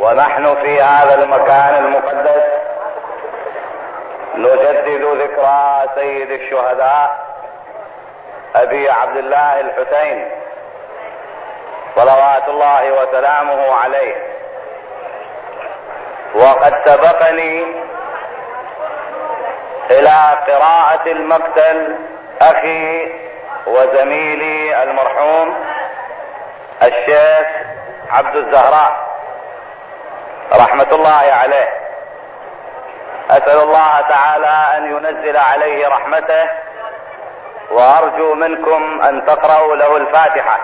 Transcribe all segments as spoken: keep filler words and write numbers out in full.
ونحن في هذا المكان المقدس نجدد ذكرى سيد الشهداء ابي عبد الله الحسين صلوات الله وسلامه عليه. وقد سبقني الى قراءة المقتل اخي وزميلي المرحوم الشيخ عبد الزهراء رحمة الله عليه. اسأل الله تعالى ان ينزل عليه رحمته، وارجو منكم ان تقرأوا له الفاتحة.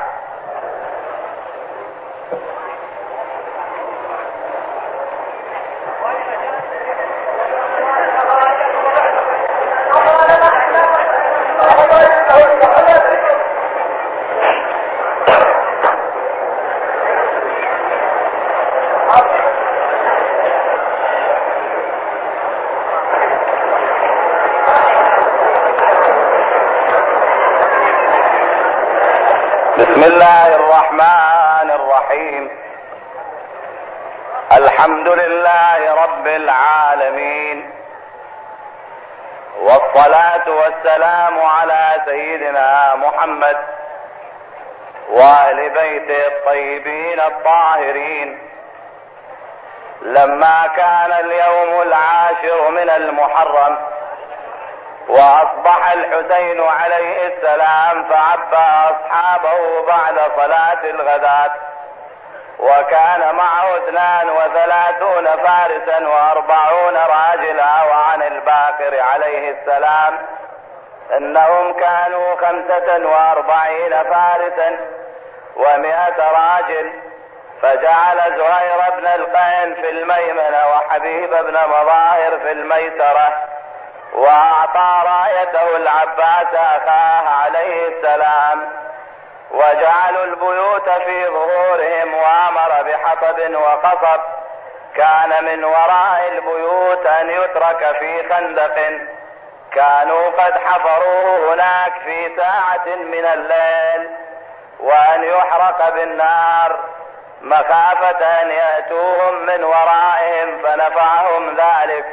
بسم الله الرحمن الرحيم. الحمد لله رب العالمين، والصلاة والسلام على سيدنا محمد وآل بيته الطيبين الطاهرين. لما كان اليوم العاشر من المحرم واصبح الحسين عليه السلام فعبى اصحابه بعد صلاة الغداة، وكان معه اثنان وثلاثون فارسا واربعون راجلا، وعن الباقر عليه السلام انهم كانوا خمسة واربعين فارسا ومئة راجل. فجعل زهير بن القين في الميمنة وحبيب بن مظاهر في الميسرة، واعطى رايته العباس اخاه عليه السلام، وجعلوا البيوت في ظهورهم، وامر بحطب وقصب كان من وراء البيوت ان يترك في خندق كانوا قد حفروه هناك في ساعة من الليل، وان يحرق بالنار مخافة ان يأتوهم من ورائهم فنفعهم ذلك.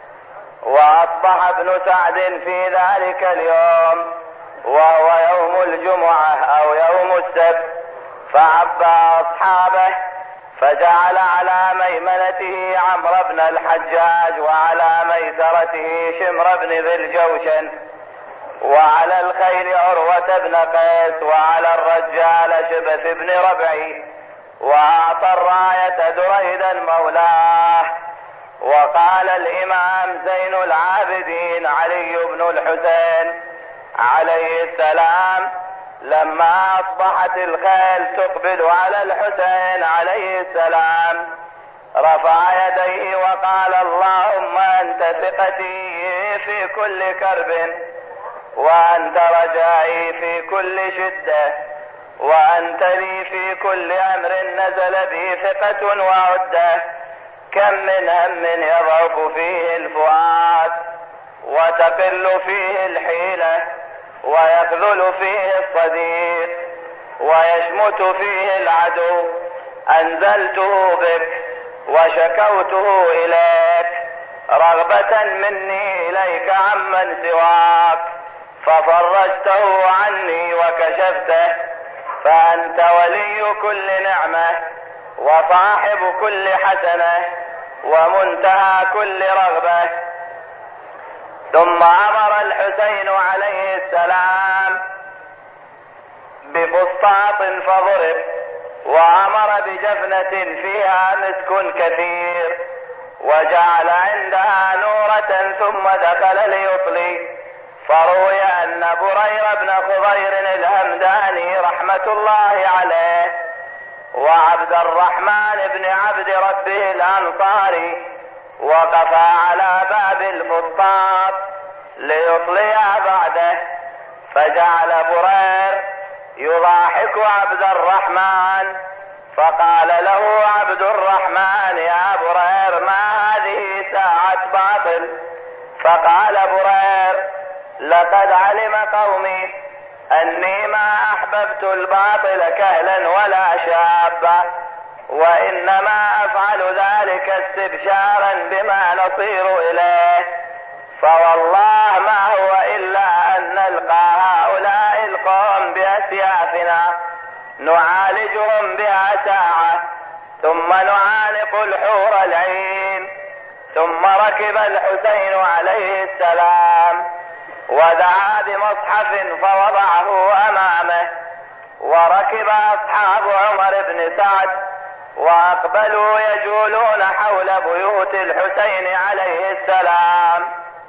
واصبح ابن سعد في ذلك اليوم وهو يوم الجمعة او يوم السبت، فعبى اصحابه فجعل على ميمنته عمرو بن الحجاج، وعلى ميسرته شمر بن ذي الجوشن، وعلى الخيل عروة بن قيس، وعلى الرجال شبث بن ربعي، واعطى الراية دريدا مولاه. وقال الامام زين العابدين علي بن الحسين عليه السلام لما اصبحت الخيل تقبل على الحسين عليه السلام رفع يديه وقال: اللهم انت ثقتي في كل كرب، وانت رجائي في كل شدة، وانت لي في كل امر نزل بي ثقة وعدة. كم من هم يضعف فيه الفؤاد، وتقل فيه الحيلة، ويخذل فيه الصديق، ويشمت فيه العدو. انزلته بك وشكوته اليك رغبة مني اليك عمن سواك، ففرجته عني وكشفته، فانت ولي كل نعمة، وصاحب كل حسنة، ومنتهى كل رغبة. ثم امر الحسين عليه السلام بفسطاط فضرب، وامر بجفنة فيها مسك كثير، وجعل عندها نورة، ثم دخل ليطلي. فروي ان برير بن خضير الهمداني رحمة الله عليه وعبد الرحمن بن عبد ربه الانصاري وقفا على باب الفسطاط ليطليا بعده، فجعل برير يضاحك عبد الرحمن، فقال له عبد الرحمن: يا برير، ما هذه ساعة باطل؟ فقال برير: لقد علم قومي أني ما أحببت الباطل كهلا ولا شابا، وإنما أفعل ذلك استبشارا بما نصير إليه، فوالله ما هو إلا أن نلقى هؤلاء القوم بأسيافنا نعالجهم بها ساعة ثم نعانق الحور العين. ثم ركب الحسين عليه السلام ودعا بمصحف فوضعه أمامه، وركب أصحاب عمر بن سعد وأقبلوا يجولون حول بيوت الحسين عليه السلام،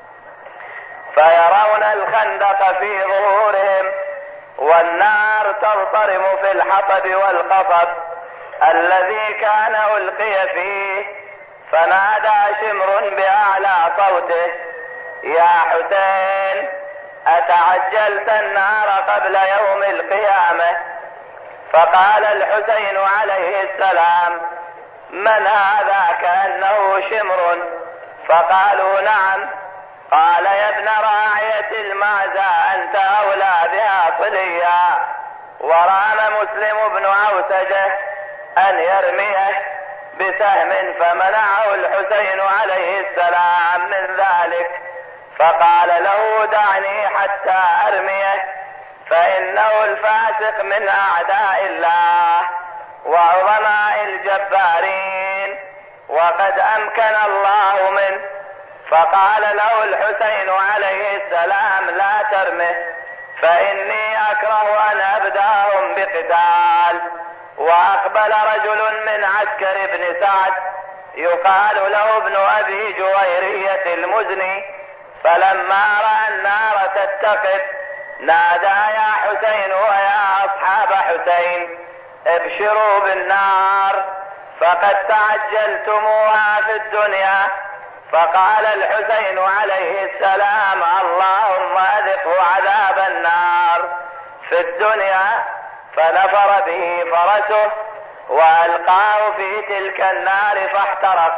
فيرون الخندق في ظهورهم والنار تضطرم في الحطب والقصب الذي كان ألقي فيه. فنادى شمر بأعلى صوته: يا حسين، أتعجلت النار قبل يوم القيامة؟ فقال الحسين عليه السلام: من هذا؟ كأنه شمر. فقالوا: نعم. قال: يا ابن راعية المعزى، أنت أولى بها صليا. ورام مسلم بن عوسجة أن يرميه بسهم، فمنعه الحسين عليه السلام من ذلك، فقال له: دعني حتى أرميه، فإنه الفاسق من أعداء الله وعظماء الجبارين وقد أمكن الله منه. فقال له الحسين عليه السلام: لا ترمه، فإني أكره أن أبدأهم بقتال. وأقبل رجل من عسكر ابن سعد يقال له ابن أبي جويرية المزني، فلما رأى النار تتقد نادى: يا حسين ويا أصحاب حسين، ابشروا بالنار فقد تعجلتموها في الدنيا. فقال الحسين عليه السلام: اللهم أذقه عذاب النار في الدنيا. فنفر به فرسه وألقاه في تلك النار فاحترق.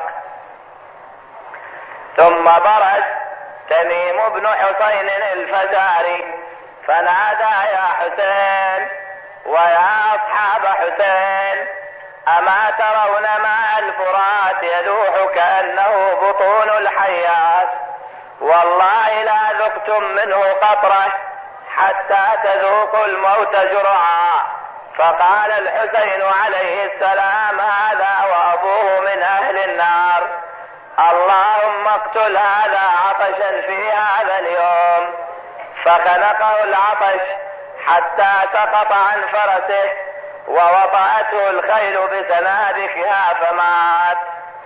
ثم برز تميم بن حسين الفزاري فنادى: يا حسين ويا أصحاب حسين، أما ترون ماء الفرات يلوح كأنه بطون الحيات؟ والله لا ذقتم منه قطرة حتى تذوقوا الموت جرعا. فقال الحسين عليه السلام: هذا وأبوه من أهل النار، اللهم اقتل هذا عطشا في هذا اليوم. فخنقه العطش حتى سقط عن فرسه ووطأته الخيل بسنابكها فمات.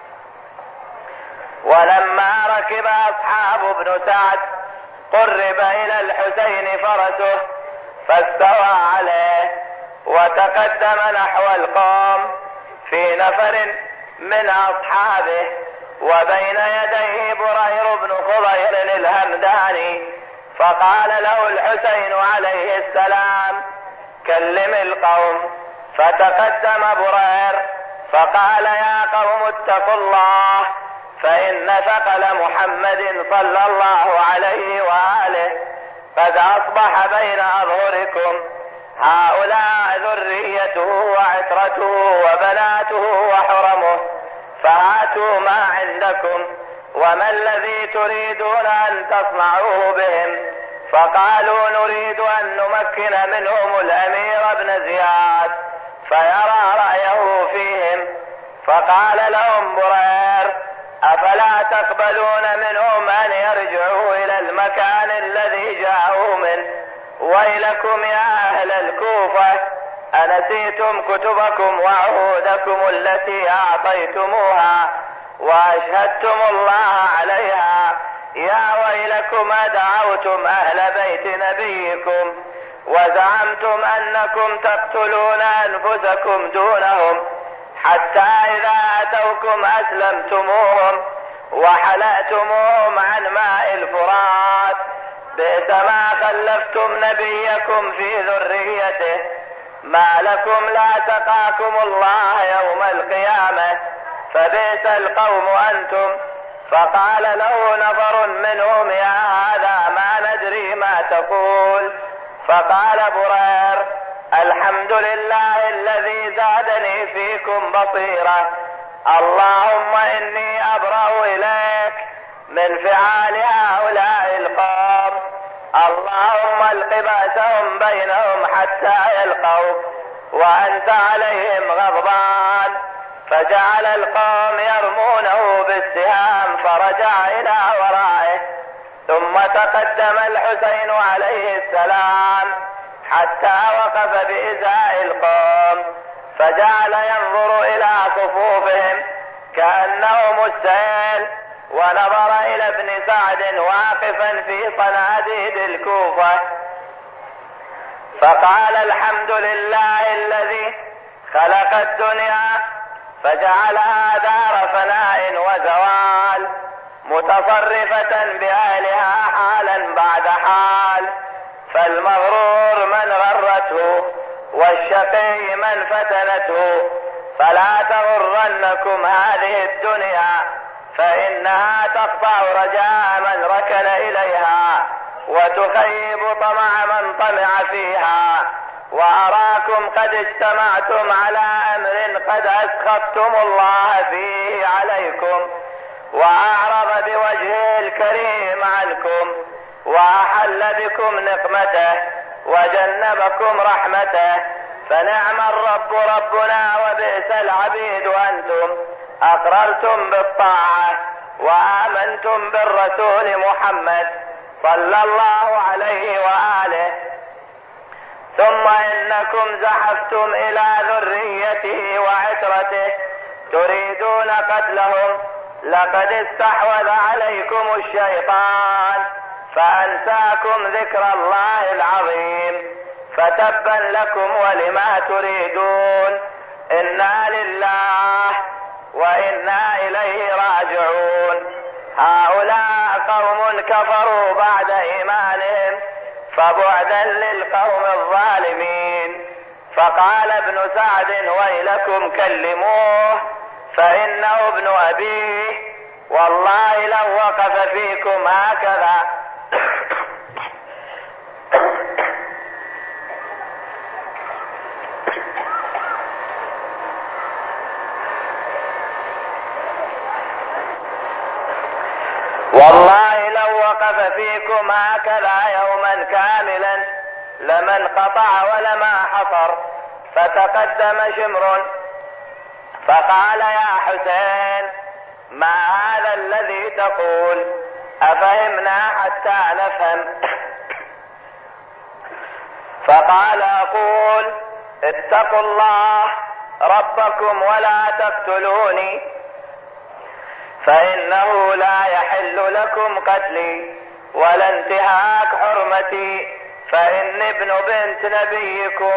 ولما ركب أصحاب ابن سعد قرب إلى الحسين فرسه فاستوى عليه وتقدم نحو القوم في نفر من أصحابه، وبين يديه برير بن خضير الهمداني. فقال له الحسين عليه السلام: كلم القوم. فتقدم برير فقال: يا قوم اتقوا الله، فإن ثقل محمد صلى الله عليه وآله قد أصبح بين أظهركم، هؤلاء ذريته وعترته وبناته وحرمه، فهاتوا ما عندكم وما الذي تريدون أن تصنعوه بهم؟ فقالوا: نريد أن نمكن منهم الأمير بن زياد فيرى رأيه فيهم. فقال لهم برير: أفلا تقبلون منهم أن يرجعوا إلى المكان الذي جاءوا منه؟ ويلكم يا أهل الكوفة، أنسيتم كتبكم وعهودكم التي أعطيتموها وأشهدتم الله عليها؟ يا ويلكم، أدعوتم أهل بيت نبيكم وزعمتم أنكم تقتلون أنفسكم دونهم، حتى إذا أتوكم أسلمتموهم وحلأتموهم عن ماء الفرات. بئس ما خلفتم نبيكم في ذريته، ما لكم لا تقاكم الله يوم القيامة، فبئس القوم أنتم. فقال له نفر منهم: يا هذا ما ندري ما تقول. فقال برير: الحمد لله الذي زادني فيكم بصيرة. اللهم إني أبرأ إليك من فعال هؤلاء القوم. اللهم الق بأسهم بينهم حتى يلقوك وأنت عليهم غضبان. فجعل القوم يرمونه بالسهام فرجع إلى ورائه، ثم تقدم الحسين عليه السلام حتى وقف بإزاء القوم، فجعل ينظر إلى صفوفهم كأنهم السيل، ونظر إلى ابن سعد واقفا في صناديد الكوفة فقال: الحمد لله الذي خلق الدنيا فجعلها دار فناء وزوال، متصرفة بأهلها حالا بعد حال. فالمغرور من غرته والشقي من فتنته. فلا تغرنكم هذه الدنيا فإنها تقطع رجاء من ركن إليها وتخيب طمع من طمع فيها. وأراكم قد اجتمعتم على أمر قد أسخطتم الله فيه عليكم، وأعرض بوجهه الكريم عنكم، وأحل بكم نقمته وجنبكم رحمته. فنعم الرب ربنا وبئس العبيد أنتم. أقررتم بالطاعة وآمنتم بالرسول محمد صلى الله عليه وآله، ثم إنكم زحفتم إلى ذريته وعترته تريدون قتلهم. لقد استحوذ عليكم الشيطان فأنساكم ذكر الله العظيم، فتبا لكم ولما تريدون. إنا لله وإنا إليه راجعون. هؤلاء قوم كفروا بعد إيمانهم، فبعدا للقوم الظالمين. فقال ابن سعد: ويلكم كلموه فإنه ابن أبيه، والله لو وقف فيكم هكذا والله لو وقف فيكم هكذا يوما كاملا لمن قطع ولما حصر. فتقدم شمر فقال: يا حسين، ما هذا الذي تقول؟ أفهمنا حتى نفهم. فقال: أقول اتقوا الله ربكم ولا تقتلوني، فإنه لا يحل لكم قتلي ولا انتهاك حرمتي، فإن ابن بنت نبيكم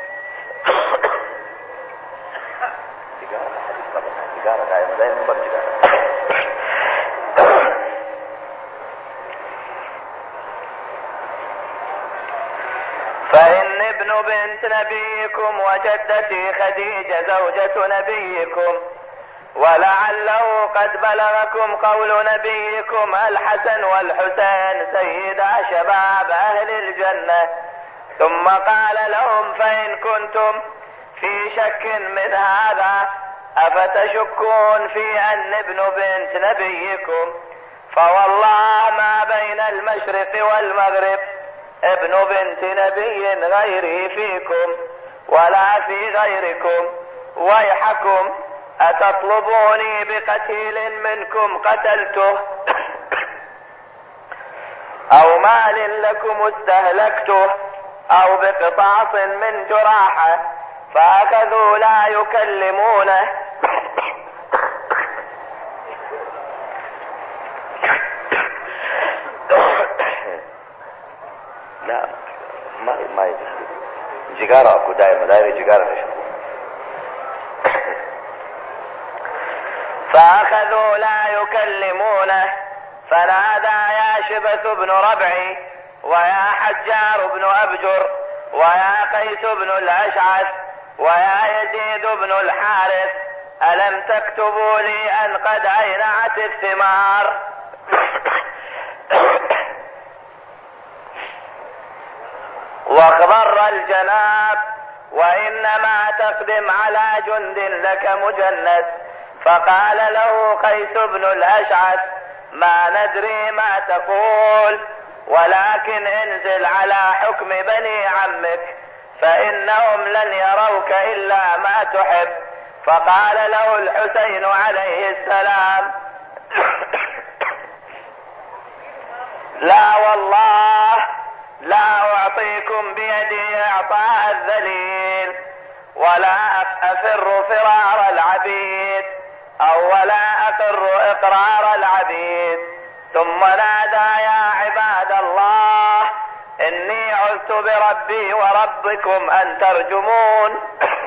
فإن ابن بنت نبيكم وجدتي خديجة زوجة نبيكم، ولعله قد بلغكم قول نبيكم الحسن والحسين سيدا شباب أهل الجنة. ثم قال لهم: فإن كنتم في شك من هذا أفتشكون في أن ابن بنت نبيكم، فوالله ما بين المشرق والمغرب ابن بنت نبي غيري فيكم ولا في غيركم. ويحكم أتطلبوني بقتيل منكم قتلته أو مال لكم استهلكته أو بقطاص من جراحة؟ فأخذوا لا يكلمونه لا ما ما يجوز جيجارة أكو دائما دائما جيجارة نشوف. فأخذوا لا يكلمونه. فنادى يا شبث بن ربعي ويا حجار بن أبجر ويا قيس بن الأشعث ويا يزيد بن الحارث: ألم تكتبوا لي أن قد أينعت الثمار؟ واخضر الجناب وإنما تقدم على جند لك مجند. فقال له قيس بن الأشعث ما ندري ما تقول، ولكن انزل على حكم بني عمك فإنهم لن يروك إلا ما تحب. فقال له الحسين عليه السلام لا والله لا أعطيكم بيدي إعطاء الذليل، ولا أفر فرار العبيد، أو ولا أقر إقرار العبيد. ثم نادى يا عباد الله إني عذت بربي وربكم أن ترجمون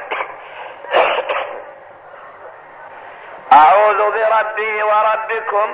أعوذ بربي وربكم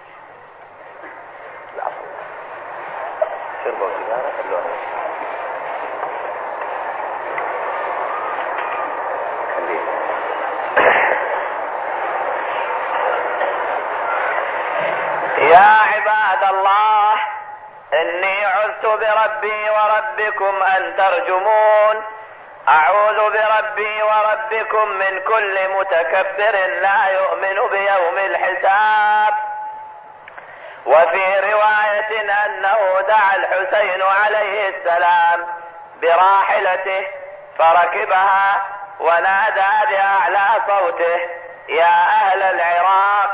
يا عباد الله إني عذت بربي وربكم أن ترجمون أعوذ بربي وربكم من كل متكبر لا يؤمن بيوم الحساب. وفي رواية أنه دعا الحسين عليه السلام براحلته فركبها ونادى بأعلى صوته يا أهل العراق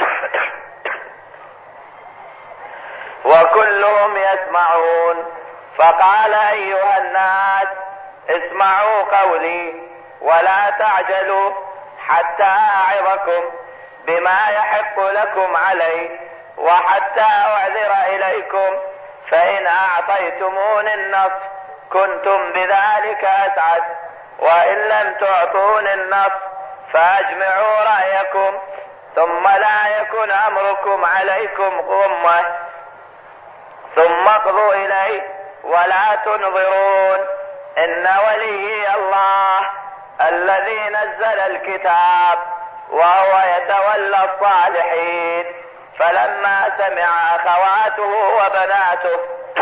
وكلهم يسمعون. فقال أيها الناس اسمعوا قولي ولا تعجلوا حتى أعظكم بما يحق لكم علي وحتى أعذر إليكم، فإن أعطيتمون النصف كنتم بذلك أسعد، وإن لم تعطون النصف فأجمعوا رأيكم ثم لا يكن أمركم عليكم غمة، ثم اقضوا إلي ولا تنظرون. إن وليي الله الذي نزل الكتاب وهو يتولى الصالحين. فلما سمع أخواته وبناته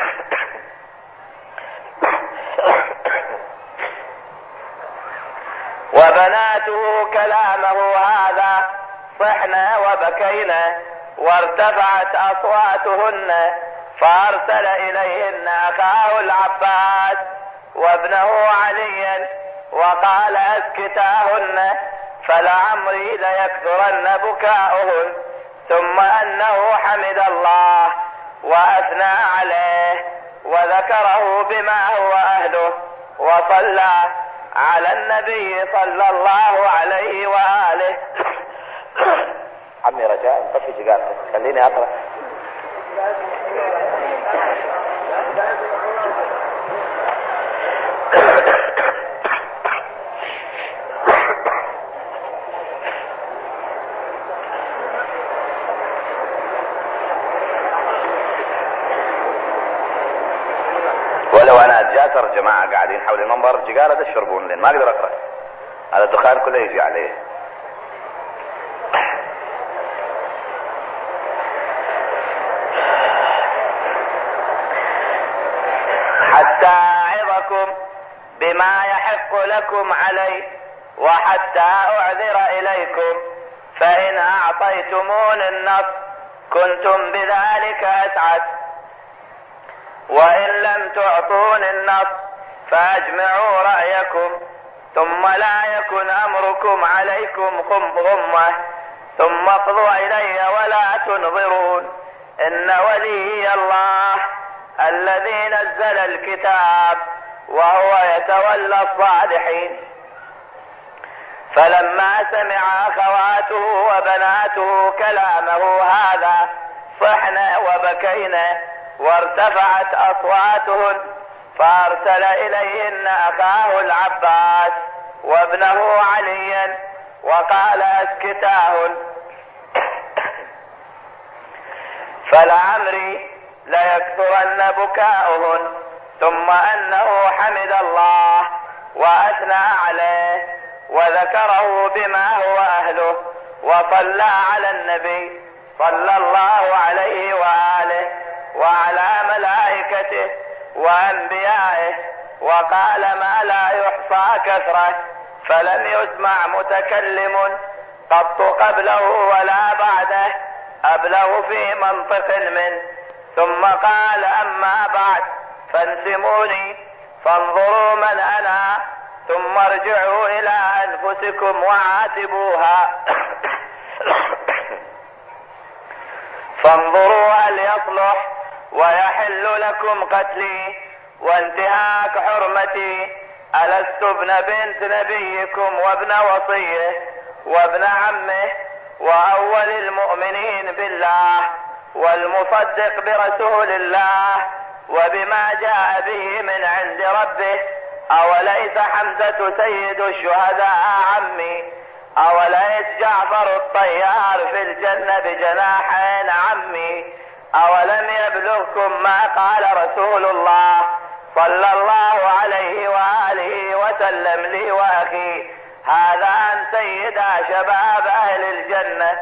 وبناته كلامه هذا صحنا وبكينا وارتفعت أصواتهن، فأرسل إليهن أخاه العباس وابنه عليا وقال اسكتاهن فلعمري ليكثرن بكاؤهن. ثم أنه حمد الله وأثنى عليه وذكره بما هو أهله وصلى على النبي صلى الله عليه وآله. عمي رجاء انطفي سيجارتك خليني أقرأ. ولو انا اتجاسر جماعة قاعدين حول المنبر جقالة تشربون لين ما اقدر اقرأ، هذا الدخان كله يجي عليه. حتى أعظكم بما يحق لكم علي وحتى أعذر إليكم، فإن أعطيتمون النصف كنتم بذلك أسعد، وإن لم تعطون النصف فأجمعوا رأيكم ثم لا يكن أمركم عليكم غمة، ثم اقضوا إلي ولا تنظرون. إن وليي الله الذي نزل الكتاب وهو يتولى الصالحين. فلما سمع أخواته وبناته كلامه هذا صحنا وبكينا وارتفعت أصواتهن، فأرسل إليهن أخاه العباس وابنه عليا وقال اسكتاهن فلعمري ليكثرن بكاؤهن. ثم أنه حمد الله وأثنى عليه وذكره بما هو أهله وصلى على النبي صلى الله عليه وآله وعلى ملائكته وأنبيائه وقال ما لا يحصى كثرة، فلم يسمع متكلم قط قبله ولا بعده أبلغ في منطق منه. ثم قال أما بعد فانسموني فانظروا من أنا، ثم ارجعوا إلى أنفسكم وعاتبوها فانظروا هل يصلح ويحل لكم قتلي وانتهاك حرمتي. ألست ابن بنت نبيكم وابن وصيه وابن عمه وأول المؤمنين بالله والمصدق برسول الله وبما جاء به من عند ربه؟ أوليس حمزة سيد الشهداء عمي؟ أوليس جعفر الطيار في الجنة بجناحين عمي؟ أولم يبلغكم ما قال رسول الله صلى الله عليه وآله وسلم لي وأخي هذا عن سيدا شباب أهل الجنة؟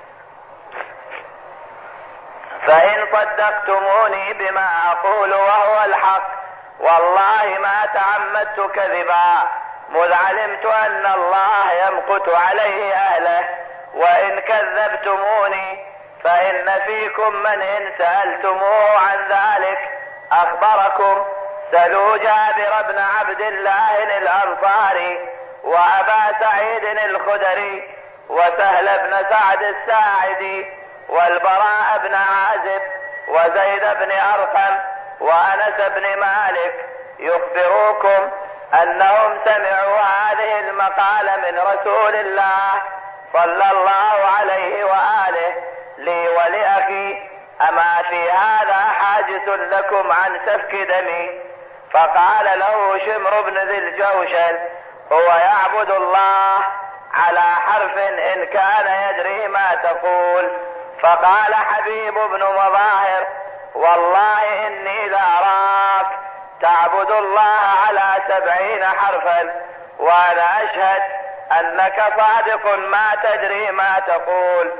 فإن صدقتموني بما أقول وهو الحق والله ما تعمدت كذبا، مذ علمت أن الله يمقت عليه أهله. وإن كذبتموني فإن فيكم من إن سألتموه عن ذلك أخبركم. سلوا جابر بن عبد الله الأنصاري وأبا سعيد الخدري وسهل بن سعد الساعدي والبراء بن عازب وزيد بن أرقم وأنس بن مالك يخبروكم أنهم سمعوا هذه المقالة من رسول الله صلى الله عليه وآله لي ولأخي. أما في هذا حاجز لكم عن سفك دمي؟ فقال له شمر بن ذي الجوشن هو يعبد الله على حرف إن كان يدري ما تقول. فقال حبيب بن مظاهر والله إني لأراك تعبد الله على سبعين حرفا وأنا أشهد أنك صادق ما تدري ما تقول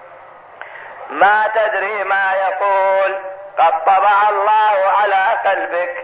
ما تدري ما يقول، قد طبع الله على قلبك.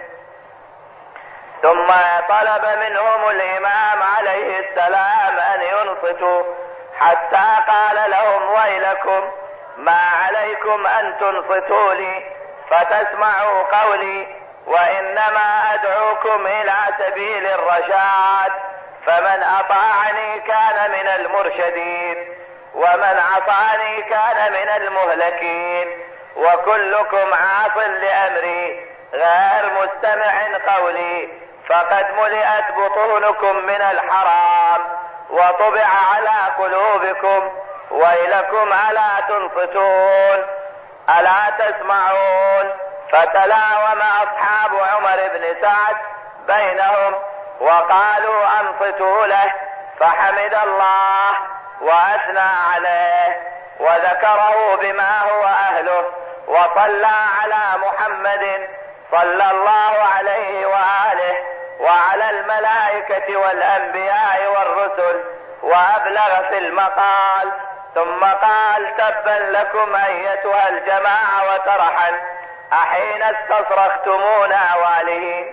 ثم طلب منهم الإمام عليه السلام أن ينصتوا حتى قال لهم ويلكم ما عليكم أن تنصتوا لي فتسمعوا قولي، وإنما أدعوكم إلى سبيل الرشاد. فمن أطاعني كان من المرشدين ومن عصاني كان من المهلكين، وكلكم عاص لأمري غير مستمع قولي، فقد ملئت بطونكم من الحرام وطبع على قلوبكم، ويلكم ألا تنصتون ألا تسمعون. فتلاوم أصحاب عمر بن سعد بينهم وقالوا أنصتوا له، فحمد الله وأثنى عليه وذكره بما هو أهله وصلى على محمد صلى الله عليه وآله وعلى الملائكة والأنبياء والرسل وأبلغ في المقال. ثم قال تبا لكم أيتها الجماعة وترحا أحين استصرختمونا والهين،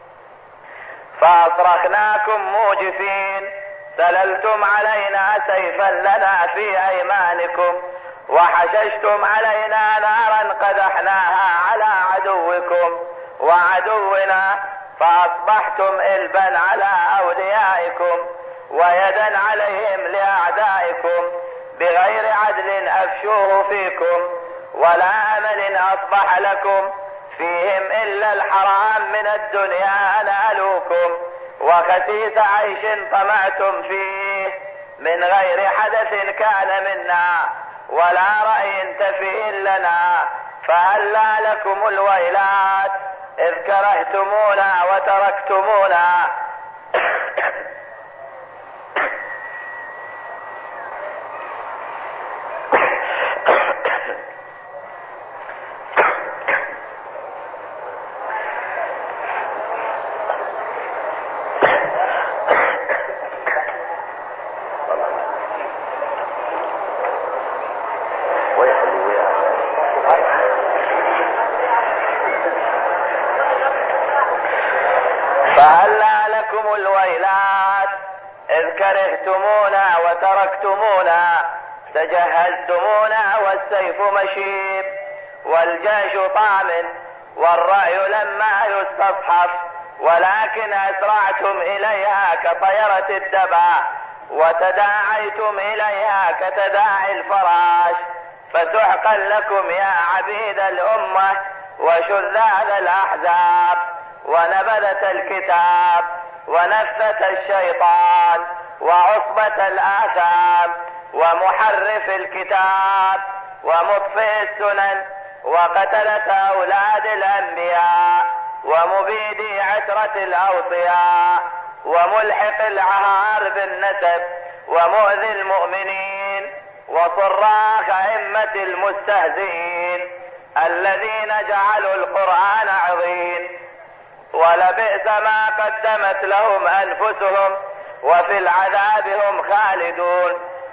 فأصرخناكم موجفين، سللتم علينا سيفا لنا في أيمانكم، وحششتم علينا نارا قدحناها على عدوكم وعدونا، فأصبحتم إلبا على أوليائكم ويدا عليهم لأعدائكم، بغير عدل أفشوه فيكم، ولا أمل أصبح لكم فيهم إلا الحرام من الدنيا نالوكم، وخسيس عيش طمعتم فيه من غير حدث كان منا ولا رأي تفيه لنا، فهلا لكم الويلات إذ كرهتمونا وتركتمونا. جهزتمونا وتركتمونا تجهزتمونا والسيف مشيب والجيش طامن والرأي لما يستصحف، ولكن أسرعتم إليها كطيرة الدبا وتداعيتم إليها كتداعي الفراش. فسحقا لكم يا عبيد الأمة وشذاذ الأحزاب ونبذة الكتاب ونفة الشيطان وعصبة الآثام ومحرف الكتاب ومطفئ السنن وقتلة أولاد الأنبياء ومبيدي عشرة الأوصياء وملحق العهار بالنسب ومؤذي المؤمنين وصراخ أئمة المستهزئين الذين جعلوا القرآن عظيم. ولبئس ما قدمت لهم أنفسهم وفي العذاب هم خالدون.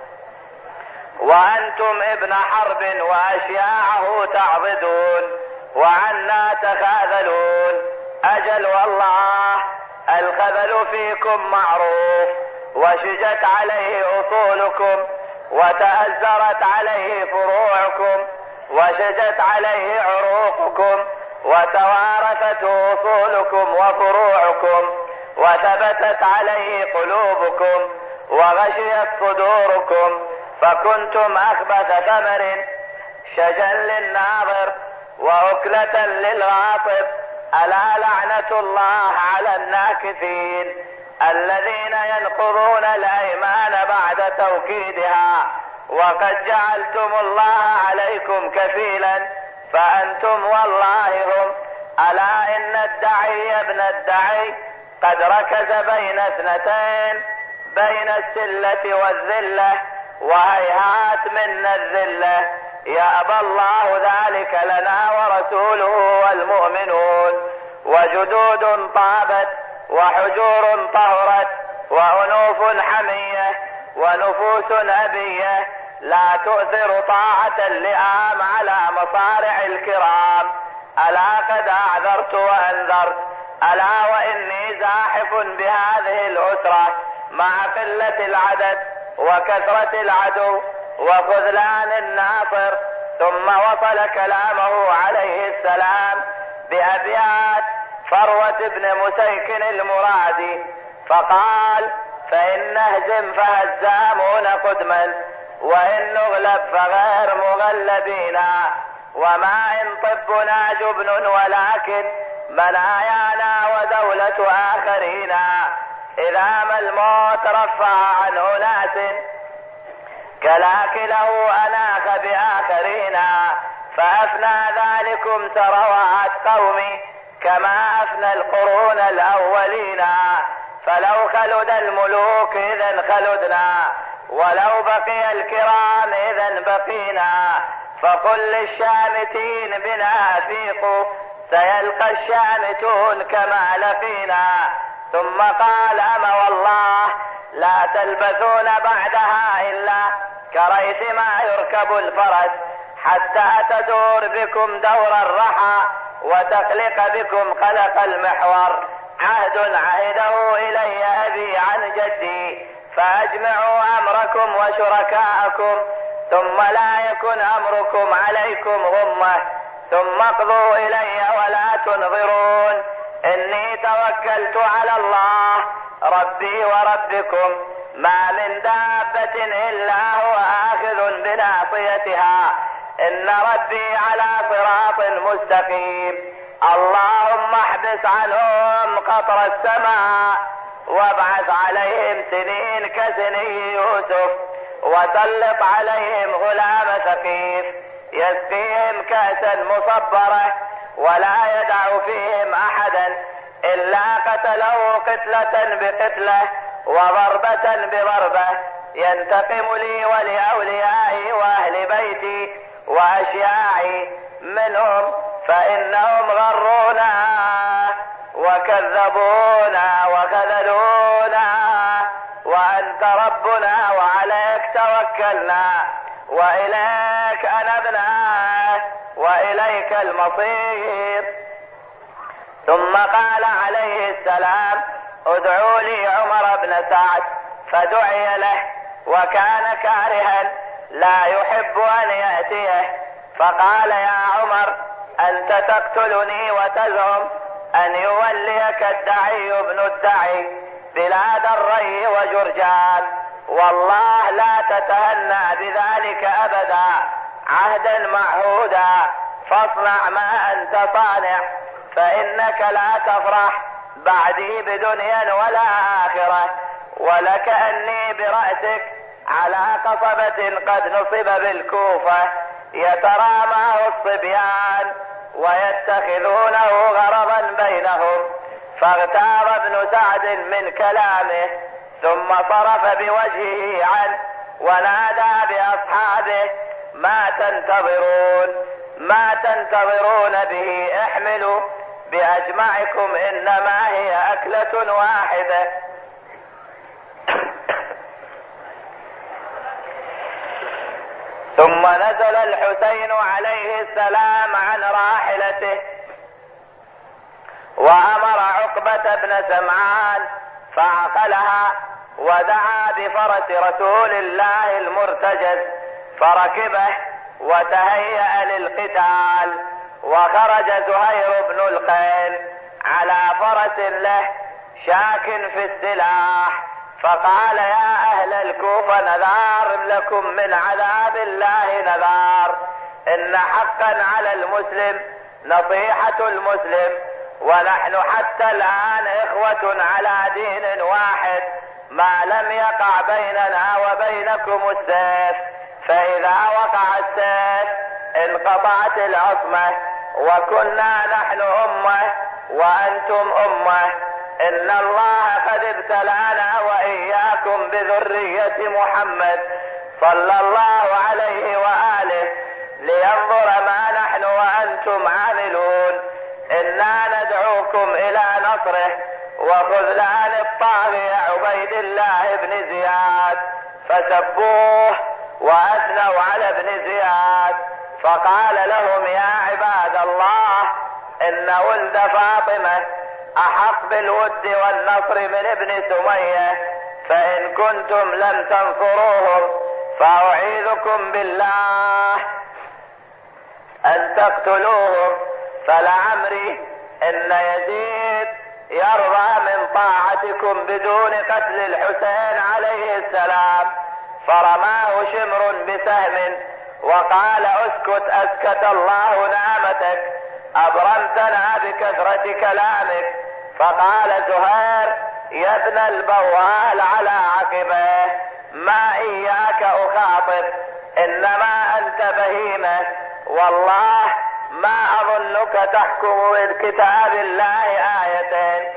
وأنتم ابن حرب وأشياعه تعضدون وعنا تخاذلون. أجل والله الخذل فيكم معروف، وشجت عليه أصولكم وتأزرت عليه فروعكم وشجت عليه عروقكم وتوارثته أصولكم وفروعكم وثبتت عليه قلوبكم وغشيت صدوركم، فكنتم أخبث ثمر شجا للناظر وأكلة للغاصب. ألا لعنة الله على الناكثين الذين ينقضون الأيمان بعد توكيدها وقد جعلتم الله عليكم كفيلا فأنتم والله هم. ألا إن الدعي ابن الدعي قد ركز بين اثنتين، بين السلة والذلة، وهيهات منا الذلة يأبى الله ذلك لنا ورسوله والمؤمنون. وجدود طابت وحجور طهرت وأنوف حمية ونفوس أبية لا تؤثر طاعة اللئام على مصارع الكرام. ألا قد أعذرت وأنذرت، ألا وإني زاحف بهذه الأسرة مع قلة العدد وكثرة العدو وخذلان الناصر. ثم وصل كلامه عليه السلام بأبيات فروة بن مسيكن المرادي فقال: فإن نهزم فهزامون قدما وإن نغلب فغير مغلبين، وما إن طبنا جبن ولكن منايانا ودولة آخرين. إذا ما الموت رفع عن أناس كلاك له أناخ بآخرين، فأفنى ذلكم ثروات قومي كما أفنى القرون الأولين. فلو خلد الملوك إذن خلدنا، ولو بقي الكرام إذن بقينا. فقل للشامتين بنا أفيقوا، سيلقى الشامتون كما لقينا. ثم قال: أما والله لا تلبثون بعدها إلا كريث ما يركب الفرس، حتى تدور بكم دور الرحى وتخلق بكم خلق المحور. عهد عهده إلي أبي عن جدي، فأجمعوا أمركم وشركاءكم، ثم لا يكن أمركم عليكم غمة، ثم اقضوا إلي ولا تنظرون. إني توكلت على الله ربي وربكم، ما من دابة إلا هو آخذ بناصيتها، إن ربي على صراط مستقيم. اللهم احبس عنهم قطر السماء وابعث عليهم سنين كسني يوسف، وسلط عليهم غلام ثقيف يسقيهم كأسا مصبرة، ولا يدع فيهم أحدا إلا قتله قتلة بقتلة وضربة بضربة، ينتقم لي ولأوليائي وأهل بيتي وأشياعي منهم، فإنهم غرونا وكذبونا وخذلونا، وأنت ربنا وعليك توكلنا وإليك أنبنا وإليك المصير. ثم قال عليه السلام: ادعوا لي عمر بن سعد فدعي له وكان كارها لا يحب ان يأتيه، فقال يا عمر انت تقتلني وتزعم ان يوليك الدعي ابن الدعي بلاد الري وجرجان، والله لا تتهنى بذلك ابدا عهدا معهودا، فاصنع ما انت صانع، فانك لا تفرح بعدي بدنيا ولا اخرة، ولكأني برأسك على قصبة قد نصب بالكوفة يتراماه الصبيان ويتخذونه غرضا بينهم. فاغتاب ابن سعد من كلامه ثم صرف بوجهه عنه ونادى بأصحابه ما تنتظرون ما تنتظرون به، احملوا بأجمعكم إنما هي أكلة واحدة. ثم نزل الحسين عليه السلام عن راحلته وأمر عقبة بن سمعان فعقلها ودعا بفرس رسول الله المرتجز فركبه وتهيأ للقتال، وخرج زهير بن القين على فرس له شاك في السلاح، فقال يا أهل الكوفة نذار لكم من عذاب الله نذار، إن حقا على المسلم نصيحة المسلم، ونحن حتى الآن إخوة على دين واحد، ما لم يقع بيننا وبينكم السيف، فإذا وقع السيف انقطعت العصمة، وكنا نحن أمة وأنتم أمة، إن الله قد ابتلانا وإياكم بذرية محمد صلى الله عليه وآله لينظر ما نحن وأنتم عاملون، إنا ندعوكم إلى نصره وخذلان الطاغية عبيد الله بن زياد، فسبوه وأثنوا على ابن زياد، فقال لهم يا عباد الله إن ولد فاطمة أحق بالود والنصر من ابن سمية، فإن كنتم لم تنصروهم فأعيذكم بالله أن تقتلوهم، فلعمري إن يزيد يرضى من طاعتكم بدون قتل الحسين عليه السلام. فرماه شمر بسهم وقال اسكت اسكت الله نعمتك، ابرمتنا بكثرة كلامك. فقال زهير يا ابن البوال على عقبه ما اياك اخاطب، انما انت بهيمة، والله ما اظنك تحكم بكتاب الله آيتين،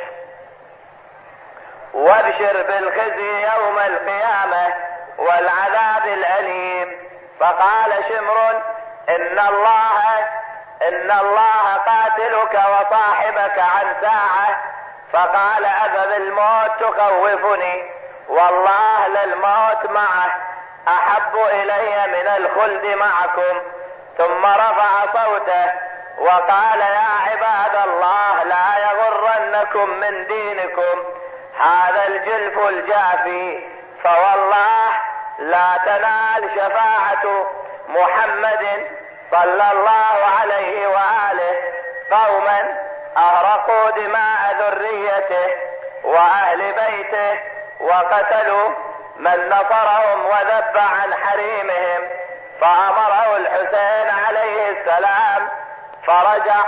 وابشر بالخزي يوم القيامة والعذاب الأليم. فقال شمر إن الله إن الله قاتلك وصاحبك عن ساعة. فقال أفبالموت تخوفني، والله للموت معه أحب إلي من الخلد معكم. ثم رفع صوته وقال يا عباد الله لا يغرنكم من دينكم هذا الجلف الجافي، فوالله لا تنال شفاعة محمد صلى الله عليه وآله قوما أهرقوا دماء ذريته وأهل بيته وقتلوا من نصرهم وذب عن حريمهم. فأمره الحسين عليه السلام فرجع،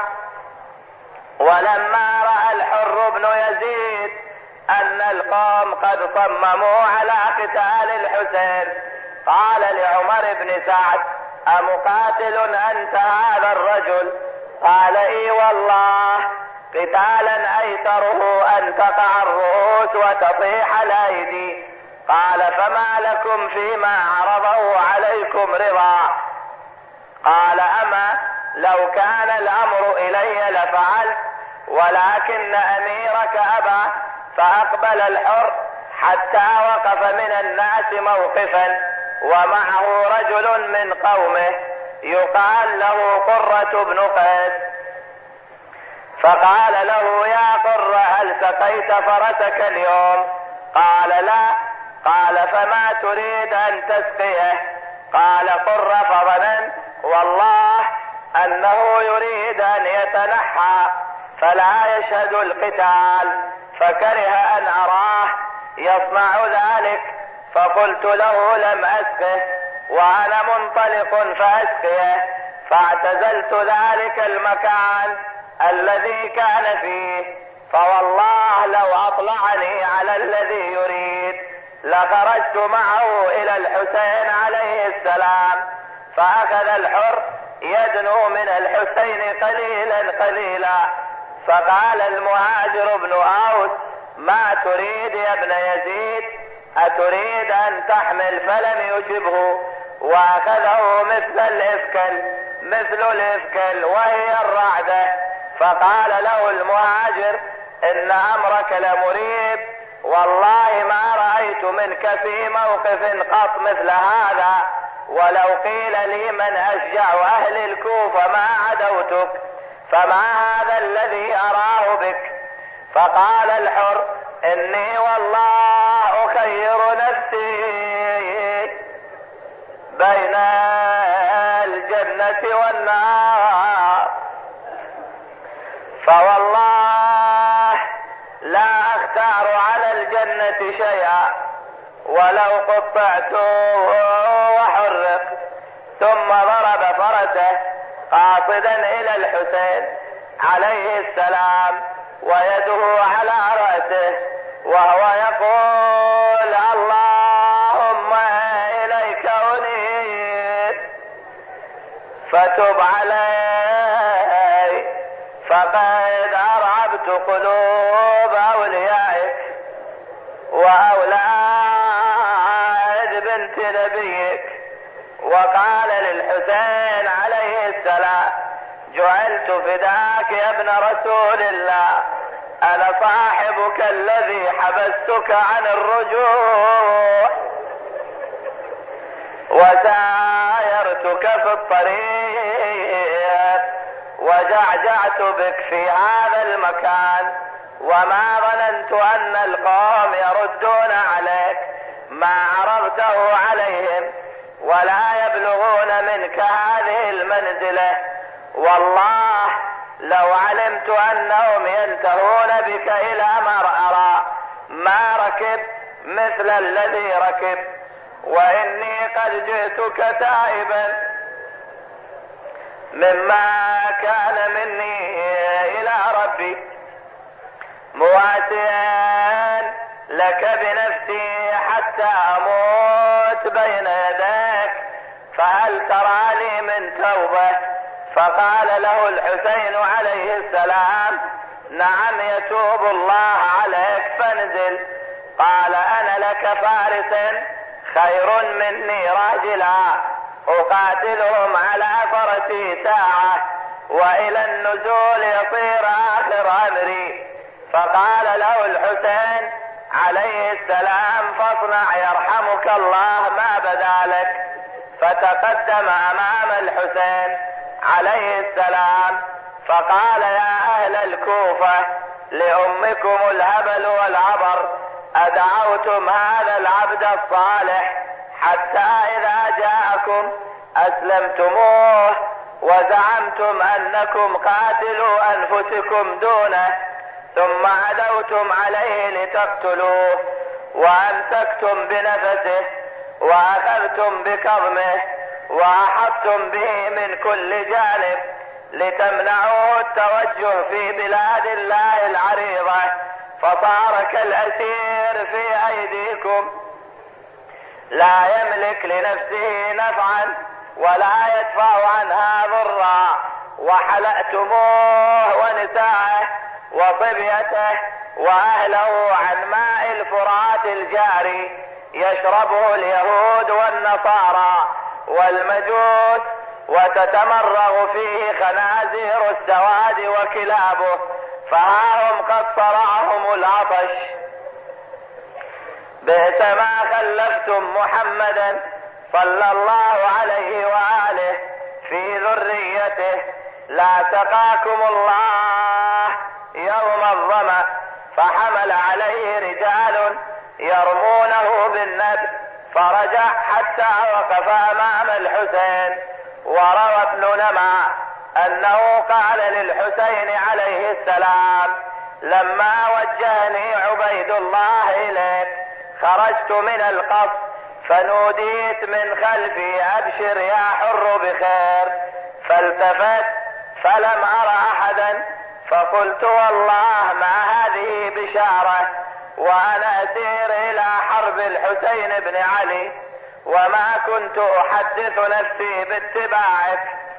ولما رأى الحر بن يزيد أن القوم قد صمموا على قتال الحسين قال لعمر بن سعد أمقاتل أنت هذا الرجل؟ قال اي والله، قتالا أيسره أن تقع الرؤوس وتطيح الأيدي. قال فما لكم فيما عرضه عليكم رضا؟ قال أما لو كان الأمر إلي لفعلت، ولكن أميرك أبى. فأقبل الحر حتى وقف من الناس موقفا ومعه رجل من قومه يقال له قرة بن قيس، فقال له يا قرة هل سقيت فرسك اليوم؟ قال لا. قال فما تريد ان تسقيه؟ قال قر فظننت والله انه يريد ان يتنحى فلا يشهد القتال، فكره ان اراه يصنع ذلك، فقلت له لم اسقه وانا منطلق فاسقيه، فاعتزلت ذلك المكان الذي كان فيه، فوالله لو اطلعني على الذي يريد لخرجت معه الى الحسين عليه السلام. فاخذ الحر يدنو من الحسين قليلا قليلا، فقال المهاجر بن اوس ما تريد يا ابن يزيد؟ اتريد ان تحمل؟ فلم يجبه، واخذه مثل الافكل مثل الافكل وهي الرعدة. فقال له المهاجر ان امرك لمريب، والله ما رأيت منك في موقف قط مثل هذا، ولو قيل لي من اشجع اهل الكوفة ما عدوتك، فما هذا الذي اراه بك؟ فقال الحر اني والله اخير نفسي بين الجنة والنار، فوالله لا اختار على الجنة شيئا ولو قطعت وحرق. ثم ضرب فرسه قاصدا الى الحسين عليه السلام ويده على رأسه وهو يقول اللهم اليك انيب فتب علي، فقد ارعبت قلوب اوليائك واولاد بنت نبيك. وقال للحسين عليه السلام جعلت فداك يا ابن رسول الله، انا صاحبك الذي حبستك عن الرجوع وسايرتك في الطريق وجعجعت بك في هذا المكان، وما ظننت ان القوم يردون عليك ما عرضته عليهم ولا يبلغون منك هذه المنزلة، والله لو علمت انهم ينتهون بك الى مرأرى ما ركب مثل الذي ركب، واني قد جئتك تائبا مما كان مني الى ربي مواسيا لك بنفسي حتى اموت بين يديك، فهل ترى لي من توبة؟ فقال له الحسين عليه السلام نعم يتوب الله عليك فانزل. قال انا لك فارس خير مني راجلا اقاتلهم على فرسي ساعة والى النزول يصير اخر امري. فقال له الحسين عليه السلام فاصنع يرحمك الله ما بدا لك. فتقدم امام الحسين عليه السلام فقال يا اهل الكوفة لامكم الهبل والعبر ادعوتم هذا العبد الصالح حتى اذا جاءكم اسلمتموه وزعمتم انكم قاتلوا انفسكم دونه، ثم عدوتم عليه لتقتلوه وامسكتم بنفسه واخذتم بكظمه واحطتم به من كل جانب لتمنعوه التوجه في بلاد الله العريضة، فصار كالاسير في ايديكم لا يملك لنفسه نفعا ولا يدفع عنها ضرا، وحلأتموه ونساءه وصبيته واهله عن ماء الفرات الجاري يشربه اليهود والنصارى والمجوس وتتمرغ فيه خنازير السواد وكلابه، فها هم قد صرعهم العطش. بئس ما خلفتم محمدا صلى الله عليه وآله في ذريته، لا سقاكم الله يوم الظمأ. فحمل عليه رجال يرمونه بالنبل، فرجع حتى وقف امام الحسين. وروى ابن لمع انه قال للحسين عليه السلام: لما وجهني عبيد الله اليك خرجت من القصر فنوديت من خلفي: ابشر يا حر بخير. فالتفت فلم ارى احدا، فقلت: والله ما هذه بشارة وانا اسير الى حرب الحسين بن علي، وما كنت احدث نفسي باتباعك.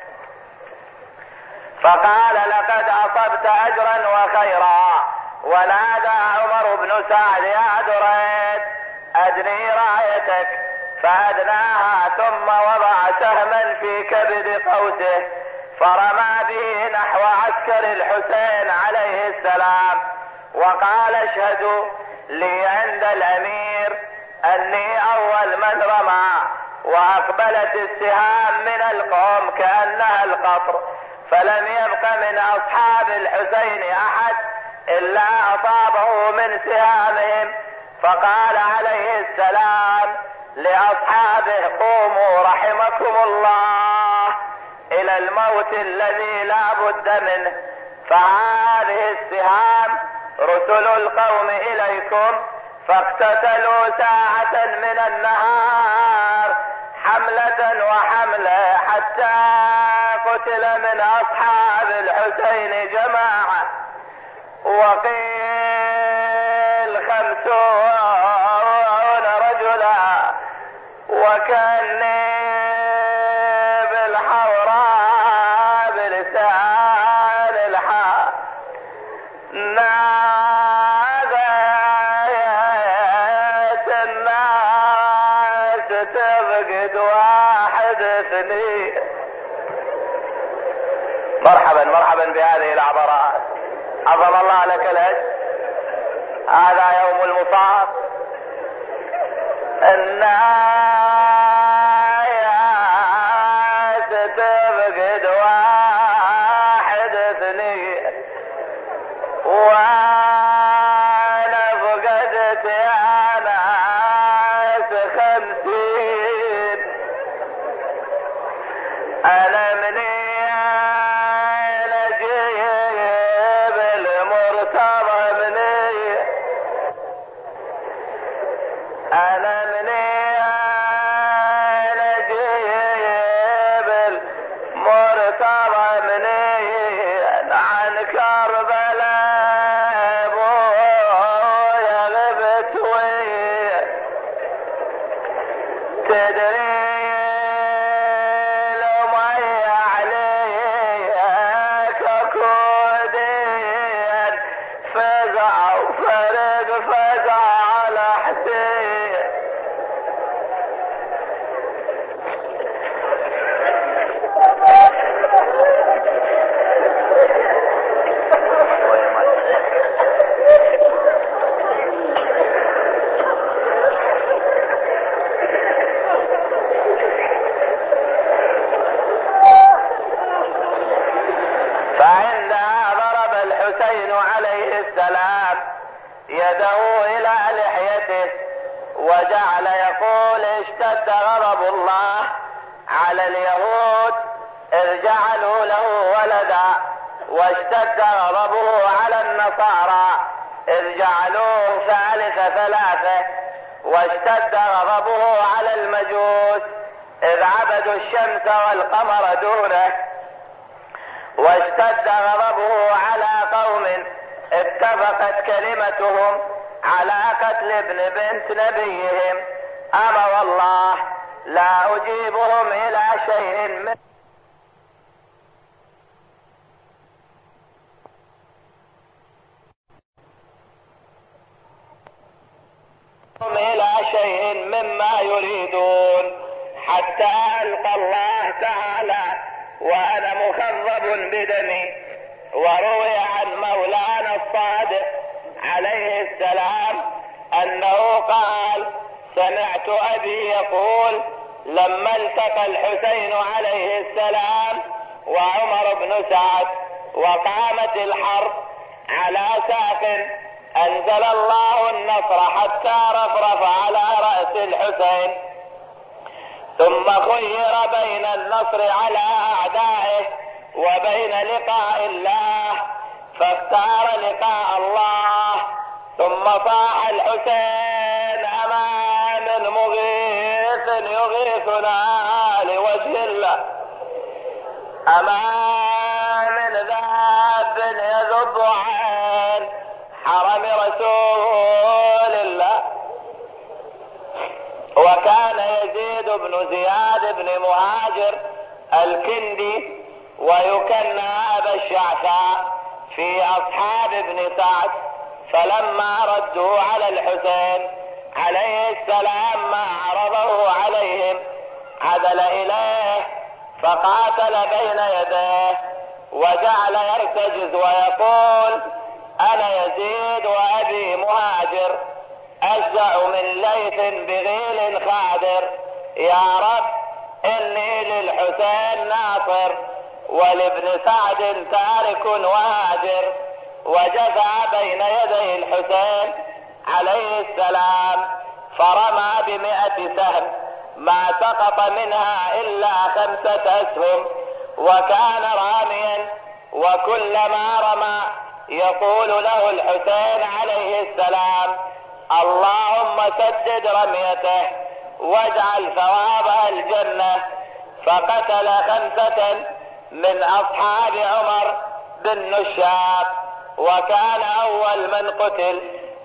فقال: لقد اصبت اجرا وخيرا. ونادى عمر بن سعد: يا دريد ادني رايتك. فادناها ثم وضع سهما في كبد قوسه فرمى به نحو عسكر الحسين عليه السلام، وقال: اشهدوا لي عند الامير اني اول من رمى. واقبلت السهام من القوم كانها القطر، فلم يبق من اصحاب الحسين احد الا اصابه من سهامهم. فقال عليه السلام لاصحابه: قوموا رحمكم الله الى الموت الذي لا بد منه، فهذه السهام رسل القوم اليكم. فاقتتلوا ساعة من النهار حملة وحملة حتى قتل من اصحاب الحسين جماعة، وقيل خمسون رجلا. وكأني بالحوراء بلسان الحال ناديت الناس تفقد واحد اثنين. مرحبا مرحبا بهذه العبرات، عظم الله لك الاجر. هذا يوم المصاب. الناس تفقد واحد اثنين، وانا فقدت يا ناس خمسين. انا منين اجيب المرتضى منين؟ انا منين اجيب المرتضى منين؟ عن كربلاء ابويا غبت وين؟ تدري لو مي عليك كودين فزع وفرق فزع على حسين. فعندها ضرب الحسين عليه السلام يده الى لحيته وجعل يقول: اشتد غضب الله على اليهود اذ جعلوا له ولدا، واشتد غضبه على النصارى اذ جعلوه ثالث ثلاثة، واشتد غضبه على المجوس اذ عبدوا الشمس والقمر دونه، واشتد غضبه على قوم اتفقت كلمتهم على قتل ابن بنت نبيهم. اما والله لا اجيبهم الى شيء من الى شيء مما يريدون حتى القى الله تعالى وانا مخضب بدمي. وروي عن مولانا الصادق عليه السلام انه قال: سمعت ابي يقول: لما التقى الحسين عليه السلام وعمر بن سعد وقامت الحرب على ساق أنزل الله النصر حتى رفرف على رأس الحسين، ثم خير بين النصر على أعدائه وبين لقاء الله، فاختار لقاء الله. ثم صاح الحسين: أما من مغيث يغيثنا لوجه الله، أما من ذاب يذب عن حرم رسول الله. وكان يزيد بن زياد بن مهاجر الكندي ويكنى أبا الشعثاء في أصحاب ابن سعد، فلما ردوا على الحسين عليه السلام ما عرضه عليهم عدل إليه فقاتل بين يديه، وجعل يرتجز ويقول: أنا يزيد وأبي مهاجر، أشجع من ليث بغيل خادر، يا رب إني للحسين ناصر، ولابن سعد تارك وهاجر. وجثى بين يدي الحسين عليه السلام، فرمى بمئة سهم ما سقط منها إلا خمسة أسهم، وكان راميا، وكلما رمى يقول له الحسين عليه السلام: اللهم سدد رميته واجعل ثوابها الجنة. فقتل خمسة من أصحاب عمر بن نشاب، وكان أول من قتل.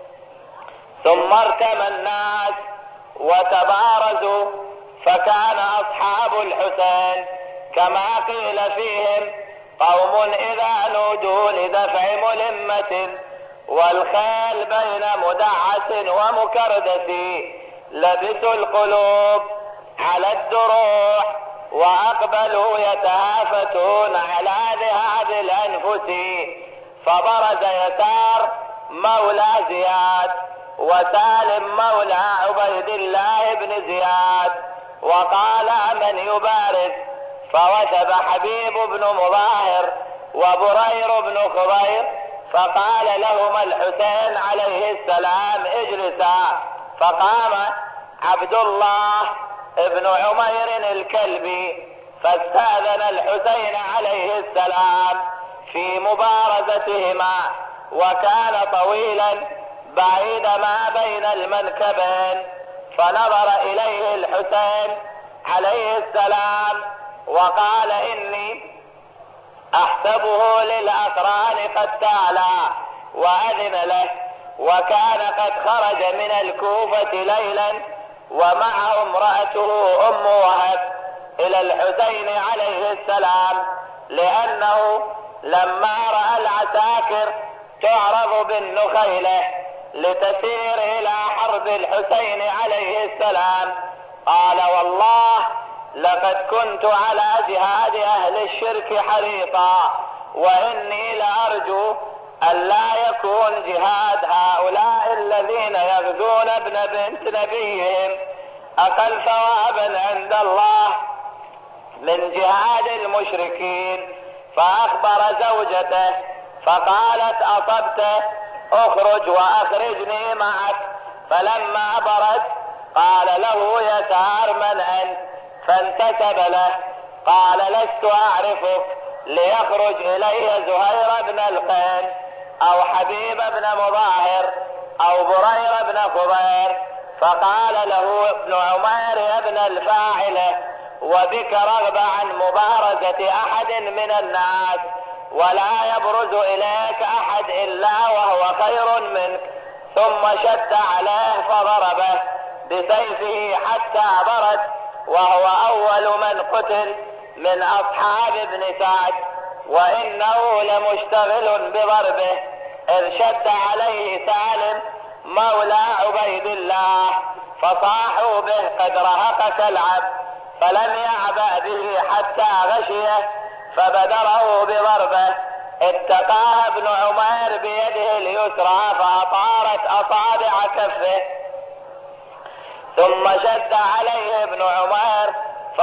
ثم ارتمى الناس وتبارزوا، فكان أصحاب الحسين كما قيل فيهم قوم إذا نودوا لدفع ملمة، والخيل بين مدعس ومكردس، لبسوا القلوب على الدروع، وأقبلوا يتهافتون على ذهاب الأنفس. فبرز يسار مولى زياد، وسالم مولى عبيد الله بن زياد، وقال: من يبارز؟ فوثب حبيب بن مظاهر وبرير بن خبير، فقال لهما الحسين عليه السلام: اجلسا. فقام عبد الله ابن عمير الكلبي فاستأذن الحسين عليه السلام في مبارزتهما، وكان طويلا بعيد ما بين المنكبين، فنظر إليه الحسين عليه السلام وقال: إني أحسبه للأقران قد تعالى، وأذن له. وكان قد خرج من الكوفة ليلا ومعه امرأته أم وهب إلى الحسين عليه السلام، لأنه لما رأى العساكر تعرض بالنخيلة لتسير إلى حرب الحسين عليه السلام، قال: والله لقد كنت على جهاد أهل الشرك حريصا، وإني لأرجو ألا يكون جهاد هؤلاء الذين يغزون ابن بنت نبيهم أقل ثوابا عند الله من جهاد المشركين. فأخبر زوجته فقالت: أصبت، اخرج وأخرجني معك. فلما برز قال له يسار: من أنت؟ فانتسب له، قال: لست أعرفك. ليخرج إلي زهير بن القين أو حبيب بن مظاهر أو برير بن خبير. فقال له ابن عمير: يا ابن الفاعلة، وبك رغب عن مبارزة أحد من الناس، ولا يبرز إليك أحد إلا وهو خير منك. ثم شد عليه فضربه بسيفه حتى برد، وهو أول من قتل من أصحاب ابن سعد، وإنه لمشتغل بضربه، إذ شد عليه سالم مولى عبيد الله، فصاحوا به: قد رهقك العبد. فلم يعبأ به حتى غشيه فبدره بضربه، اتقاها ابن عمير بيده اليسرى فأطارت أصابع كفه، ثم شد عليه ابن عمير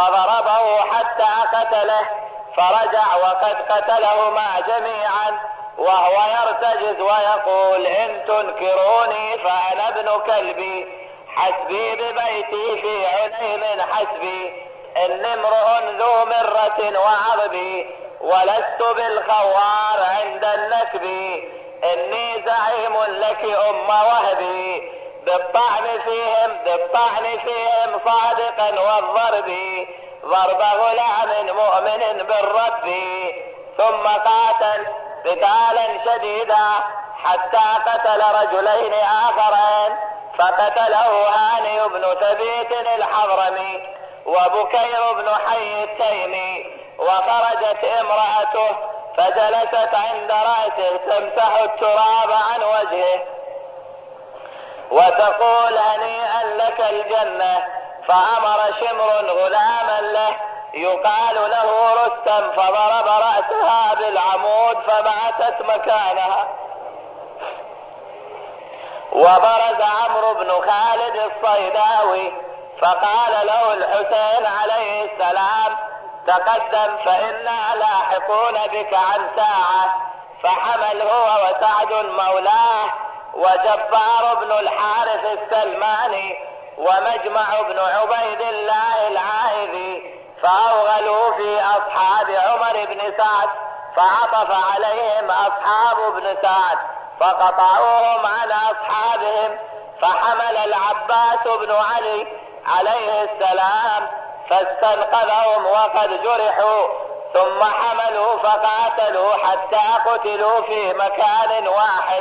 فضربه حتى قتله، فرجع وقد قتلهما جميعا، وهو يرتجز ويقول إن تنكروني فأنا ابن كلبي، حسبي ببيتي في عليم حسبي، إني امرؤ ذو مرة وعربي، ولست بالخوار عند النكب، إني زعيم لك أم وهبي، بالطعن فيهم بالطعن فيهم صادقا والضرب، ضرب غلام مؤمن بالرب. ثم قاتل قتالا شديدا حتى قتل رجلين آخرين، فقتله هاني بن ثبيت الحضرمي وبكير بن حي التيمي. وخرجت امرأته فجلست عند رأسه تمسح التراب عن وجهه وتقول هنيئا لك الجنة. فأمر شمر غلاما له يقال له رستم فضرب رأسها بالعمود فماتت مكانها. وبرز عمرو بن خالد الصيداوي فقال له الحسين عليه السلام تقدم فإنا لاحقون بك عن ساعة. فحمل هو وسعد مولاه وجبار بن الحارث السلماني ومجمع بن عبيد الله العائذي، فأوغلوا في أصحاب عمر بن سعد، فعطف عليهم أصحاب بن سعد فقطعوهم عن أصحابهم. فحمل العباس بن علي عليه السلام فاستنقذهم وقد جرحوا، ثم حملوا فقاتلوا حتى قتلوا في مكان واحد.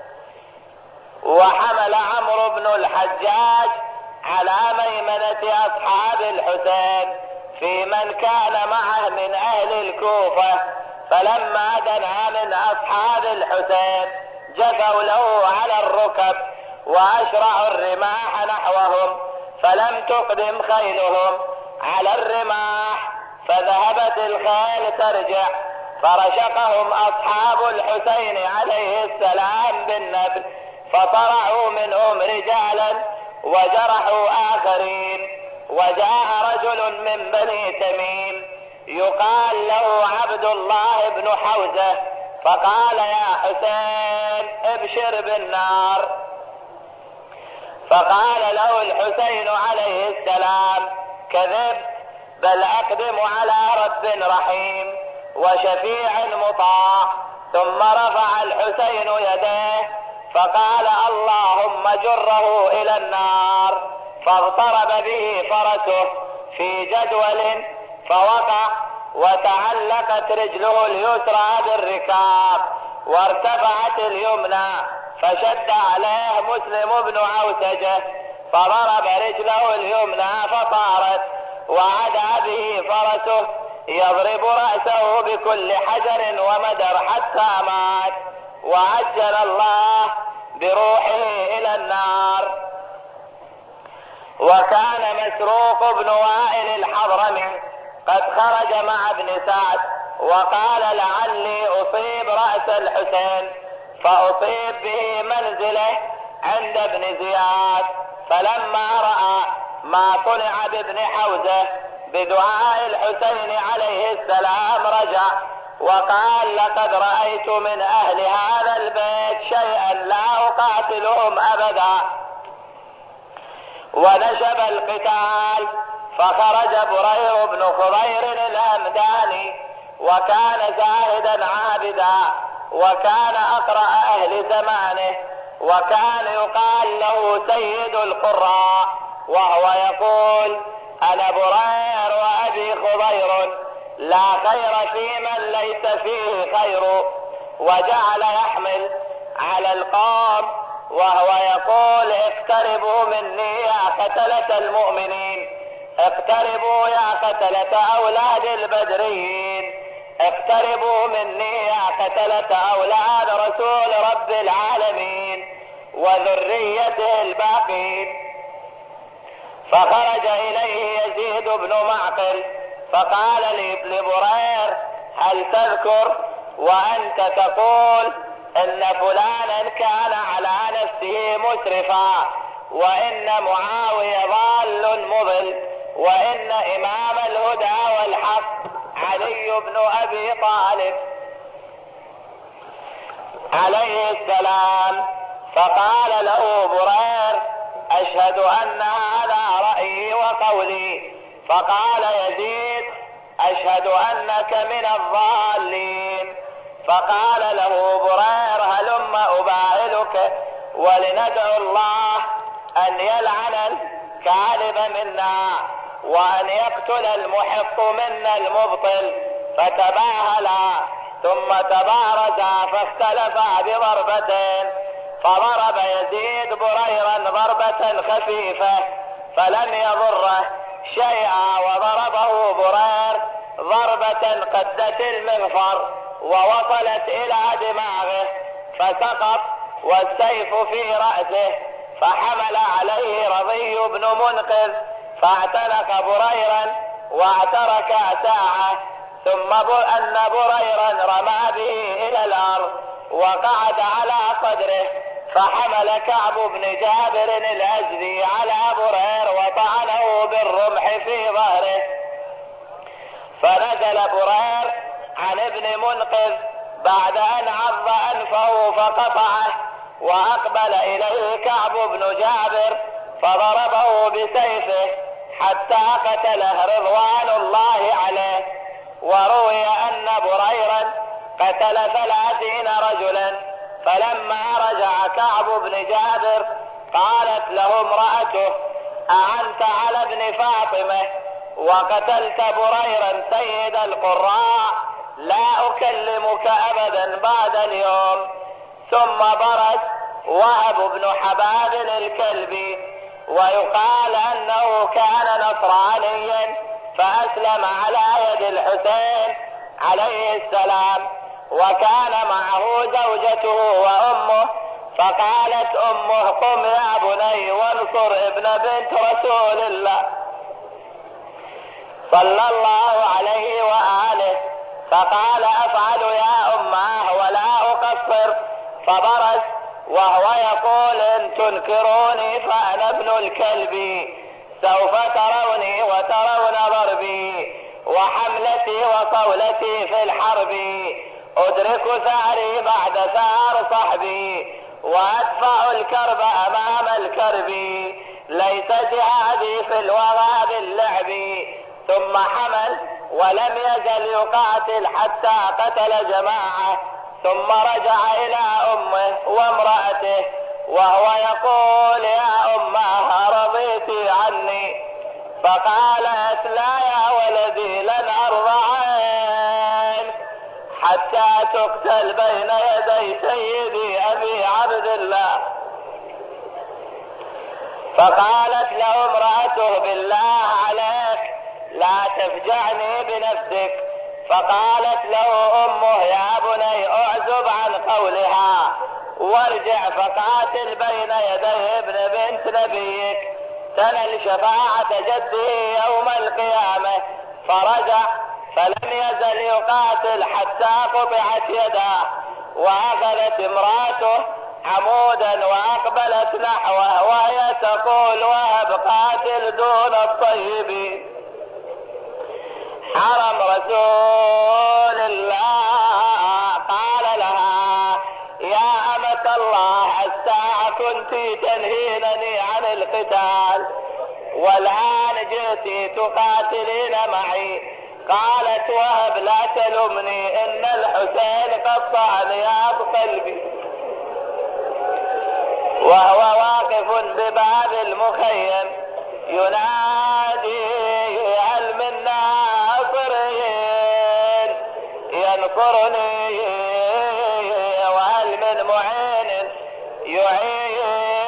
وحمل عمرو بن الحجاج على ميمنة أصحاب الحسين في من كان معه من أهل الكوفة، فلما دنا من أصحاب الحسين جثوا له على الركب وأشرعوا الرماح نحوهم، فلم تقدم خيلهم على الرماح، فذهبت الخيل ترجع، فرشقهم أصحاب الحسين عليه السلام بالنبل، فطرعوا منهم رجالا وجرحوا آخرين. وجاء رجل من بني تميم يقال له عبد الله بن حوزة فقال يا حسين ابشر بالنار. فقال له الحسين عليه السلام كذبت، بل أقدم على رب رحيم وشفيع مطاع. ثم رفع الحسين يديه فقال اللهم جره إلى النار، فاضطرب به فرسه في جدول فوقع، وتعلقت رجله اليسرى بالركاب وارتفعت اليمنى، فشد عليه مسلم بن عوسجة فضرب رجله اليمنى فطارت، وعدا به فرسه يضرب رأسه بكل حجر ومدر حتى مات، وعجل الله بروحه إلى النار. وكان مسروق بن وائل الحضرمي قد خرج مع ابن سعد وقال لعلي أصيب رأس الحسين، فأصيب به منزله عند ابن زياد. فلما رأى ما صنع بابن حوزة بدعاء الحسين عليه السلام رجع وقال لقد رأيت من أهل هذا البيت شيئا لا أقاتلهم أبدا. ونشب القتال، فخرج برير بن خضير الهمداني وكان زاهدا عابدا وكان أقرأ أهل زمانه، وكان يقال له سيد القراء، وهو يقول أنا برير وأبي خضير لا خير في من ليس فيه خير. وجعل يحمل على القوم وهو يقول اقتربوا مني يا قتلة المؤمنين، اقتربوا يا قتلة أولاد البدريين، اقتربوا مني يا قتلة أولاد رسول رب العالمين وذريته الباقين. فخرج إليه يزيد بن معقل فقال لبرير هل تذكر وأنت تقول إن فلانا كان على نفسه مسرفا، وإن معاوية ضال مضل، وإن إمام الهدى والحق علي بن أبي طالب. عليه السلام، فقال له برير: أشهد أن هذا رأيي وقولي. فقال يزيد: أشهد أنك من الضالين. فقال له برير: هلم أباهلك ولندعو الله أن يلعن الكاذب منا وأن يقتل المحق منا المبطل. فتباهلا ثم تبارزا فاختلفا بضربتين، فضرب يزيد بريرا ضربة خفيفة فلم يضره شيئا، وضربه برير ضربة قدت المغفر ووصلت إلى دماغه فسقط والسيف في رأسه. فحمل عليه رضي بن منقذ فاعتنق بريرا واعترك ساعة، ثم أن بريرا رمى به إلى الأرض وقعد على صدره، فحمل كعب بن جابر الأزدي على برير وطعنه بالرمح في ظهره. فنزل برير عن ابن منقذ بعد أن عض أنفه فقطعه، وأقبل إليه كعب بن جابر فضربه بسيفه حتى قتله رضوان الله عليه. وروي أن بريرا قتل ثلاثين رجلا. فلما رجع كعب بن جابر قالت له امرأته: أعنت على ابن فاطمة وقتلت بريرا سيد القراء، لا أكلمك أبدا بعد اليوم. ثم برز وهب بن حباب الكلبي، ويقال أنه كان نصرانيا فأسلم على يد الحسين عليه السلام، وكان معه زوجته وأمه. فقالت أمه: قم يا بني وانصر ابن بنت رسول الله صلى الله عليه وآله. فقال: أفعل يا أماه ولا أقصر. فبرز وهو يقول: إن تنكروني فأنا ابن الكلب، سوف تروني وترون ضربي وحملتي وقولتي في الحرب، أدرك ثاري بعد ثار صحبي وأدفع الكرب أمام الكرب، ليس جهادي في الوغى باللعب. ثم حمل ولم يزل يقاتل حتى قتل جماعة، ثم رجع إلى أمه وامرأته وهو يقول: يا أماه رضيتي عني؟ فقالت: لا يا ولدي، لن أرضى عنك حتى تقتل بين يدي سيدي أبي عبد الله. فقالت له امرأته: بالله عليك لا تفجعني بنفسك. فقالت له أمه: يا بني أعزب عن قولها وارجع فقاتل بين يدي ابن بنت نبيك، تنل شفاعة جده يوم القيامة. فرجع فلم يزل يقاتل حتى قطعت يداه، وأخذت امراته عمودا وأقبلت نحوه وهي تقول: وهب قاتل دون الطيب. حرم رسول الله قال لها: يا أمة الله، الساعة كنت تنهينني عن القتال والآن جئت تقاتلين معي. قالت: وهب لا تلمني، إن الحسين قطع نياب قلبي. وهو واقف بباب المخيم ينادي: هل من ناصرين ينصرني، وهل من معين يعينني؟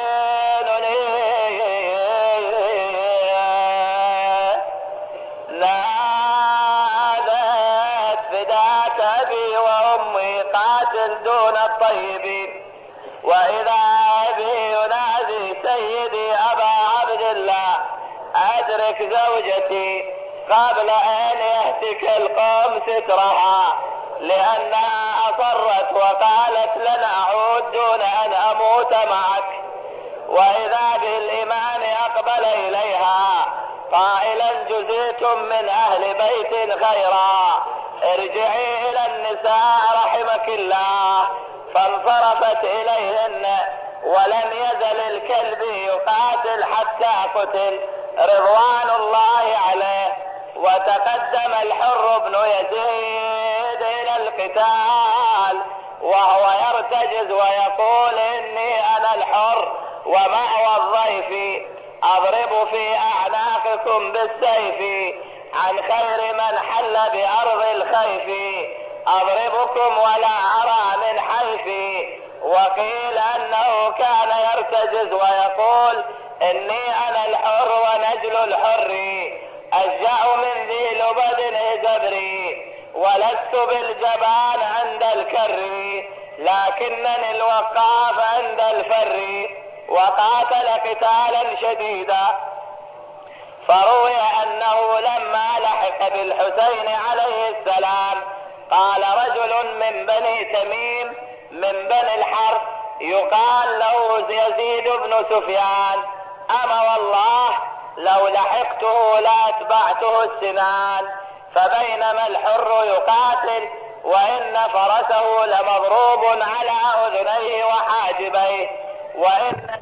نادت فداك أبي وأمي قاتل دون الطيبين. وإذا أبي ينادي: سيدي أبا عبد الله، أدرك زوجتي قبل أن يهتك القوم سترها، لأنها أصرت وقالت: لن أعود دون أن أموت معك. وإذا بالإمام أقبل إليها قائلا: جزيتم من أهل بيت خيرا، ارجعي إلى النساء رحمك الله، فانصرفت إليهن، ولم يزل الكلب يقاتل حتى قتل رضوان الله عليه. وتقدم الحر بن يزيد إلى القتال وهو يرتجز ويقول إني أنا الحر ومأوى الضيف، أضرب في أعناقكم بالسيف، عن خير من حل بأرض الخيف، أضربكم ولا أرى من حيفي. وقيل أنه كان يرتجز ويقول إني أنا الحر ونجل الحر، أشجع من ذي لبد إزبري، ولست بالجبان عند الكر، لكنني الوقاف عند الفر. وقاتل قتالا شديدا. فروي أنه لما لحق بالحسين عليه السلام قال رجل من بني تميم من بني الحرث يقال له يزيد بن سفيان: أما والله لو لحقته لاتبعته السنان. فبينما الحر يقاتل وإن فرسه لمضروب على أذنيه وحاجبيه، وإن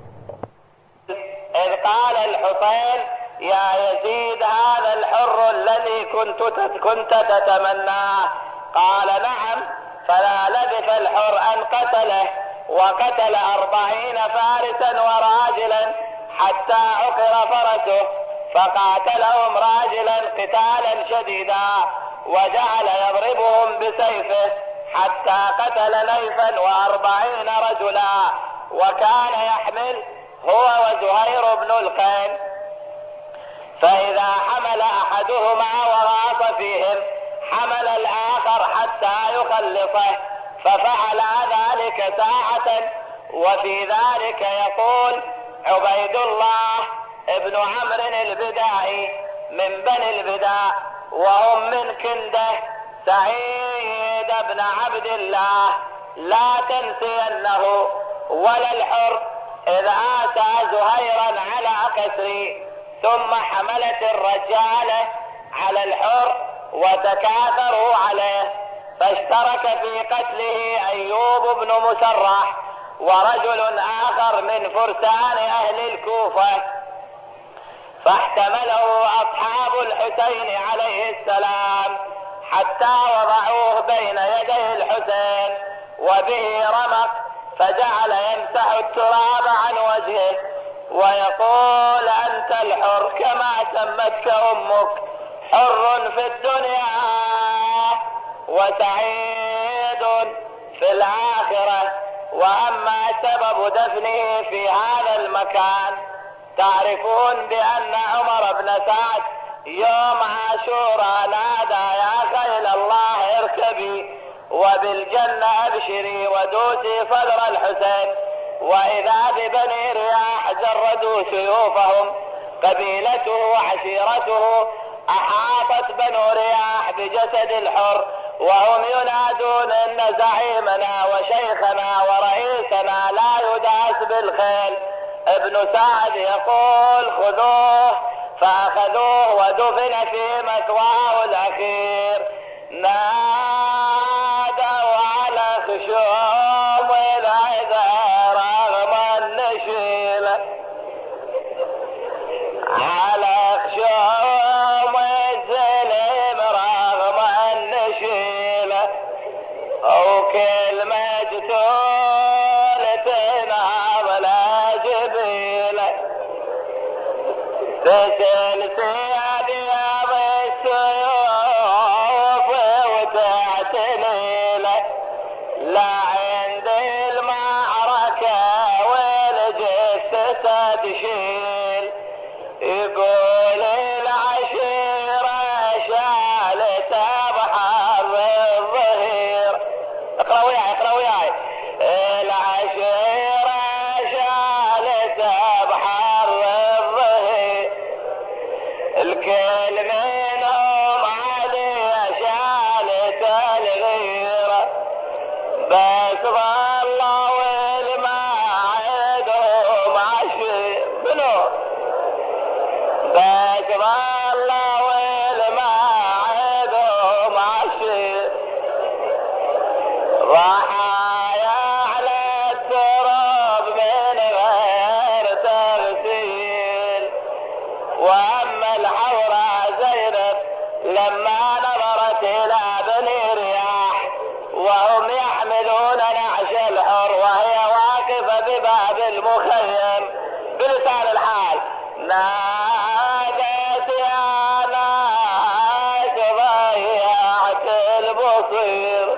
إذ قال الحسين: يا يزيد هذا الحر الذي كنت كنت تتمناه. قال: نعم. فلا لبث الحر أن قتله، وقتل أربعين فارسا وراجلا حتى عقر فرسه، فقاتلهم راجلا قتالا شديدا، وجعل يضربهم بسيفه حتى قتل نيفا وأربعين رجلا، وكان يحمل هو وزهير بن القين. فإذا حمل أحدهما وراص فيهم حمل الآخر حتى يخلصه، ففعل ذلك ساعة. وفي ذلك يقول عبيد الله ابن عمرو البدائي من بني البداء، وهم من كنده، سعيد بن عبد الله: لا تنسينه ولا الحر إذ آتى زهيرا على كسري، ثم حملت الرجالة على الحر وتكاثروا عليه، فاشترك في قتله أيوب بن مسرح ورجل آخر من فرسان أهل الكوفة، فاحتمله أصحاب الحسين عليه السلام حتى وضعوه بين يدي الحسين وبه رمق، فجعل يمسح التراب عن وجهه ويقول: أنت الحر كما سمتك أمك، حر في الدنيا وسعيد في الآخرة. وأما سبب دفنه في هذا المكان، تعرفون بأن عمر بن سعد يوم عاشوراء نادى: يا خيل الله اركبي وبالجنة ابشري ودوسي صدر الحسين. وإذا ببني رياح جردوا سيوفهم، قبيلته وعشيرته أحاطت بنو رياح بجسد الحر، وهم ينادون: إن زعيمنا وشيخنا ورئيسنا لا يداس بالخيل. ابن سعد يقول: خذوه، فأخذوه ودفن في مثواه الأخير. نادوا على خشوم العذا رغم النشيل، على خشوم الزلم رغم النشيل، أو كلمة تول تنهض لا جبيل، تسل سياد يا السيوف نظرت إلى بني رياح وهم يحملون نعش الحر وهي واقفة بباب المخيم بلسان الحال نادت يا ناس ضيعت البصير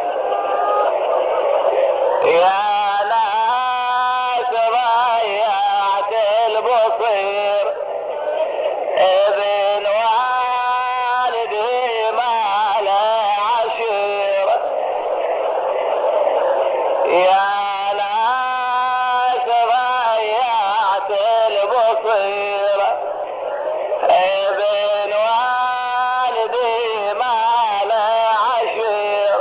يا ناس ضيعت البصير ابن والدي ما له عشير يا ناس ضيعت البصير ابن والدي ما له عشير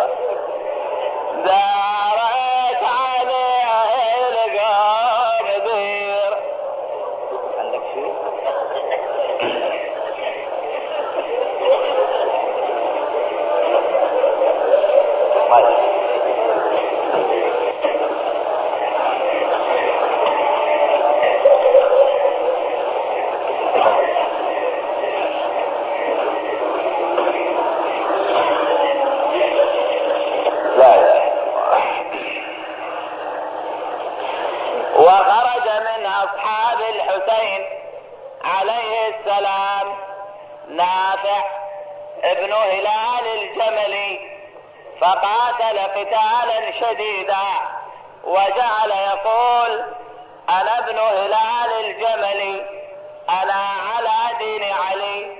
دارت عليه القوم دير. عندك شيء؟ وخرج من أصحاب الحسين عليه السلام نافع ابن هلال الجملي فقاتل قتالا شديدا وجعل يقول أنا ابن هلال الجملي أنا على دين علي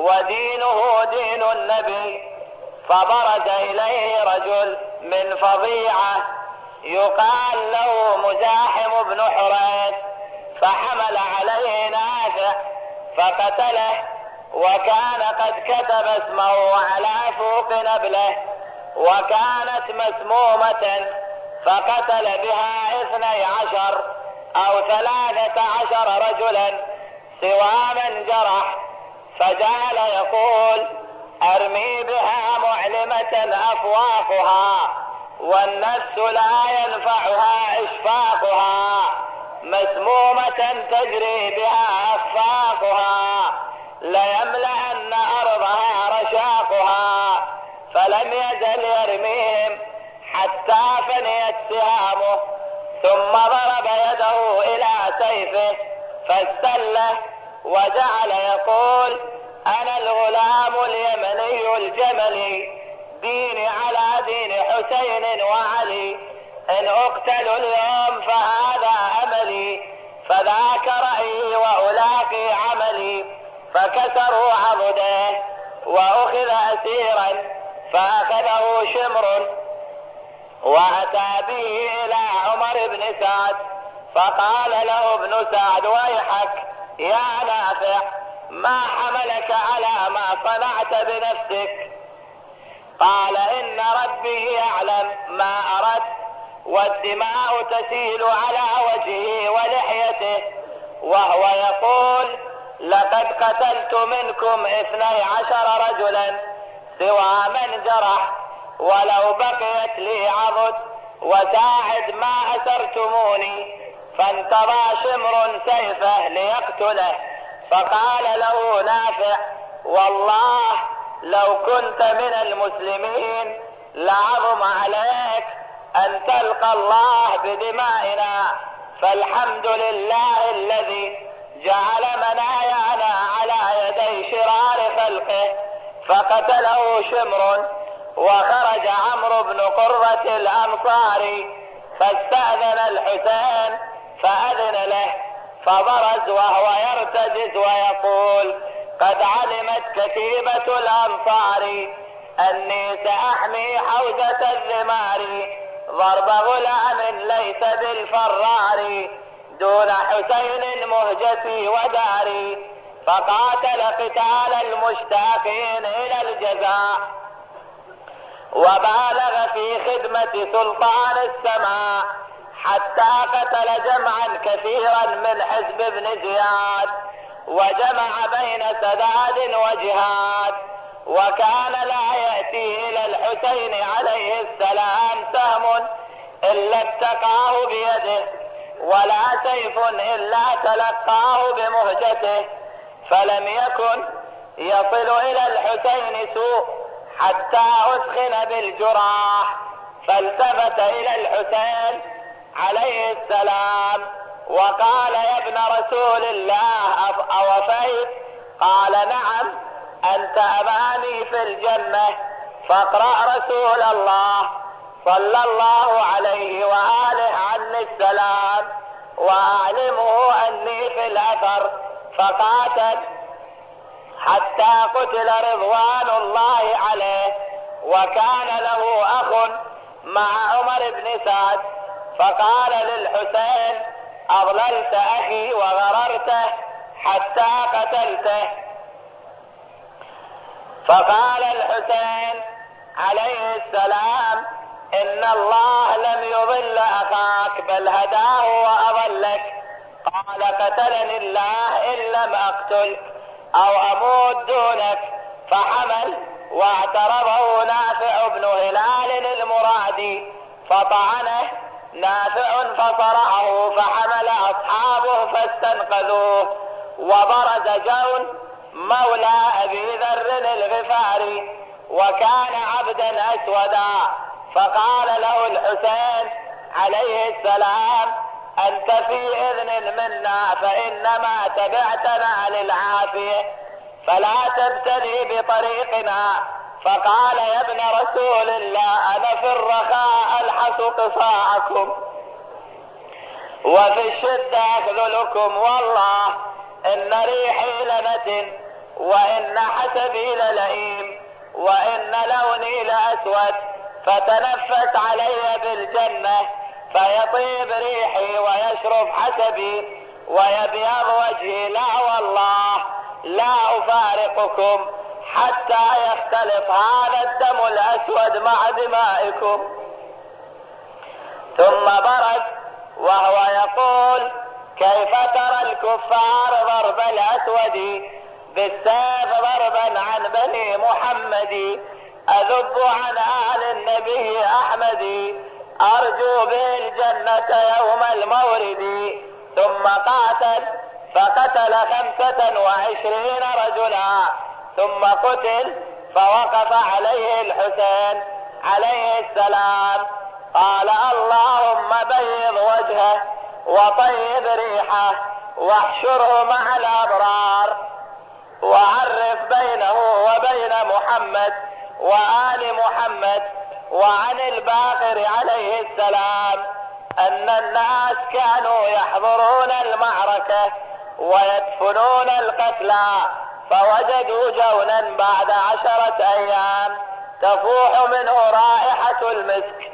ودينه دين النبي. فبرز إليه رجل من فظيعة يقال له مزاحم بن حريث فحمل عليه نافع فقتله وكان قد كتب اسمه على فوق نبله وكانت مسمومة فقتل بها اثني عشر او ثلاثة عشر رجلا سوى من جرح فجعل يقول ارمي بها معلمة افواقها والنفس لا ينفعها اشفاقها مسمومة تجري بها اخفاقها ليملأن ارضها رشاقها. فلم يزل يرميهم حتى فنيت سهامه ثم ضرب يده الى سيفه فاستله وجعل يقول انا الغلام اليمني الجملي ديني على دين حسين وعلي ان اقتل اليوم فهذا املي فذاك رأيي والاقي عملي. فكسروا عضده واخذ اسيرا فاخذه شمر واتى به الى عمر بن سعد فقال له ابن سعد ويحك يا نافع ما حملك على ما صنعت بنفسك؟ قال ان ربي يعلم ما اردت والدماء تسيل على وجهه ولحيته وهو يقول لقد قتلت منكم اثني عشر رجلا سوى من جرح ولو بقيت لي عضد وساعد ما اسرتموني. فانتضى شمر سيفه ليقتله فقال له نافع والله لو كنت من المسلمين لعظم عليك ان تلقى الله بدمائنا فالحمد لله الذي جعل منايانا على يدي شرار خلقه. فقتله شمر وخرج عمرو بن قرة الانصاري فاستأذن الحسين فأذن له فبرز وهو يرتجز ويقول قد علمت كتيبة الانصار اني ساحمي حوزة الذمار ضرب غلام ليس بالفرار دون حسين مهجتي وداري. فقاتل قتال المشتاقين الى الجزاء وبالغ في خدمة سلطان السماء حتى قتل جمعا كثيرا من حزب ابن زياد وجمع بين سداد وجهاد وكان لا يأتي الى الحسين عليه السلام سهم الا اتقاه بيده ولا سيف الا تلقاه بمهجته. فلم يكن يصل إلى الحسين سوء حتى أثخن بالجراح، فالتفت إلى الحسين عليه السلام وقال: يا ابن رسول الله أوفيت؟ قال: نعم، أنت أمامي في الجنة. فاقرأ رسول الله صلى الله عليه وآله عني السلام وأعلمه أني في الأثر. فقاتل حتى قتل رضوان الله عليه، وكان له أخ مع عمر بن سعد، فقال للحسين: أضللت أخي وغررته حتى قتلته. فقال الحسين عليه السلام: إن الله لم يضل أخاك بل هداه وأضلك. قال: قتلني الله إن لم أقتلك أو أموت دونك. فحمل واعترضه نافع بن هلال المرادي فطعنه نافع فصرعه، فحمل أصحابه فاستنقذوه. وبرز جون مولى أبي ذر الغفاري وكان عبدا أسودا، فقال له الحسين عليه السلام: أنت في إذن منا، فإنما تبعتنا للعافية فلا تبتلي بطريقنا. فقال: يا ابن رسول الله، أنا في الرخاء ألحس قصاعكم وفي الشدة أخذلكم، والله إن ريحي لنتن وإن حسبي للئيم وإن لوني لأسود، فتنفس علي بالجنة فيطيب ريحي ويشرب حسبي ويبيض وجهي. لا والله لا أفارقكم حتى يختلط هذا الدم الأسود مع دمائكم. ثم برز وهو يقول: كيف ترى الكفار ضرب الأسود بالسيف ضربا عن بني محمد، أذب عن آل النبي أحمد، أرجو به الجنة يوم المورد. ثم قاتل فقتل خمسة وعشرين رجلا، ثم قتل فوقف عليه الحسين عليه السلام قال: اللهم بيض وجهه وطيب ريحه واحشره مع الأبرار، وعرف بينه وبين محمد وآل محمد وعن الباقر عليه السلام أن الناس كانوا يحضرون المعركة ويدفنون القتلى، فوجدوا جونا بعد عشرة أيام تفوح منه رائحة المسك.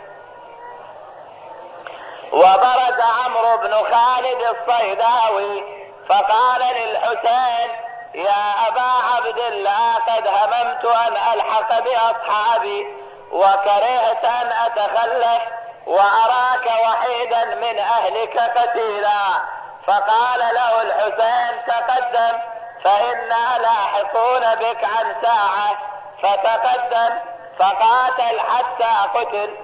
وبرز عمرو بن خالد الصيداوي فقال للحسين: يا أبا عبد الله، قد هممت أن ألحق بأصحابي وكرهت أن أتخلف وأراك وحيدا من أهلك قتيلا. فقال له الحسين: تقدم فإنا لاحقون بك عن ساعة. فتقدم فقاتل حتى قتل.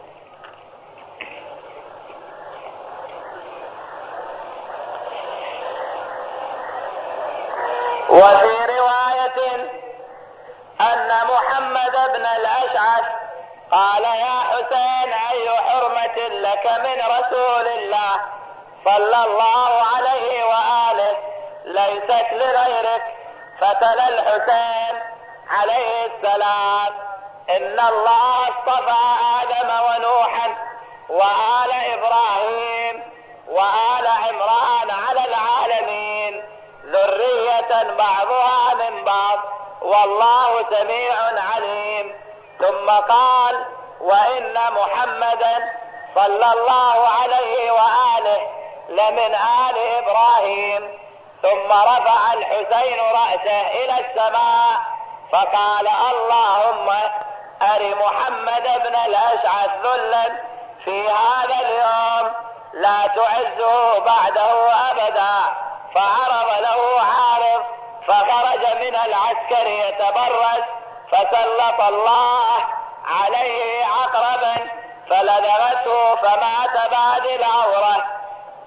وفي رواية أن محمد بن الأشعث قال: يا حسين، أي حرمة لك من رسول الله صلى الله عليه وآله ليست لغيرك. فتلا الحسين عليه السلام: إن الله اصطفى آدم ونوحا وآل إبراهيم وآل عمران على العالمين ذرية بعضها من بعض، والله سميع عليم. ثم قال: وإن محمدا صلى الله عليه وآله لمن آل إبراهيم. ثم رفع الحسين رأسه إلى السماء فقال: اللهم أر محمد بن الأشعث ذلا في هذا اليوم لا تعزه بعده أبدا. فعرض له عارض فخرج من العسكر يتبرز، فسلط الله عليه عقربا فلدغته فمات بعد العورة.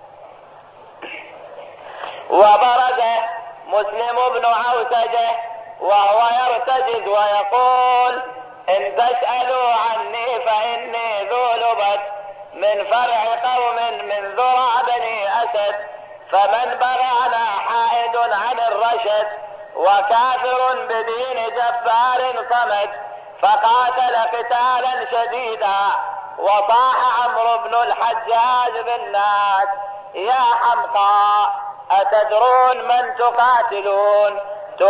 وبرز مسلم بن عوسجة وهو يرتجز ويقول إن تسألوا عني فإني ذو لبد من فرع قوم من ذرع بني أسد، فمن بغانا حائد عن الرشد وكافر بدين جبار صمد. فقاتل قتالا شديدا وصاح عمرو بن الحجاج بالناس يا حمقى أتدرون من تقاتلون؟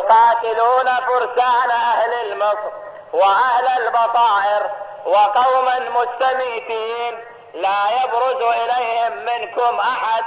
تقاتلون فرسان أهل المصر وأهل البطائر وقوما مستميتين لا يبرز إليهم منكم أحد،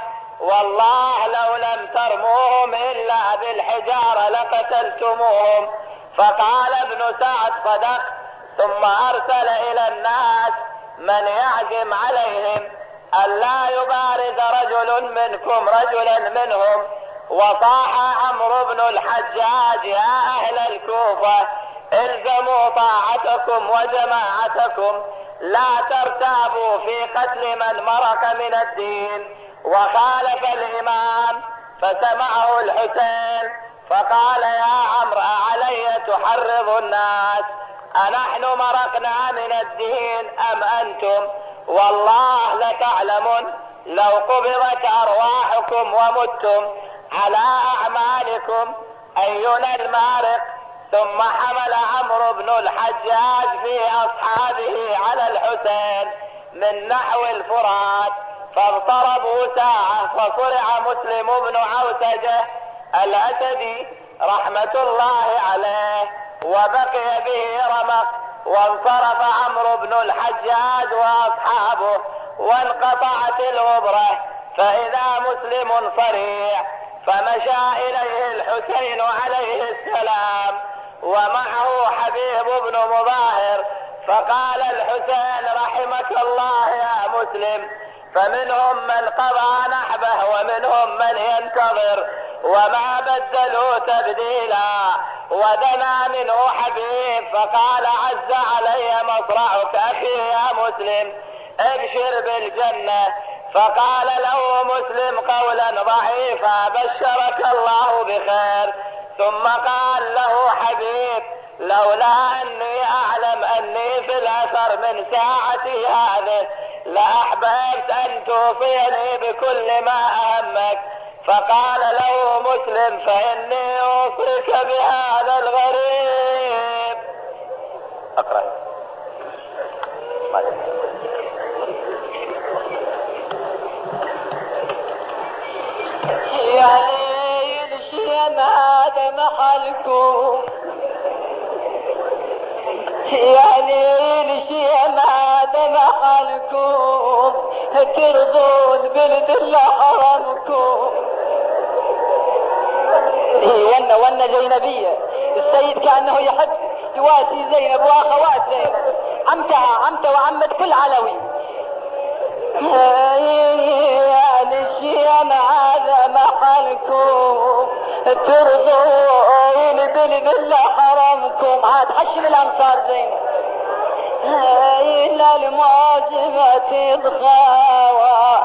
والله لو لم ترموهم إلا بالحجارة لقتلتموهم. فقال ابن سعد صدق، ثم أرسل إلى الناس من يعزم عليهم ألا يبارز رجل منكم رجلا منهم. وصاح عمرو بن الحجاج يا أهل الكوفة الزموا طاعتكم وجماعتكم، لا ترتابوا في قتل من مرق من الدين. وخالف الإمام فسمعه الحسين فقال يا عمرو أعلي تحرض الناس؟ أنحن مرقنا من الدين أم أنتم؟ والله لتعلمون لو قبضت أرواحكم ومتم على أعمالكم أينا المارق. ثم حمل عمرو بن الحجاج في أصحابه على الحسين من نحو الفرات، فاضطربوا ساعة فصرع مسلم بن عوسجة الأسدي رحمة الله عليه وبقي به رمق. وانصرف عمرو بن الحجاج وأصحابه وانقطعت الغبرة، فإذا مسلم صريع فمشى إليه الحسين عليه السلام ومعه حبيب بن مظاهر، فقال الحسين رحمك الله يا مسلم، فمنهم من قضى نحبه ومنهم من ينتظر وما بدلوا تبديلا. ودنا منه حبيب فقال عز علي مصرعك أخي يا مسلم ابشر بالجنة. فقال له مسلم قولا ضعيفا بشرك الله بخير. ثم قال له حبيب لولا أني أعلم أني في الأثر من ساعتي هذه لأحببت أن توصيني بكل ما أهمك. فقال له مسلم فإني أوصيك بهذا الغريب. أقرأ. يا ليل شيمات محلكم، يا ليل شيمات محلكم، ترضون بالذل حرمكم. ونا ونا زينبية السيد كأنه يحب يواسي زينب واخوات زينب، عمتها عمته وعمة كل علوي. يا للشيم هذا محلكم، ترضون بالذل حرمكم. عاد حشم الأنصار زينب إلا المعجبة تضخاوى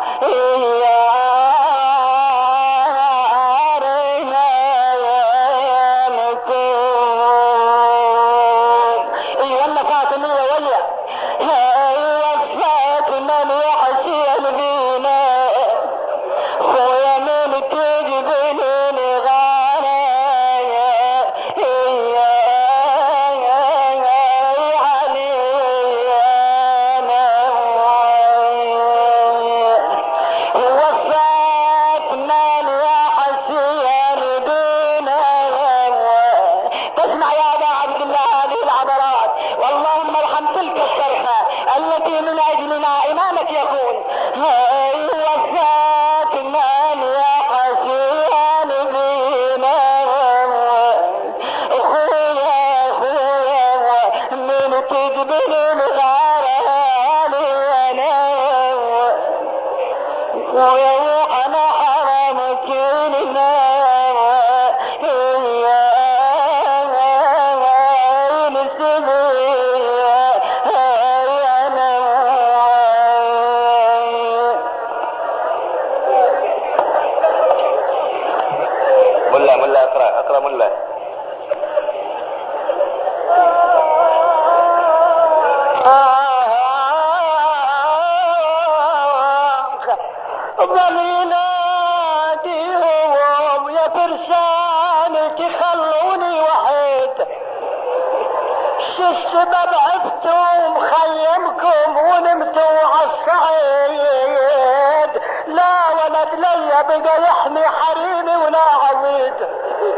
شو السبب عفتوا مخيمكم ونمتوا عالصعيد؟ لا ولد ليا بقى يحمي حريمي ولا عويد.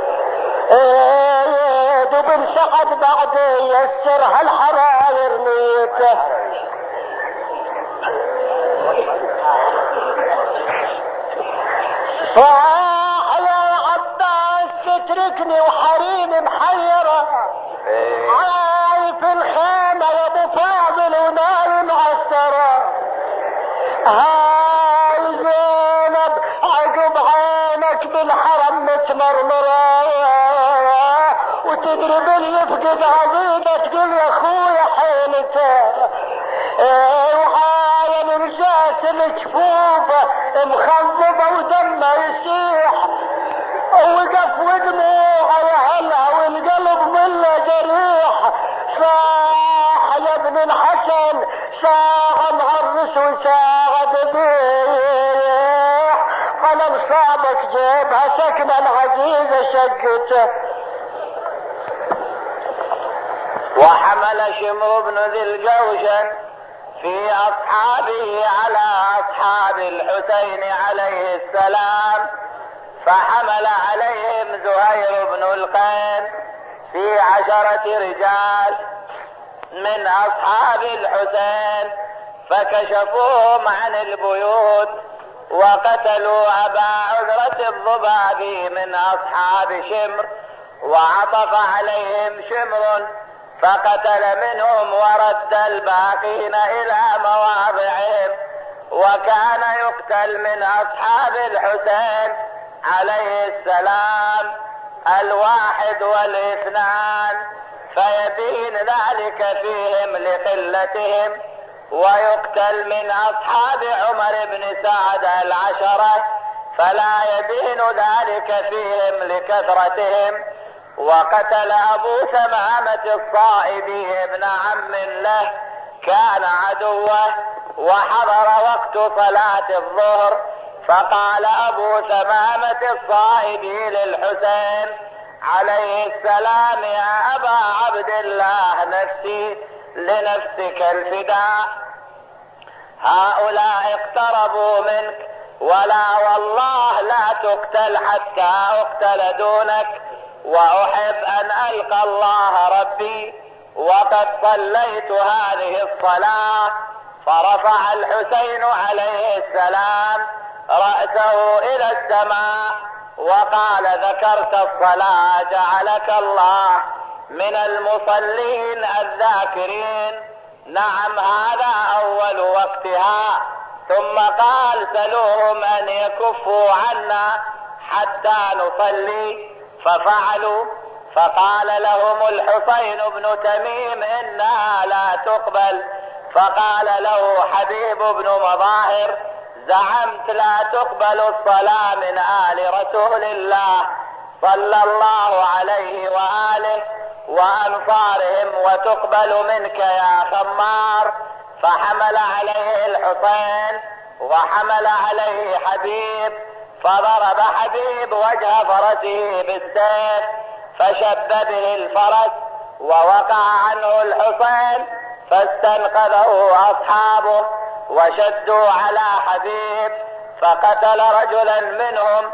ايد وبن سعد بعد يسر هالحراير نيته. صاح يا عباس تتركني وحريمي محيرة، عايف الخيمة يا ابو فاضل ونايم عالثرى. هاي زينب عقب عينك بالحرم متمرمرة، وتدري باللي يفقد عظيمة تقول يا اخويا حيلته. وعاين الجاس الجفوفة مخضبة ودمه يسيح، وقف ودموعه يا هلا والقلب ظله جريح. صاح يا ابن الحسن ساعة معرس وساعة ذبيح، قلم صابك جيبها سكنة العزيزة شقته. وحمل شمر بن ذي الجوشن في أصحابه على أصحاب الحسين عليه السلام، فحمل عليهم زهير بن القين في عشرة رجال من أصحاب الحسين، فكشفوهم عن البيوت وقتلوا أبا عذرة الضبابي من أصحاب شمر، وعطف عليهم شمر فقتل منهم ورد الباقين إلى مواضعهم. وكان يقتل من أصحاب الحسين عليه السلام الواحد والاثنان، فيبين ذلك فيهم لقلتهم، ويقتل من أصحاب عمر بن سعد العشرة فلا يبين ذلك فيهم لكثرتهم. وقتل أبو ثمامة الصائبي ابن عم له كان عدوه، وحضر وقت صلاة الظهر، فقال أبو ثمامة الصائبي للحسين عليه السلام يا أبا عبد الله نفسي لنفسك الفداء، هؤلاء اقتربوا منك ولا والله لا تقتل حتى أقتل دونك، وأحب أن ألقى الله ربي وقد صليت هذه الصلاة. فرفع الحسين عليه السلام رأسه إلى السماء وقال ذكرت الصلاة جعلك الله من المصلين الذاكرين. نعم هذا أول وقتها. ثم قال سلوهم أن يكفوا عنا حتى نصلي، ففعلوا. فقال لهم الحسين بن تميم إنها لا تقبل، فقال له حبيب بن مظاهر زعمت لا تقبل الصلاة من آل رسول الله صلى الله عليه وآله وأنصارهم وتقبل منك يا خمار. فحمل عليه الحسين وحمل عليه حبيب، فضرب حبيب وجه فرسه بالسيف فشب به الفرس، ووقع عنه الحسين فاستنقذه أصحابه وشدوا على حبيب فقتل رجلا منهم.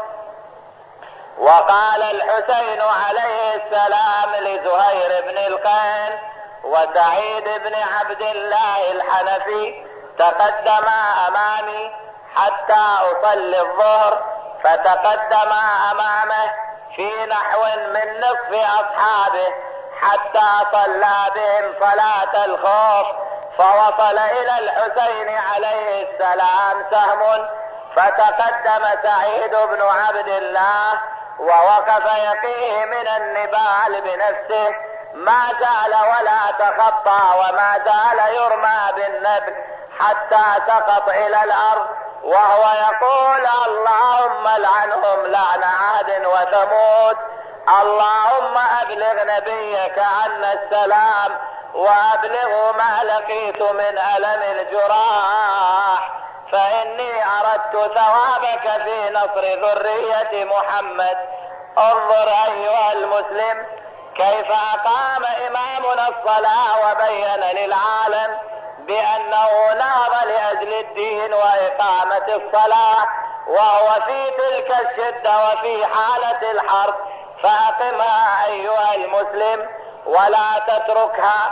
وقال الحسين عليه السلام لزهير بن القين وسعيد بن عبد الله الحنفي تقدما أمامي حتى أصلي الظهر، فتقدما أمامه في نحو من نصف أصحابه حتى صلى بهم صلاة الخوف، فوصل إلى الحسين عليه السلام سهم، فتقدم سعيد بن عبد الله ووقف يقيه من النبال بنفسه، ما زال ولا تخطى وما زال يرمى بالنبل حتى سقط إلى الأرض وهو يقول اللهم لعنهم لعن عاد وثمود، اللهم أبلغ نبيك عنا السلام وأبلغه ما لقيت من ألم الجراح، فإني أردت ثوابك في نصر ذرية محمد. انظر أيها المسلم كيف أقام إمامنا الصلاة وبين للعالم بأنه نهض لأجل الدين وإقامة الصلاة وهو في تلك الشدة وفي حالة الحرب، فأقمها أيها المسلم ولا تتركها.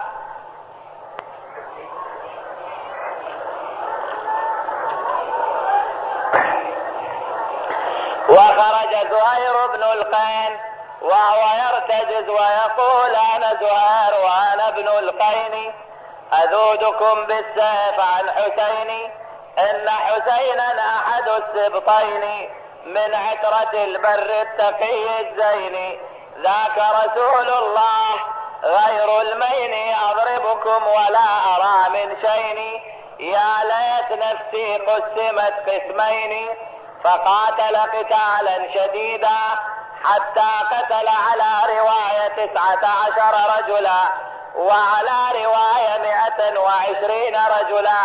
وخرج زهير بن القين وهو يرتجز ويقول أنا زهير وأنا ابن القين، أذودكم بالسيف عن حسين، إن حسينا أحد السبطين، من عترة البر التقي الزين، ذاك رسول الله غير المين، أضربكم ولا أرى من شين، يا ليت نفسي قسمت قسمين، فقاتل قتالا شديدا حتى قتل على رواية تسعة عشر رجلا وعلى رواية مئة وعشرين رجلا.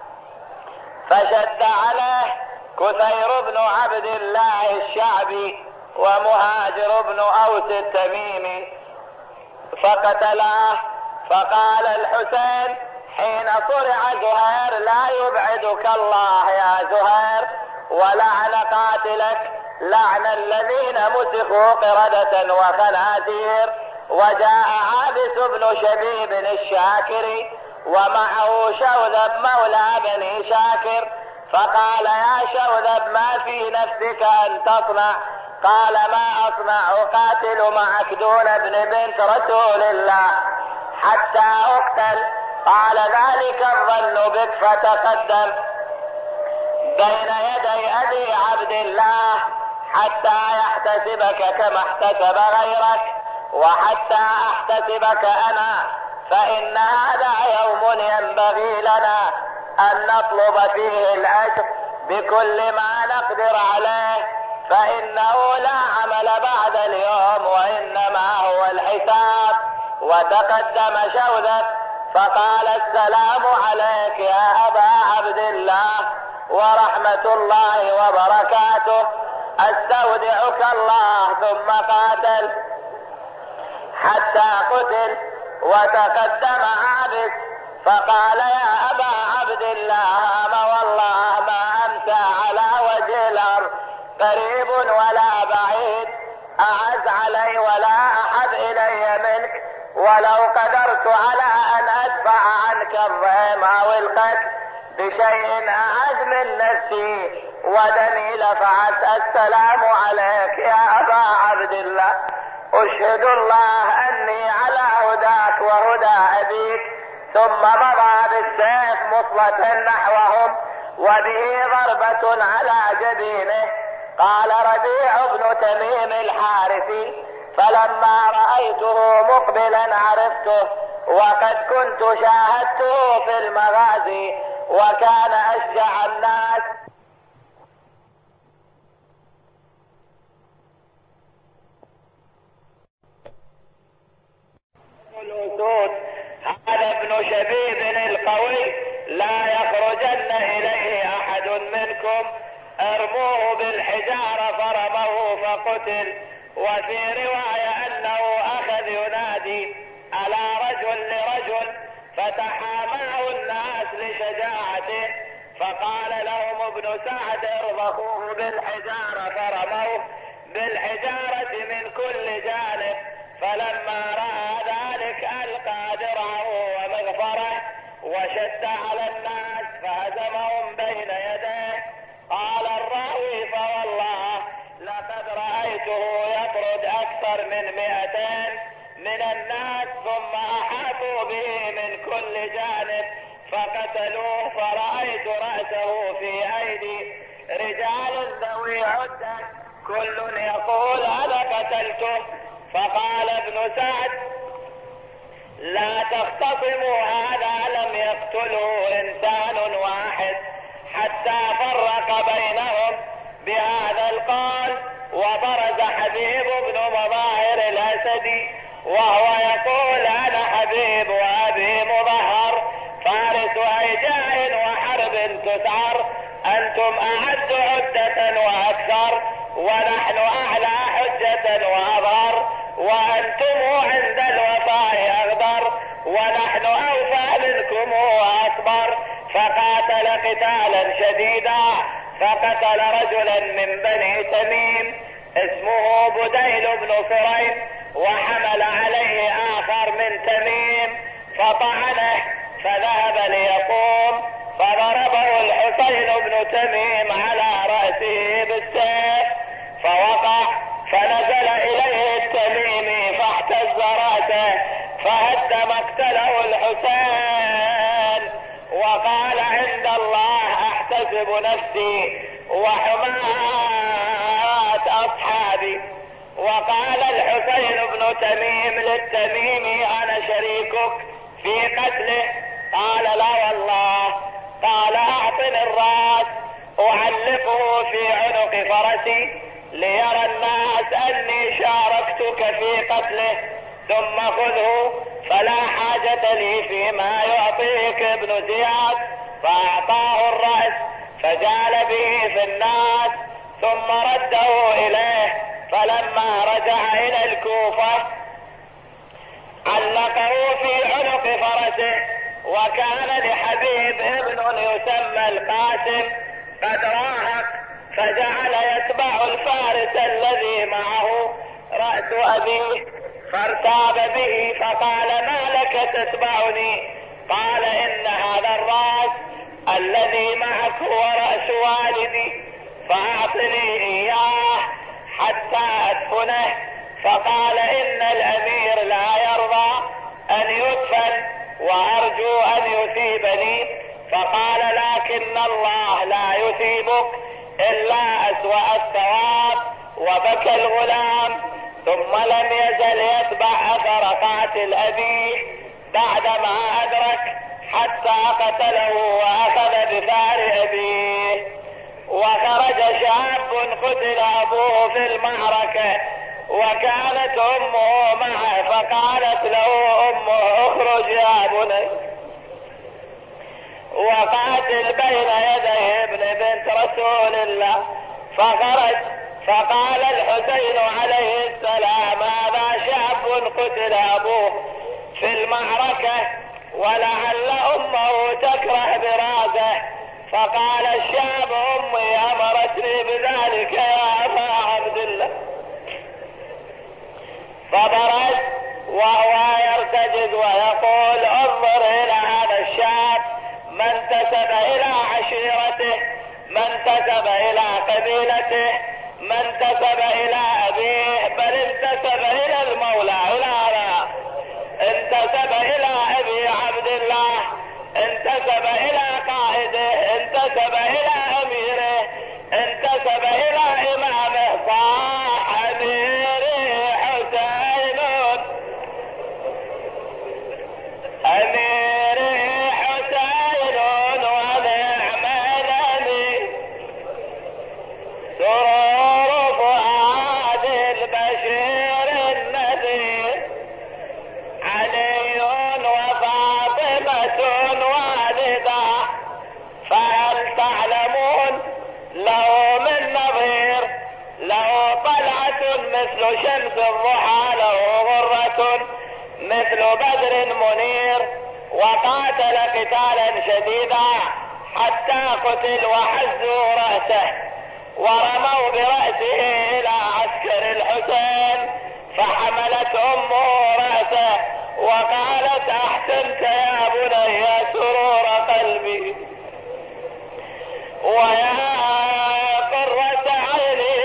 فشد عليه كثير بن عبد الله الشعبي ومهاجر بن أوس التميمي فقتلاه. فقال الحسين حين صرع زهير لا يبعدك الله يا زهير، ولعن قاتلك لعن الذين مسخوا قردة وخنازير. وجاء عابس بن شبيب الشاكري ومعه شوذب مولى بني شاكر، فقال يا شوذب ما في نفسك أن تصنع؟ قال ما أصنع، أقاتل معك دون ابن بنت رسول الله حتى أقتل. قال ذلك الظن بك، فتقدم بين يدي أبي عبد الله حتى يحتسبك كما احتسب غيرك وحتى احتسبك أنا، فإن هذا يوم ينبغي لنا أن نطلب فيه الأجر بكل ما نقدر عليه، فإنه لا عمل بعد اليوم وإنما هو الحساب. وتقدم شوذب فقال السلام عليك يا أبا عبد الله ورحمة الله وبركاته، استودعك الله. ثم قاتل حتى قتل. وتقدم عابس فقال يا أبا عبد الله ما والله ما أمسى على وجه الأرض قريب ولا بعيد أعز علي ولا أحب إلي منك، ولو قدرت على أن أدفع عنك الضيم أو القتل بشيء أعز من نفسي ودمي لفعلت. السلام عليك يا أبا عبد الله، أشهد الله أني على هداك وهدى أبيك. ثم مضى بالسيف مصلة نحوهم وبه ضربة على جبينه. قال ربيع بن تميم الحارثي فلما رأيته مقبلا عرفته، وقد كنت شاهدته في المغازي وكان أشجع الناس. الأسود هذا ابن شبيب القوي لا يخرجن إليه أحد منكم، ارموه بالحجارة فرموه فقتل. وفي رواية أنه أخذ ينادي على رجل لرجل فتحاماه الناس لشجاعته، فقال لهم ابن سعد ارضخوه بالحجارة فرموه بالحجارة من كل جانب. فلما رأى ذلك ألقى درعه ومغفره وشد على الناس فهزمهم بين يديه. قال الراوي فوالله لقد رأيته يطرد أكثر من مئتين من الناس، ثم أحاطوا به من كل جانب فقتلوه. فرأيت رأسه في أيدي رجال ذوي عدة كل يقول أنا قتلته. فقال ابن سعد لا تختصموا، هذا لم يقتله إنسان واحد، حتى فرق بينهم بهذا القول. وبرز حبيب بن مظاهر الأسدي وهو يقول أنا حبيب وأبي مظهر فارس هيجاء وحرب تسعر، أنتم أعد عدة وأكثر ونحن أعلى حجة وأظهر، وأنتم عند فقاتل قتالا شديدا فقتل رجلا من بني تميم اسمه بديل بن صريم، وحمل عليه آخر من تميم فطعنه فذهب ليقوم فضربه الحسين بن تميم على رأسه بالسيف فوقع، فنزل إليه التميمي فاحتز رأسه فهد مقتله الحسين وقال عند الله احتسب نفسي وحماة اصحابي. وقال الحسين بن تميم للتميمي انا شريكك في قتله، قال لا والله. قال اعطني الراس اعلقه في عنق فرسي ليرى الناس اني شاركتك في قتله، ثم خذه فلا حاجة لي فيما يعطيك ابن زياد. فاعطاه الرأس فجعل به في الناس ثم رده اليه، فلما رجع الى الكوفة علقه في عنق فرسه. وكان لحبيب ابن يسمى القاسم قد راهق فجعل يتبع الفارس الذي معه رأس أبيه فارتاب به فقال ما لك تتبعني؟ قال إن هذا الرأس الذي معك هو رأس والدي فأعطني إياه حتى أدفنه. فقال إن الأمير لا يرضى أن يدفن وأرجو أن يثيبني. فقال لكن الله لا يثيبك إلا أسوأ الثواب. وبكى الغلام ثم لم يزل يتبع أثر قاتل أبيه بعدما أدرك حتى قتله وأخذ بثار أبيه. وخرج شاب قتل أبوه في المعركة وكانت أمه معه، فقالت له أمه اخرج يا بني وقاتل بين يدي ابن بنت رسول الله. فخرج فقال الحسين عليه السلام هذا شاب قتل أبوه في المعركة ولعل أمه تكره براسه. فقال الشاب أمي أمرتني بذلك يا أبا عبد الله. فبرز وهو يرتجز ويقول انظر إلى هذا الشاب ما انتسب إلى عشيرته، ما انتسب إلى قبيلته، ما انتسب إلى أبيه، بل انتسب إلى المولى إلى الله، انتسب إلى أبي عبد الله، انتسب إلى قائده، انتسب إلى أميره، انتسب إلى إمامه صاح أميري حسين أميري حسين ونعم الأمير سرور فؤاد البشير النذير علي وفاطمة والدة فهل تعلمون له من نظير؟ له طلعة مثل شمس الضحى، له غرة مثل بدر منير، وقاتل قتالا شديدا حتى قتل وحزوا رأسه ورموا برأسه إلى عسكر الحسين، فحملت أمه رأسه وقالت أحسنت يا بني يا سرور قلبي ويا قرة عيني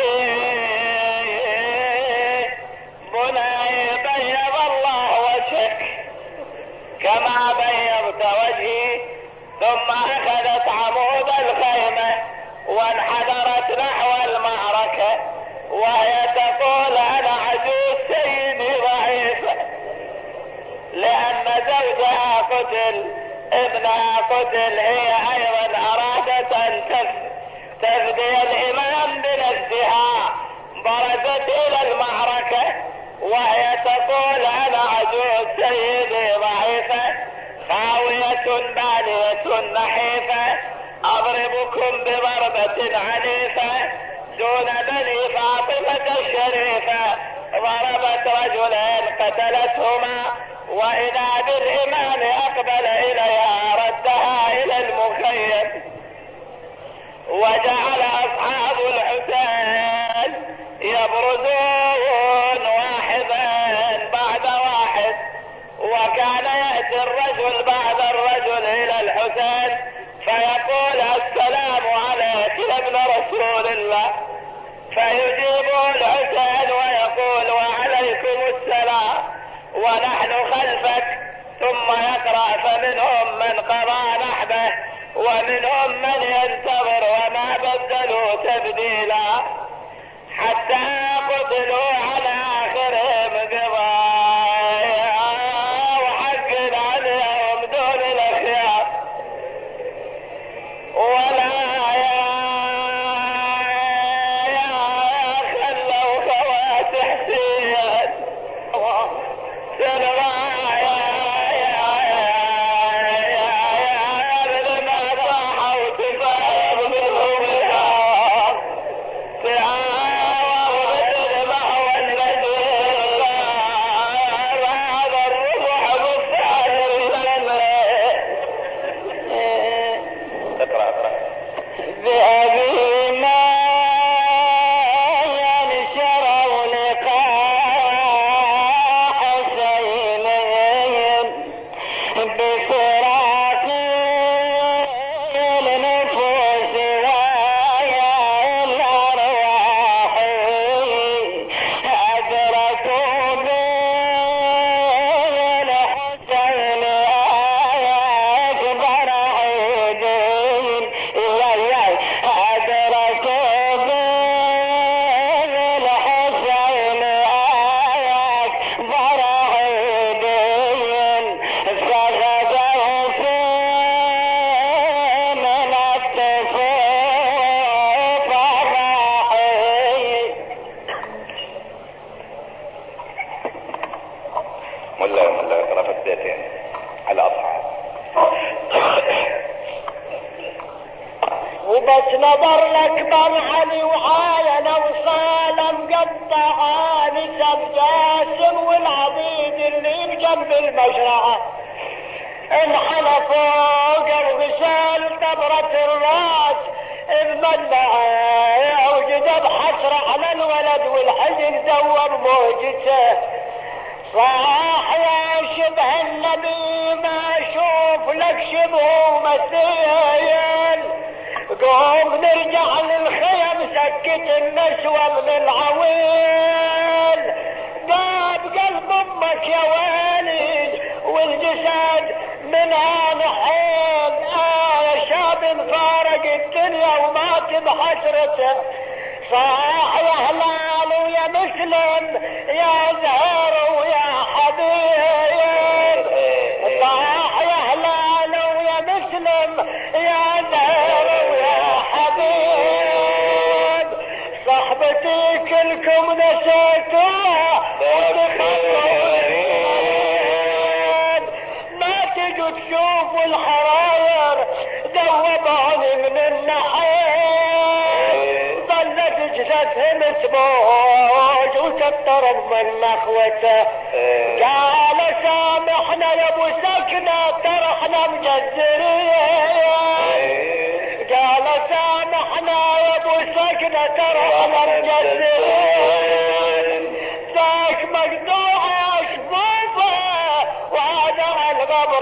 بني بيض الله وجهك كما بيضت وجهي. ثم أخذت عمود الخيمة وانحدرت نحو المعركة وهي تقول أنا عجوز سيدي ضعيفة، لأن زوجها قتل ابنها قتل، هي أيضا أرادت أن تفدي الإمام بنفسها، برزت إلى المعركة وهي تقول أنا عجوز سيدي ضعيفة خاوية بالية نحيفة أضربكم بضربة عنيفة دون بني فاطمة الشريفة. ضربت رجلين قتلتهما وإذا بالإمام أقبل إليها ردها إلى المخ يدخل بعد الرجل الى الحسين فيقول السلام عليك يا ابن رسول الله، فيجيبه الحسين ويقول وعليكم السلام ونحن خلفك، ثم يقرأ فمنهم من قضى نحبه ومنهم من ينتظر وما بدلوا تبديلا حتى قتلوا على آخرهم قضايا وحق عليهم دون الأخيار ولا خلوا خوات حسين وبس نظر الأكبر علي وعاين وصال مقطع نسب جاسم والعبيد اللي بجنب المشرعة انحنفوا قلب سال دبرة الراس المدمعة وجذب حسرة على الولد والحزن دور موجته صاح يا شبه النبي ما اشوف لك شبه مثيل قوم نرجع للخيم سكت النسوة من العويل داب قلب امك يا ويلي والجسد منها نحيل آه يا شاب فارق الدنيا ومات بحسرته صاح يا هلال ويا مسلم يا زهر ويا حبيب صاح يا هلال ويا مسلم يا زهر ويا حبيب صحبتي كلكم نسيتوها ما تجوا تشوفوا الحراير ذوبوني من النحيل ظلت جثثهم سبوج وتضطرب من نخوته قال سامحنا يا ابو سكنة ترى احنا مجزرين قال سامحنا يا ابو سكنة ترى احنا مجزرين ذاك مقطوعة شفوفه وهذا الغبر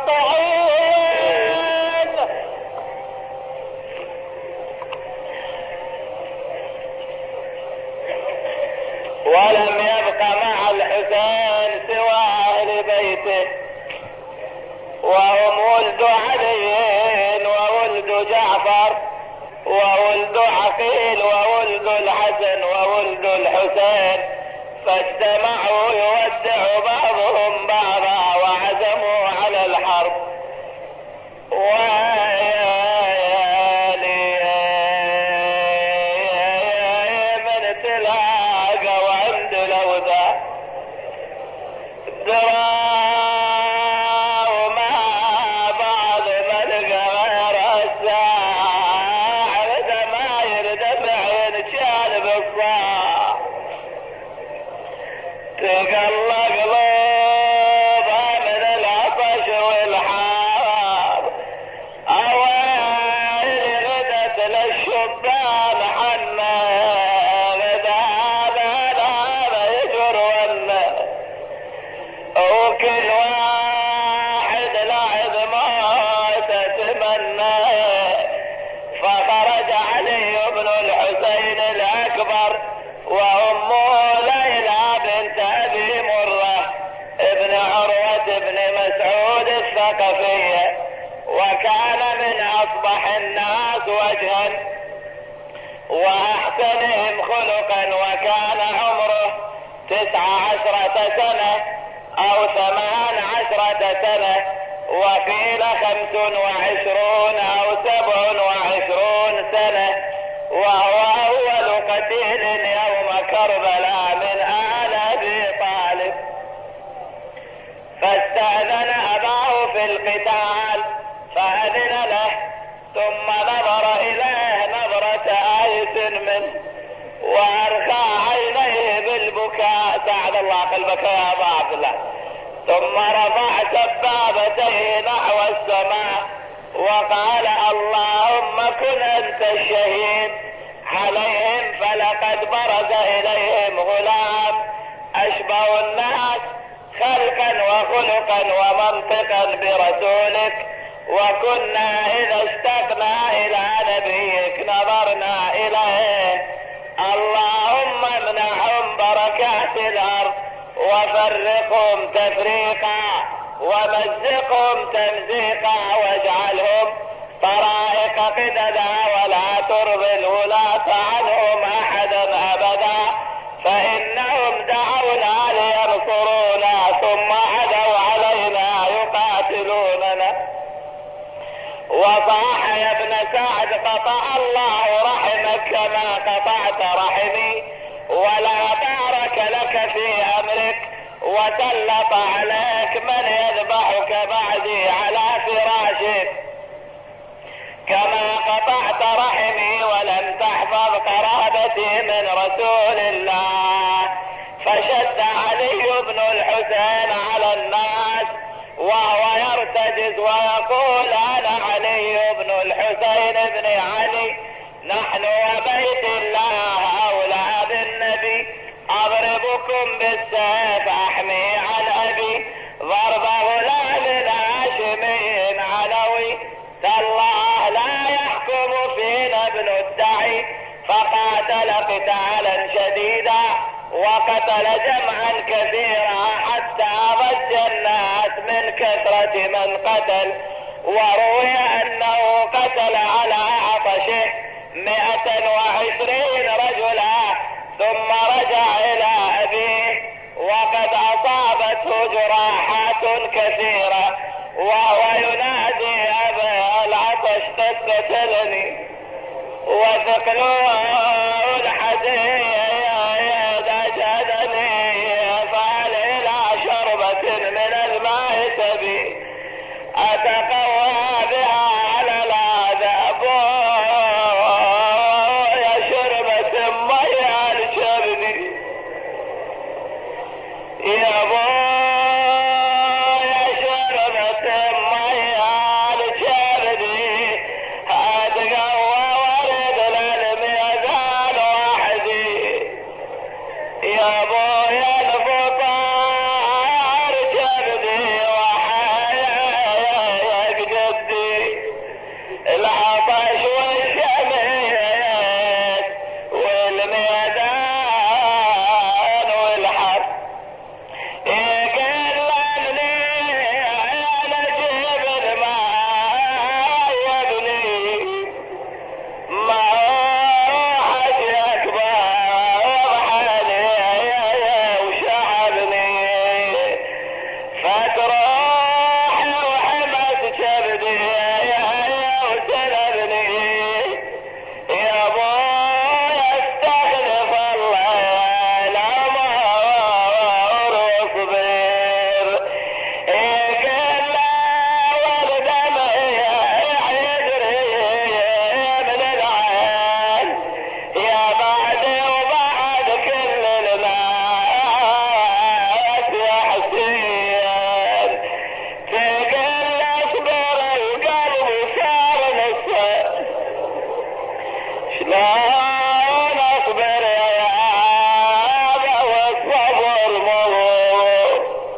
طعين ولم يبق مع الحسين سوى أهل بيته وهم ولد علي وولد جعفر وولد عقيل وولد الحسن وولد الحسين فاجتمعوا يودع بعضهم بعضا وعزموا على الحرب من تلاقى وعند لوذا دراو ما بعض ملقى غير الساعة دماير دمعين شال بالصاع تقلق قلوبها من العطش والحرب وكان من أصبح الناس وجها وأحسنهم خلقا، وكان عمره تسع عشرة سنة أو ثمان عشرة سنة، وقيل خمس وعشرون أو سبع وعشرون سنة، وهو أول قتيل يوم كربلاء من آل أبي طالب. فاستأذن أباه في القتال فأذن له، ثم نظر إليه نظرة آية منه وأرخى عينيه بالبكاء. ساعد الله قلبك يا أبا عبد الله. ثم رفع سبابتيه نحو السماء وقال اللهم كن أنت الشهيد عليهم، فلقد برز إليهم غلام أشبه الناس خلقا وخلقا ومنطقا برسولك، وكنا إذا اشتقنا إلى نبيك نظرنا إليه. اللهم امنعهم بركات الأرض وفرقهم تفريقا ومزقهم تمزيقا، واجعلهم طرائق قددا ولا ترضي الولاة عنهم أحدا أبدا، فإنهم دعونا لينصرونا ثم عدوا علينا يقاتلوننا. وصاح يا ابن سعد قطع الله رحمك كما قطعت رحمي، ولا بارك لك في أمرك، وسلط عليك من يذبحك بعدي على فراشك، كما قطعت رحمي ولم تحفظ قرابتي من رسول الله. فشد علي بن الحسين على الناس وهو يرتجز ويقول انا علي بن الحسين بن علي، نحن وبيت الله اولى بالنبي، اضربكم بالسيف احمي عن ابي، ضرب غلام هاشمي علوي، تالله لا يحكم فينا ابن الدعي. فقاتل قتالا شديدا وقتل جمعا كثيرا حتى ضج الناس من كثرة من قتل. وروي انه قتل على عطشه مئة وعشرين رجلا، ثم رجع الى ابيه وقد اصابته جراحات كثيرة وهو ينادي ابا العطش قد قتلني وثقله الحديد جدني، فهل الى شربة من الماء تبي اتقوى بها على العذاب، يا شربة مياه الشربي يا بو يا شربة مياه الشربي، اتقوى ورد للميزان وحدي يا بو يا الفطار شربي وحياك جدي، العطش والشمس والميدان والحر يكلمني على جيب الماء يا ابني، ما روحك يكبر حالي وشعبني، فتروح وحمس كبدي وسلبني يا ابوي، استخلف الله الامر واصبر، يقل والدمع يجري من العين، يا بعدي وبعد كل الناس يا حسين، تقل اصبر القلب صار نصر، شلون اصبر يا ابا والصبر مضر.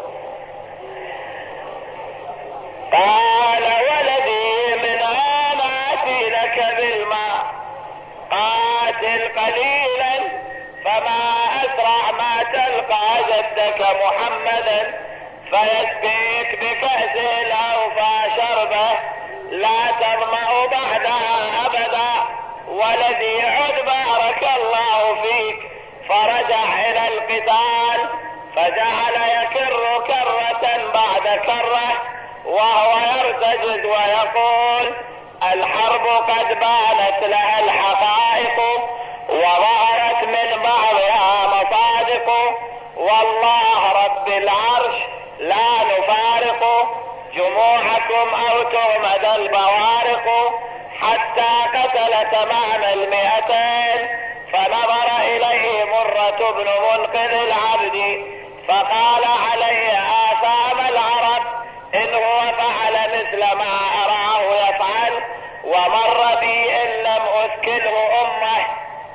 قال ولدي من اين اتي لك بالماء، قاتل قليلا فما اسرع ما تلقى جدك محمدا فيسقيك بكأس الاوفى شربه، لا تظمأ بعدها أبدا. والذي عد بارك الله فيك فرجع إلى القتال فجعل يكر كرة بعد كرة وهو يرتجز ويقول الحرب قد بانت لها الحقائق وظهرت من بعضها مصادق، والله رب العرش لا نفارق جموعكم أو تغمد البوارق، حتى قتل تمام المئتين. فنظر إليه مرة بن منقذ العبد فقال عليه آثام العرب إن هو فعل مثل ما أراه يفعل، ومر بي إن لم أسكنه أمه،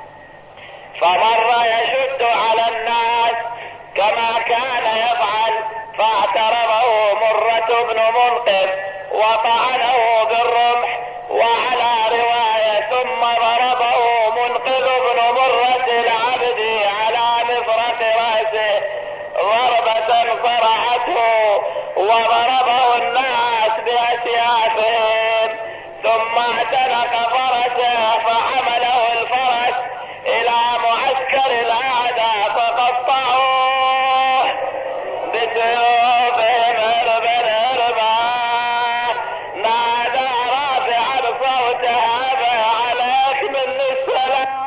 فمر يشد على الناس كما كان يفعل، فاعترضه مرة بن منقذ وطعنه بالرمح وعلى رواية ثم ضربه منقذ بن مرة العبد على مفرق رأسه ضربة صرعته، وضربه الناس بأسيافهم، ثم اعتنق فرسه فحمله الفرس إلى معسكر الأعداء فقطعوه بسيوفهم هربا هربا. نادى رافعا صوته هذا عليك من السلام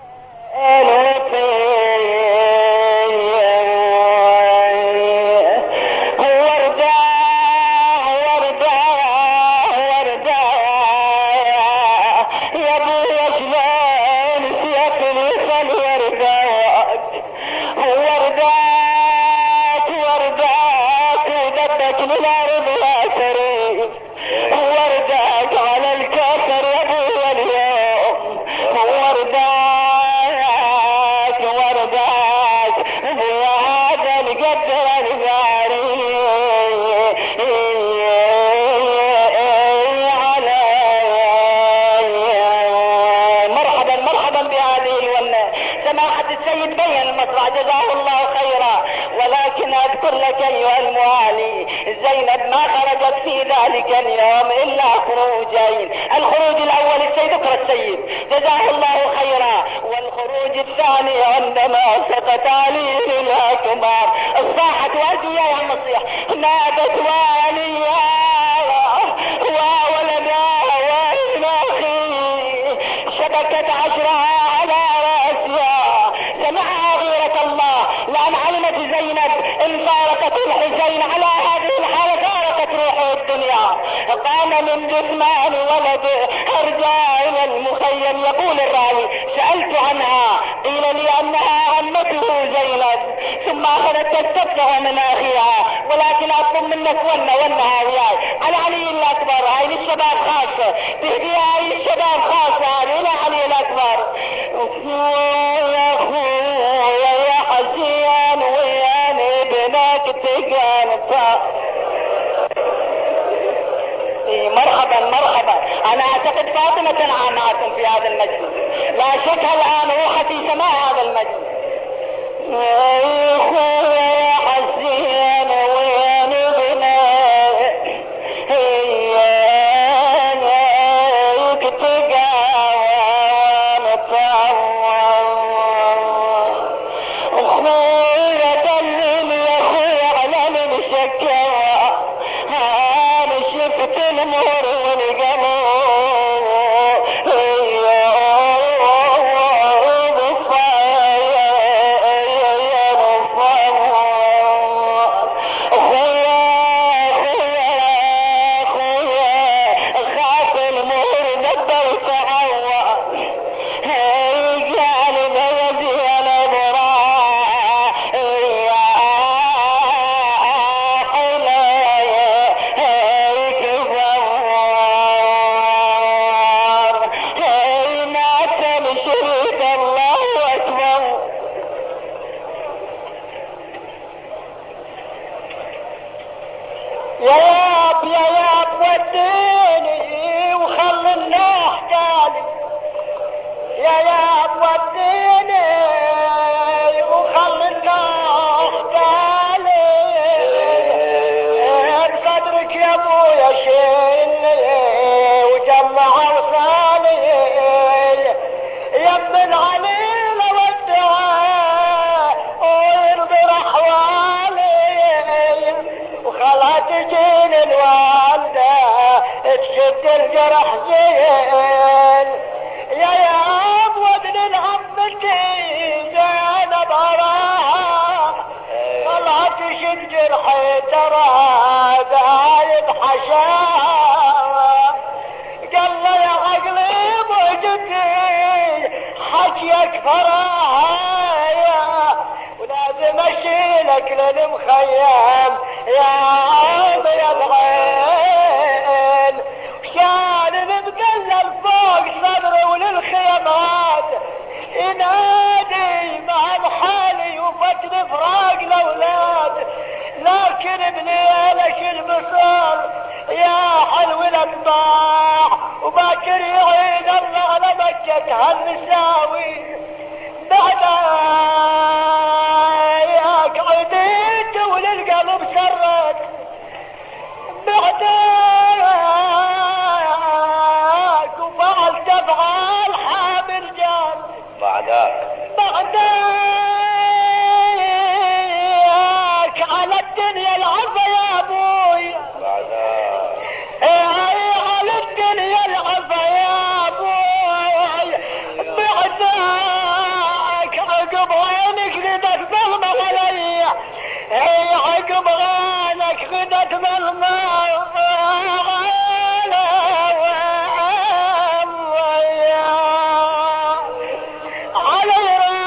اليوم إلا خروجين. الخروج الأول السيد ذكر السيد جزاه الله خيرا، والخروج الثاني عندما سقط عليه الأكبر الصاحة والدي يا مصيح نادت واليا وولدا وابن أخي شبكت عشرها على رأسها، سمعها غيرة الله لأن علمت زينب إن فارقت الحسين على هذه الحالة فارقت روحه الدنيا. قام من جثمان ولده أرجع إلى المخيم. يقول الراوي سألت عنها قيل لي أنها عمته زينب، ثم أخذت تستفتح من أخيها، ولكن أطلب منك ون ونها وياي على علي الأكبر. هاي للشباب خاصة تهديها، هاي للشباب خاصة هاي إلى علي الأكبر. يا أخويا يا حسين ويان ابنك تقنطا. مرحبا مرحبا. أنا أعتقد فاطمة عاناتم في هذا المجلس، لا شك الآن روحي في سماع هذا المجلس. يا أخويا يا حسين وين ابنك هيك تقاوم طوال أخويا دلني يا أخويا على المشكوى، أنا شفت المر والقلب والجرح زين يا يا ابود للعمتي زينب اراها والله تشد جرحي ترى دايب حشاها قال له يا عقلي بوجدي حكيك فراها ولازم اشيلك للمخيم يا عم يا الغيل وشان المقلل فوق صدري وللخيمات ينادي مع بحالي وفتني فراق الاولاد لكن بليلك البصر يا حلو الاتباع وباكر يعيد الله على مكة هالمساوي بعدك عديت وللقلب سرت بعدك وفعلت افعال حامل جان بعدك بعدك على الدنيا العفا يا ابوي بعدك على الدنيا العفا يا ابوي بعدك عقب عينك غدت ظلمة علي عقب عينك غدت ظلمة علي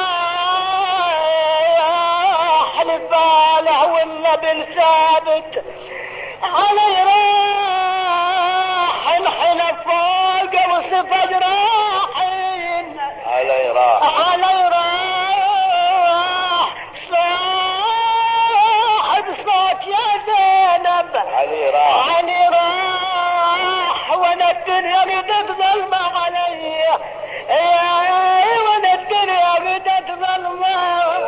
راح لباله والنبل ثابت علي راح الحلف فوق وصفة جراحين علي راح علي راح صاحب صوت يا زينب علي راح علي راح وانا الدنيا غدت ظلمة علي وانا الدنيا غدت ظلمة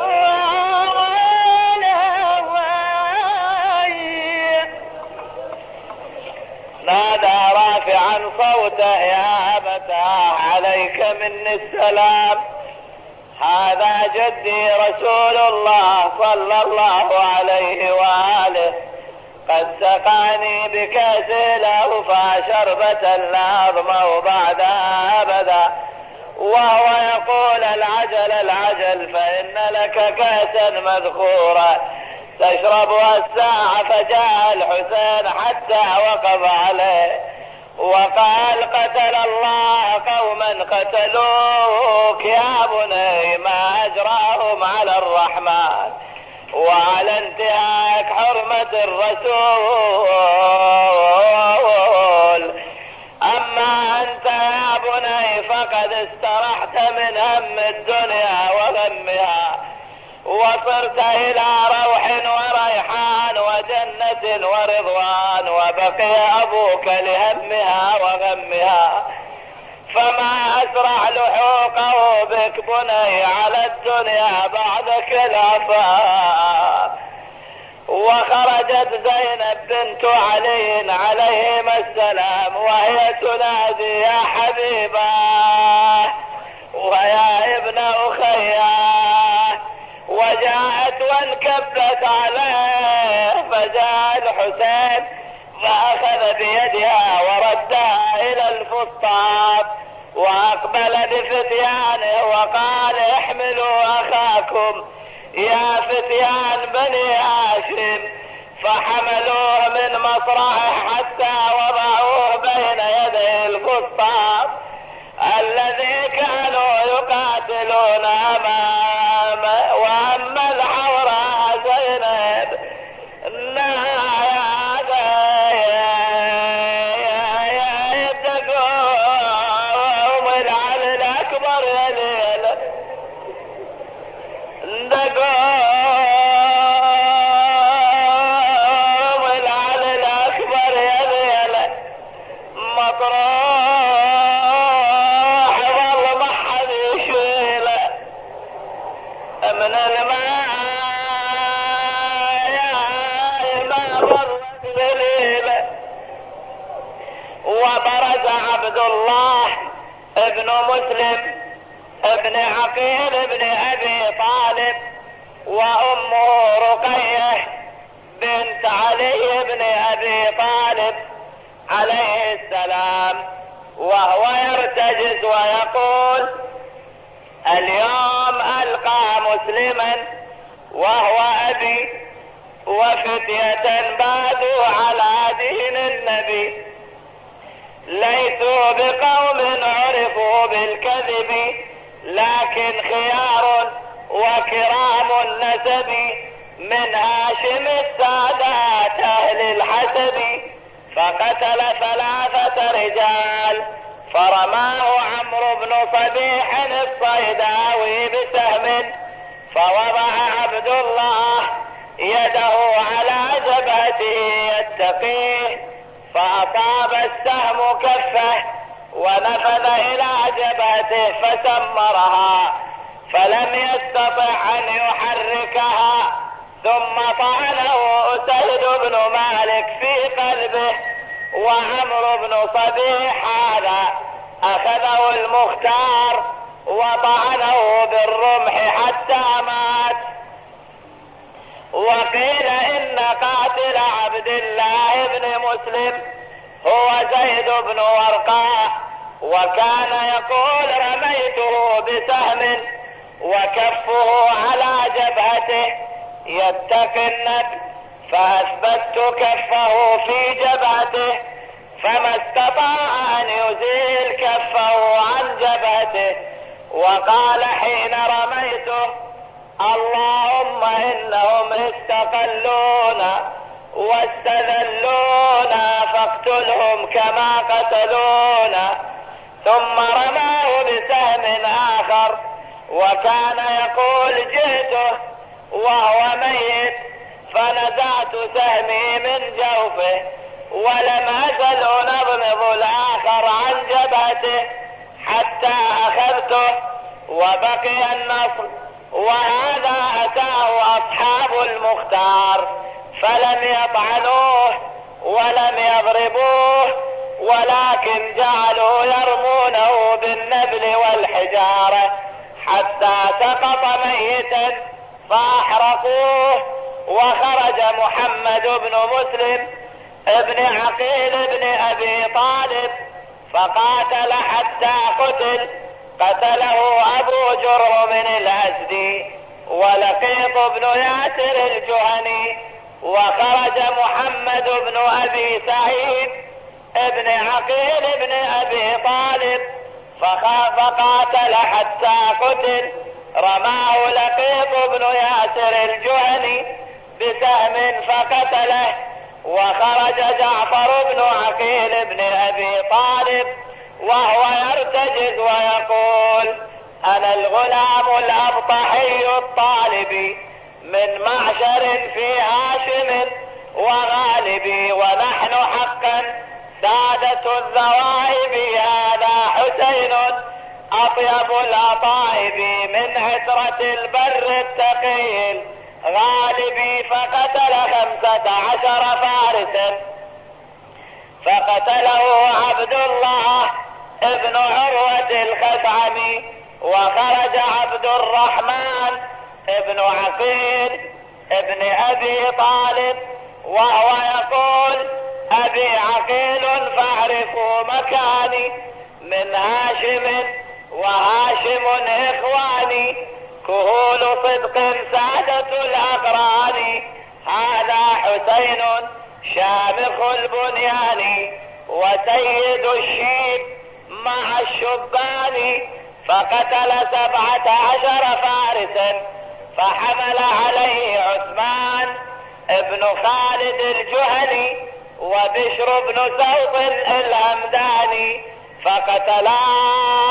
نادى رافعا صوته يا أبتاه عليك مني السلام هذا جدي رسول الله صلى الله عليه وآله قد سقاني بكأس الأوفى شربة لا أظمأ بعدها أبدا وهو يقول العجل العجل فإن لك كأسا مذخورا تشربها الساعة فجاء الحسين حتى وقف عليه وقال قتل الله قوما قتلوك يا بني ما أجراهم على الرحمن وعلى انتهاك حرمة الرسول أما أنت يا بني فقد استرحت من هم الدنيا وغمها وصرت إلى روح وريحان وجنة ورضوان وبقي أبوك لهمها وغمها فما أسرع لحوقه بك بني على الدنيا بعد خلافها وخرجت زينب بنت علي عليهما السلام وهي تنادي يا حبيباه ويا ابن أخياه وجاءت وانكبت عليه فجاء الحسين فأخذ بيدها وردها إلى الفسطاط وأقبل بفتيانه وقال احملوا أخاكم يا فتيان بني هاشم فحملوه من مصرعه حتى وضعوه بين يدي الفسطاط الذي كانوا يقاتلون أمامه وأما الحوراء زينب عبد الله ابن مسلم ابن عقيل ابن ابي طالب وامه رقية بنت علي بن ابي طالب عليه السلام وهو يرتجز ويقول اليوم ألقى مسلما وهو أبي وفتية بادوا على دين النبي، ليسوا بقوم عرفوا بالكذب لكن خيار وكرام النسب، من هاشم السادات أهل الحسب. فقتل ثلاثة رجال فرماه عمرو بن صبيح الصيداوي بسهم، فوضع عبد الله يده على جبهته يتقيه، فأصاب السهم كفه ونفذ إلى جبهته فسمرها فلم يستطع أن يحركها، ثم طعنه أسيد بن مالك في قلبه، وعمرو بن صبيح هذا أخذه المختار وطعنه بالرمح حتى مات. وقيل إن قاتل عبد الله بن مسلم هو زيد بن ورقاء، وكان يقول رميته بسهم وكفه على جبهته يتقي النبي، فأثبت كفه في جبهته فما استطاع أن يزيل كفه عن جبهته، وقال حين رميته اللهم إنهم استقلونا واستذلونا فاقتلهم كما قتلونا. ثم رماه بسهم آخر وكان يقول جئته وهو ميت فنزعت سهمي من جوفه ولم أزل أنضمض الآخر عن جبهته حتى أخذته وبقي النصر. وهذا أتاه أصحاب المختار فلم يطعنوه ولم يضربوه، ولكن جعلوا يرمونه بالنبل والحجارة حتى سقط ميتا فأحرقوه. وخرج محمد بن مسلم ابن عقيل ابن أبي طالب فقاتل حتى قتل، قتله أبو جرهم الأزدي ولقيط بن ياسر الجهني. وخرج محمد بن أبي سعيد ابن عقيل ابن أبي طالب فقاتل حتى قتل، رماه لقيط بن ياسر الجهني بسهم فقتله. وخرج جعفر بن عقيل بن أبي طالب وهو يرتجز ويقول أنا الغلام الأبطحي الطالبي من معشر في هاشم وغالبي، ونحن حقا سادة الذوائب، هذا حسين أطيب الأطائب من عترة البر التقي غالبي. فقتل خمسة عشر فارسا فقتله عبد الله ابن عروة الخثعمي. وخرج عبد الرحمن ابن عقيل ابن أبي طالب وهو يقول أبي عقيل فاعرفوا مكاني من هاشم وهاشم إخواني، كهول صدق سادة الأقران، هذا حسين شامخ البنيان وسيد الشيب مع الشبان. فقتل سبعة عشر فارسا فحمل عليه عثمان ابن خالد الجهني وبشر بن سوط الهمداني فقتلاه.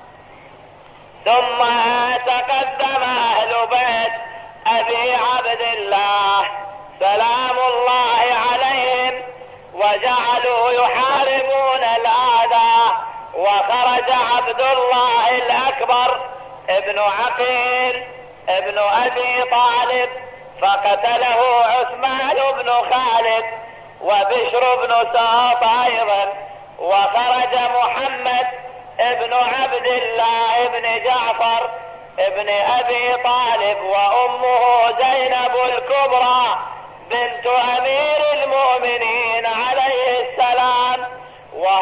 ثم تقدم أهل بيت أبي عبد الله سلام الله عليهم وجعلوا يحاربون الأعداء. وخرج عبد الله الأكبر ابن عقيل ابن أبي طالب فقتله عثمان بن خالد وبشر بن سوط أيضا. وخرج محمد ابن عبد الله ابن جعفر ابن أبي طالب وأمه زينب الكبرى بنت أمير المؤمنين عليه السلام، وهو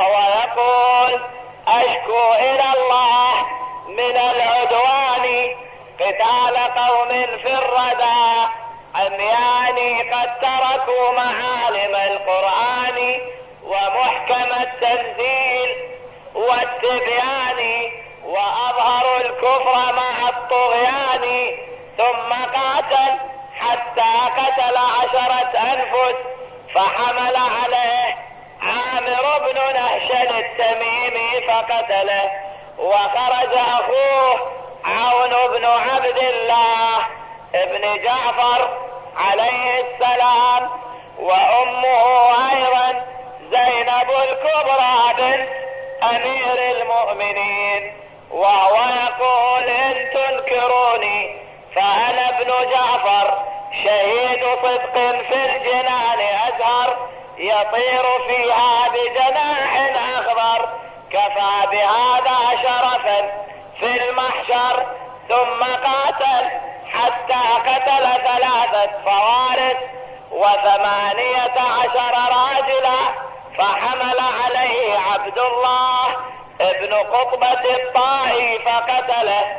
يقول أشكو إلى الله من العدوان قتال قوم في الردى عميان قد تركوا معالم القرآن ومحكم التنزيل والتبيان وأظهروا الكفر مع الطغيان ثم قاتل حتى قتل عشرة أنفس فحمل عليه عامر بن نهشل التميمي فقتله وخرج أخوه عون بن عبد الله ابن جعفر عليه السلام وأمه أيضا زينب الكبرى بنت أمير المؤمنين وهو يقول إن تنكروني فأنا ابن جعفر شهيد صدق في الجنان أزهر يطير فيها بجناح أخضر كفى بهذا شرفا في المحشر ثم قاتل حتى قتل ثلاثة فوارس وثمانية عشر راجلا فحمل عليه عبد الله ابن قطبة الطائي فقتله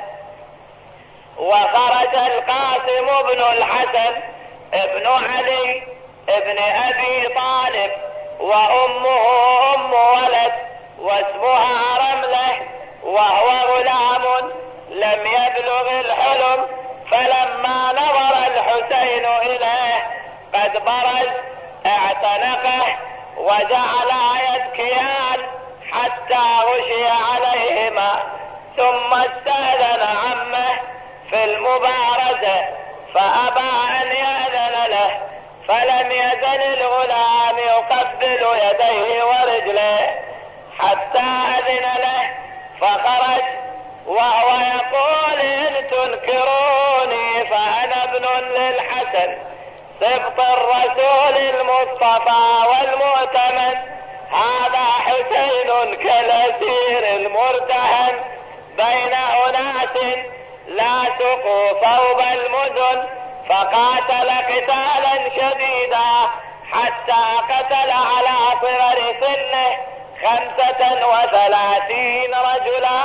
وخرج القاسم بن الحسن ابن علي ابن أبي طالب وأمه أم ولد واسمها رملة وهو غلام لم يبلغ الحلم فلما نظر الحسين إليه قد برز اعتنقه وجعلا يبكيان حتى غشي عليهما ثم استأذن عمه في المبارزة فأبى أن يأذن له فلم يزل الغلام يقبل يديه ورجليه حتى أذن له فخرج وهو يقول إن تنكروني فأنا ابن للحسن سبط الرسول المصطفى والمؤتمن هذا حسين كالأسير المرتهن بين أناس لا سقوا صوب المدن فقاتل قتالا شديدا حتى قتل على صغر سنه خمسة وثلاثين رجلا.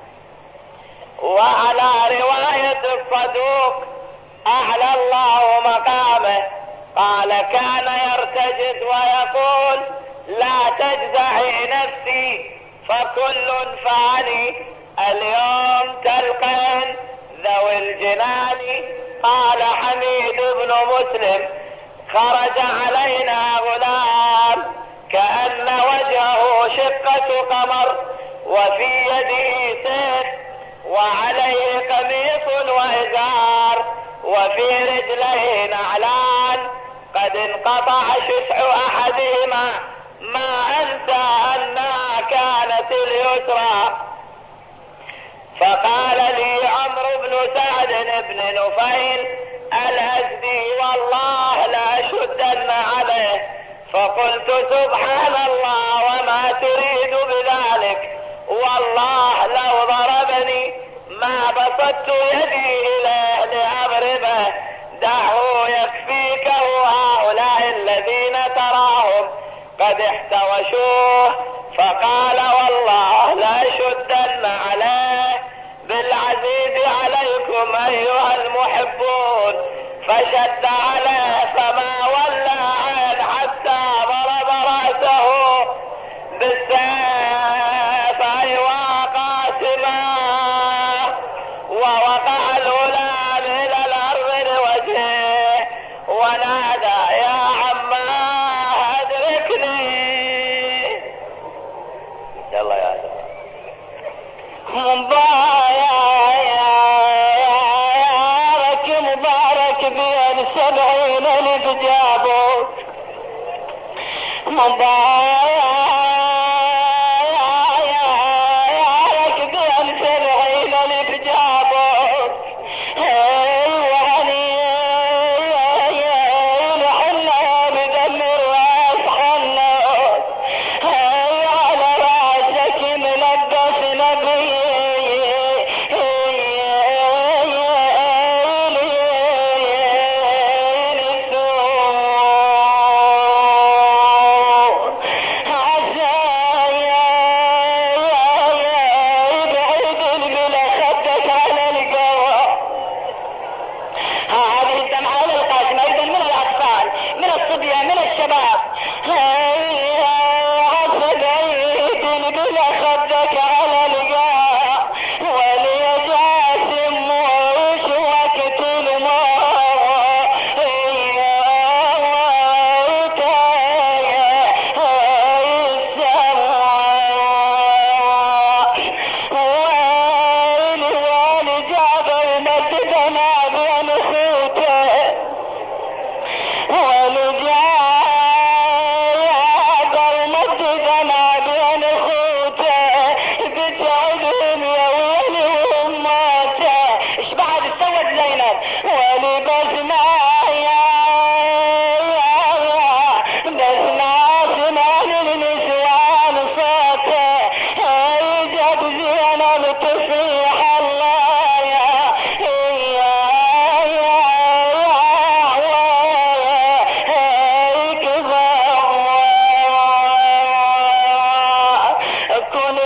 وعلى رواية الصدوق أعلى الله مقامه قال كان يرتجز ويقول لا تجزعي نفسي فكل فاني اليوم تلقين ذوي الجنان. قال حميد بن مسلم خرج علينا غلام كأن وجهه شقة قمر وفي يده سيف وعليه قميص وإزار وفي رجليه نعلان قد انقطع شسع أحدهما ما أنسى أنها كانت اليسرى. فقال لي عمرو بن سعد بن نفيل الأزدي والله لا أشدن عليه فقلت سبحان الله وما تريد بذلك والله لو ضربني ما بسطت يدي إليه لأضربه دعه يكفيكه هؤلاء الذين تراهم قد احتوشوه. فقال والله لا أشدن عليه بالعزيز عليكم أيها المحبون فشد عليه فما ولى عين حتى ضرب رأسه بالسيف أيوا قاسما ووقع الغلام إلى الأرض لوجهه ونادى يا عماه أدركني. يلا يا أدرك مبارك مبارك بين سبعين ألف جابوت مبارك بين سبعين ألف جابوت وحنا بدم الراس حنوت على راسك ملبس نبي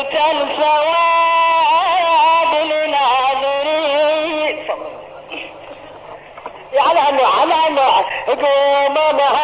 الثواب للناظرين. على نوع على نوع قوم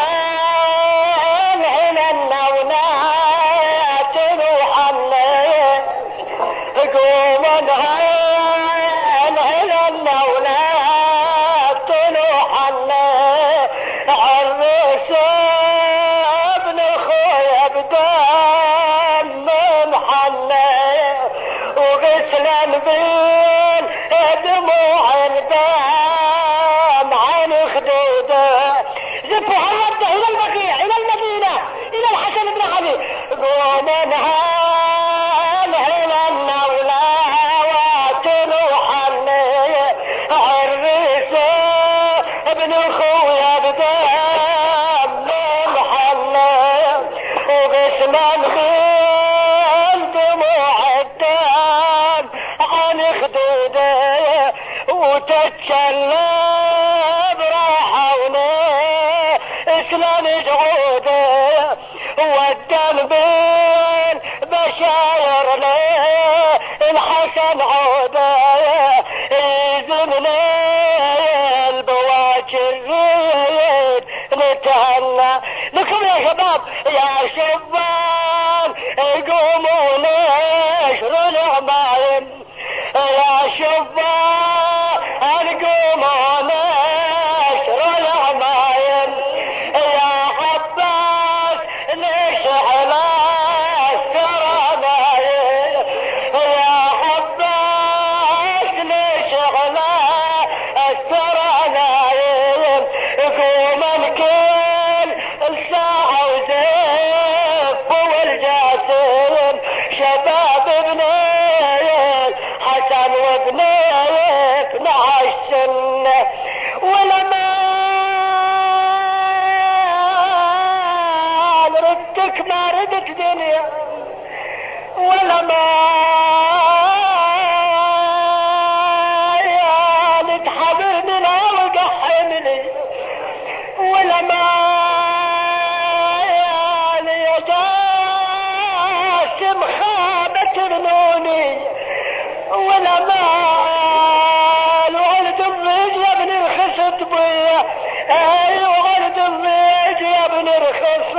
مهان هنا النونات روح الله. قوم مهان هنا النونات روح الله. عرس ابن خويا بدم محله وغسلا بين دموع الدم عن خدوده. زفوا حربته الى البقيع الى المدينه الى الحسن بن علي. قوم نهال الى النولات روح الله. عرس ابن خويا بدم محله وغسلا بين دموع الدم عن خدوده. وتتشلب راحونا اسلام جعوده. والدم بين بشاير له الحسن عوده. يزمنا البواكر زيد نتهنى لكم يا شباب يا شبان. قوموا نشروا العمايم يا شبان. قوموا نشروا العمايم يا عباس نشعل السرمايم. يا عباس نشعل السرمايم. قوم الكل الساعة وزف والجاسم. شباب بنيل حسن وبنيل نعش سنة ولما ردك ما ردت دنيا ولما تحبرني لا وقحمني ولما يا جاسم خابت رنوني ولما الولد الضيج يا ابن الخصت بيا. اي ولد الضيج يا ابن الخصت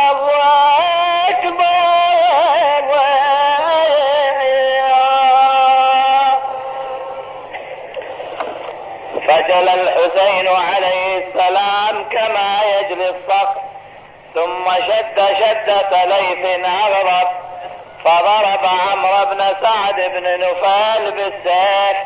فجل الحسين عليه السلام كما يجلي الصقر ثم شد شدة ليث أغرب فضرب عمرو بن سعد بن نفال بالسيف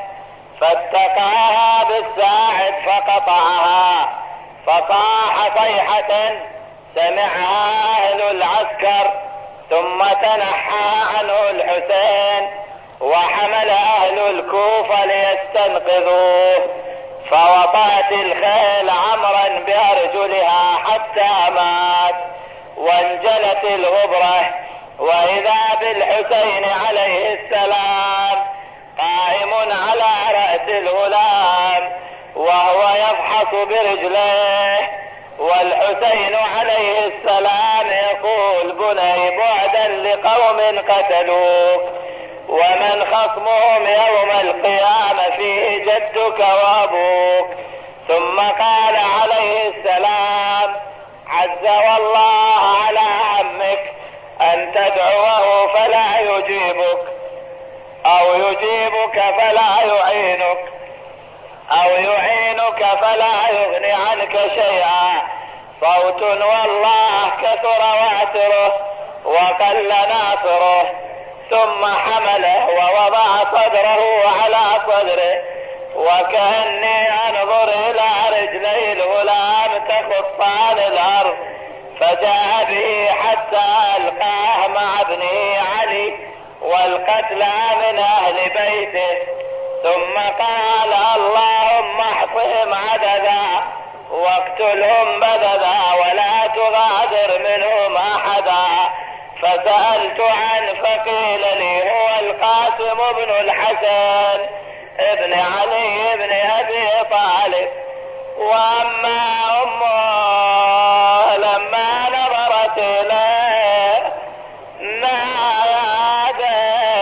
فاتقاها بالساعد فقطعها فصاح صيحة سمعها أهل العسكر ثم تنحى عنه الحسين وحمل أهل الكوفة ليستنقذوه فوطأت الخيل عمرا بأرجلها حتى مات وانجلت الغبرة وإذا بالحسين عليه السلام قائم على رأس الغلام وهو يفحص برجليه والحسين عليه السلام يقول بني بعدا لقوم قتلوك ومن خصمهم يوم القيامة فيه جدك وأبوك. ثم قال عليه السلام عز والله على عمك أن تدعوه فلا يجيبك أو يجيبك فلا يعينك أو يعينك فلا يغني عنك شيئا. صوت والله كثر واتره وقل ناصره. ثم حمله ووضع صدره على صدره وكأني أنظر إلى رجلي الغلام تخطان الأرض فجاء به حتى ألقاه مع ابنه علي والقتلى من أهل بيته. ثم قال اللهم احصهم عددا واقتلهم بددا ولا تغادر منهم أحدا. فسألت عنه فقيل لي هو القاسم بن الحسن ابن علي بن أبي طالب. وأما أمه لما نظرت إليه نادت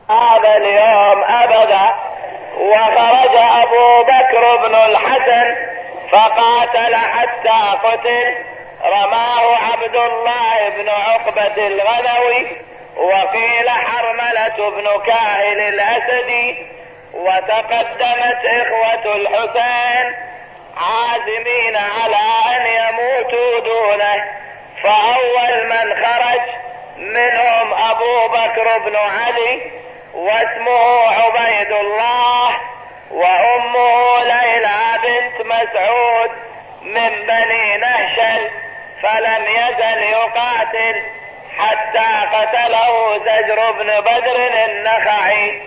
هذا اليوم أبدا. وخرج أبو بكر بن الحسن فقاتل حتى قتل. رماه عبد الله بن عقبة الغنوي، وقيل حرملة بن كاهل الأسدي. وتقدمت إخوة الحسين عازمين على أن يموتوا دونه، فأول من خرج منهم أبو بكر بن علي، واسمه عبيد الله، وأمه ليلى بنت مسعود من بني نهشل. فلم يزل يقاتل حتى قتله زجر بن بدر النخعي.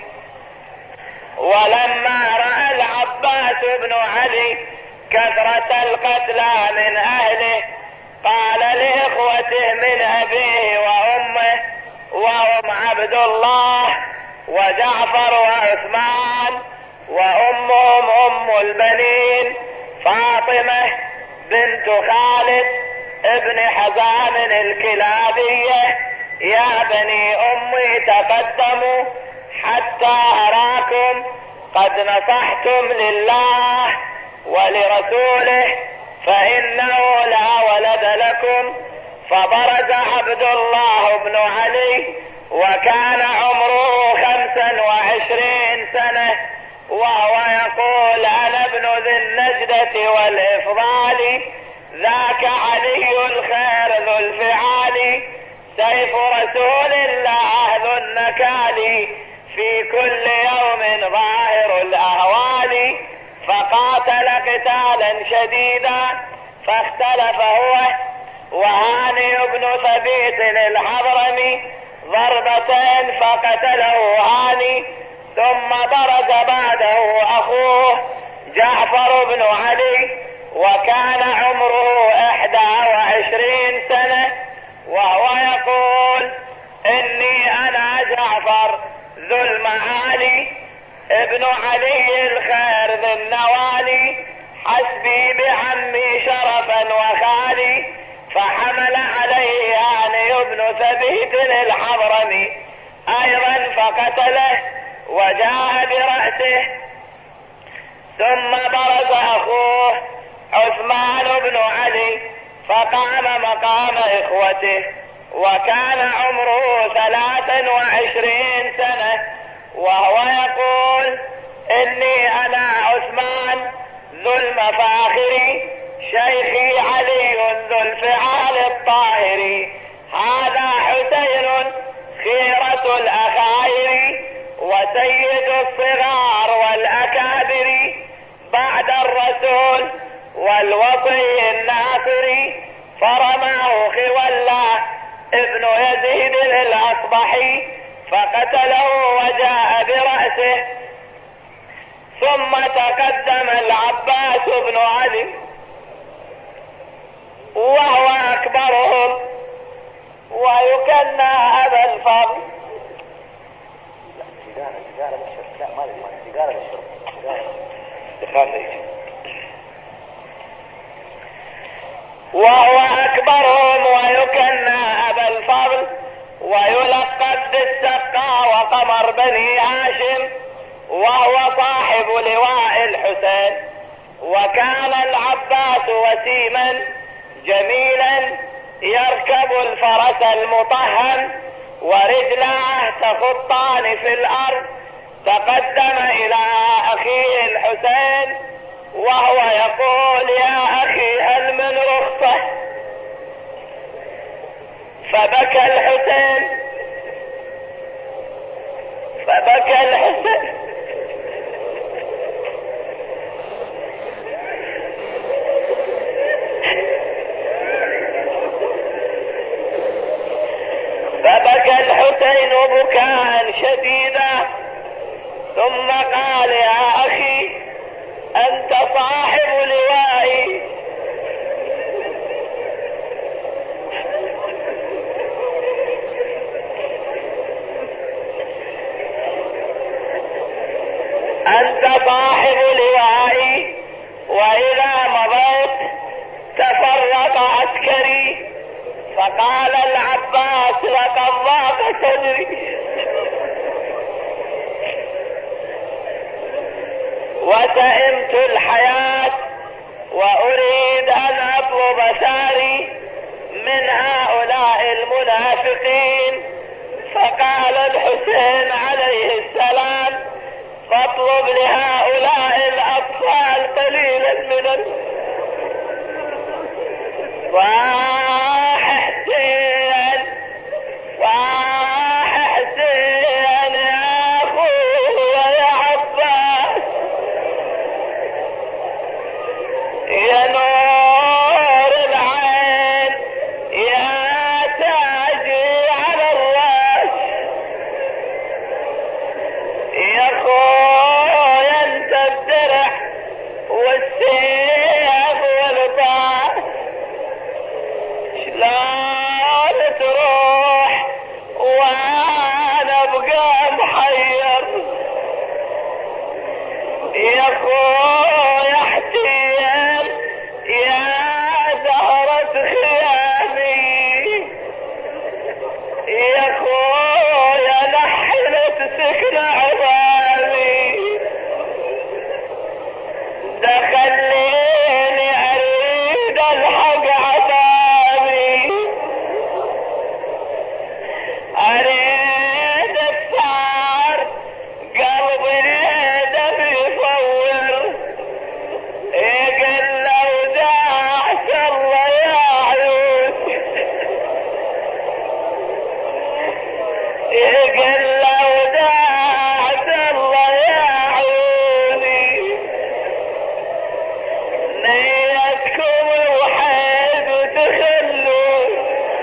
ولما رأى العباس بن علي كثرة القتلى من أهله قال لإخوته من أبيه وأمه وهم عبد الله وجعفر وعثمان، وأمهم أم البنين فاطمة بنت خالد ابن حزام الكلابية: يا بني أمي تقدموا حتى أراكم قد نصحتم لله ولرسوله، فإنه لا ولد لكم. فبرز عبد الله بن علي وكان عمره خمسا وعشرين سنة، وهو يقول: أنا ابن ذي النجدة والإفضال، ذاك علي الخير ذو الفعال، سيف رسول الله ذو النكال، في كل يوم ظاهر الأهوال. فقاتل قتالا شديدا، فاختلف هو وهاني بن ثبيت الحضرمي ضربتين فقتله هاني. ثم برز بعده أخوه جعفر بن علي وكان عمره إحدى وعشرين سنة، وهو يقول: إني أنا جعفر ذو المعالي ابن علي الخير ذي النوالي، حسبي بعمي شرفا وخالي. فحمل عليه هاني بن ثبيت الحضرمي أيضا فقتله وجاء برأسه. ثم برز أخوه عثمان بن علي فقام مقام إخوته، وكان عمره ثلاثا وعشرين سنة، وهو يقول: إني أنا عثمان ذو المفاخر، شيخي علي ذو الفعال الطاهر، هذا حسين خيرة الأخائر، وسيد الصغار والأكابر، بعد الرسول والوصي الناصر. فرماه خولا ابن يزيد الأصبحي فقتله وجاء برأسه. ثم تقدم العباس بن علي وهو أكبرهم ويكنى أبا الفضل. وهو أكبرهم ويكنى أبا الفضل، ويلقب بالسقا وقمر بني هاشم، وهو صاحب لواء الحسين. وكان العباس وسيما جميلا يركب الفرس المطهم، ورجلاه تخطان في الأرض. تقدم إلى أخيه الحسين وهو يقول: يا أخي هل من رخصة؟ فبكى الحسين فبكى الحسين فبكى الحسين بكاء شديدا، ثم قال: يا أخي أنت صاحب لوائي، أنت صاحب لوائي، وإذا مضيت تفرق عسكري. فقال العباس: لقد ضاق صدري. وسئمت الحياة وأريد أن أطلب ثاري من هؤلاء المنافقين. فقال الحسين عليه السلام فاطلب لهؤلاء الأطفال قليلا من ال... صاح حسين صاح حسين يا أخويا يا عباس يا نور العين يا تاجي على الراس يا أخويا انت الدرع والسيف والباس شلون تروح وانا ابقى محير يا اخويا احتيال يا زهرة خيامي يا اخويا نحلة سكن عظامي دخليني اريد الحق عظامي اريد الثار قلبي دم يفور يقل لو داعت الله يا عيون يقل لو داعت الله يا عيوني نيتكم وحيد تخلون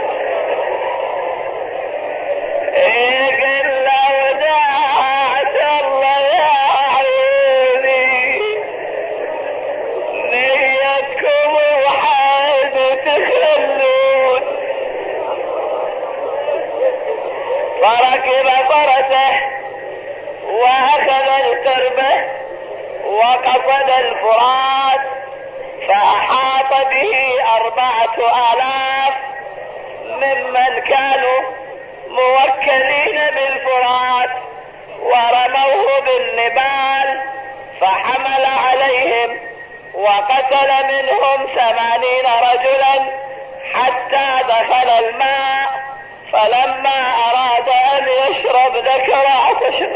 يقل لو داعت الله يا عيوني نيتكم وحيد تخلون. فركب فرسه واخذ القربة وقصد الفرات فاحاط به اربعة الاف ممن كانوا موكلين بالفرات ورموه بالنبال فحمل عليهم وقتل منهم ثمانين رجلا حتى دخل الماء فلما اراد ان يشرب ذكر عطشه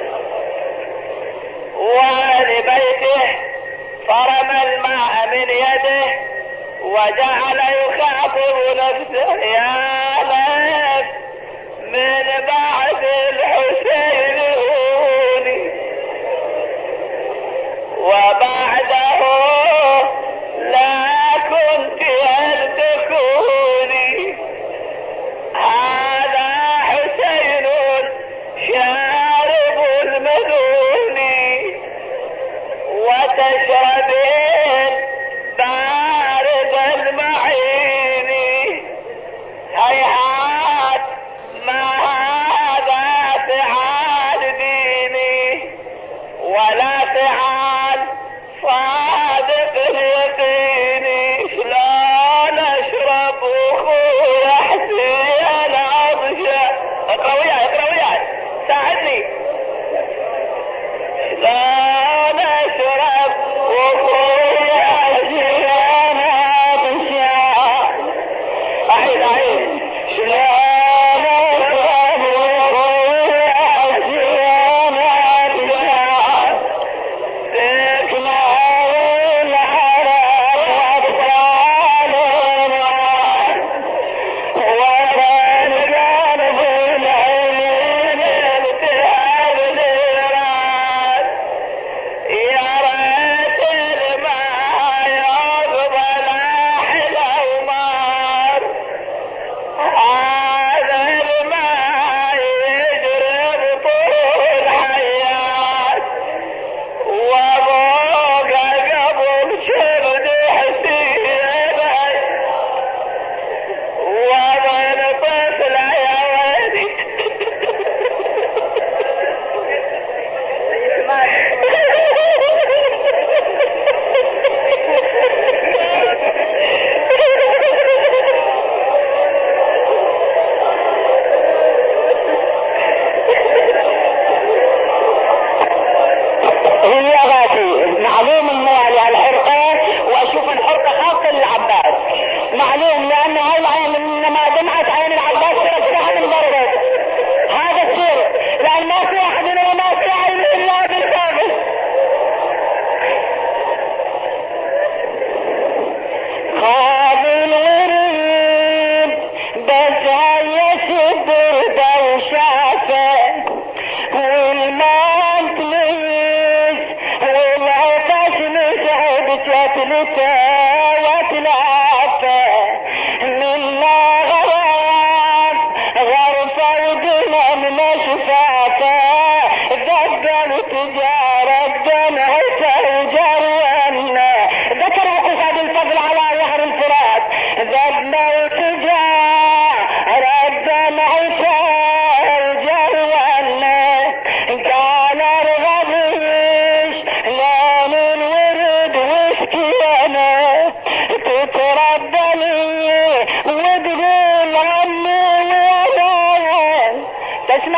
وآل بيته فرمى الماء من يده وجعل يخاطب نفسه يا نفس من بعد الحسين هوني وبعده لا كنت هل تكوني هذا حسين شارب المذون وتشربين بارد المعين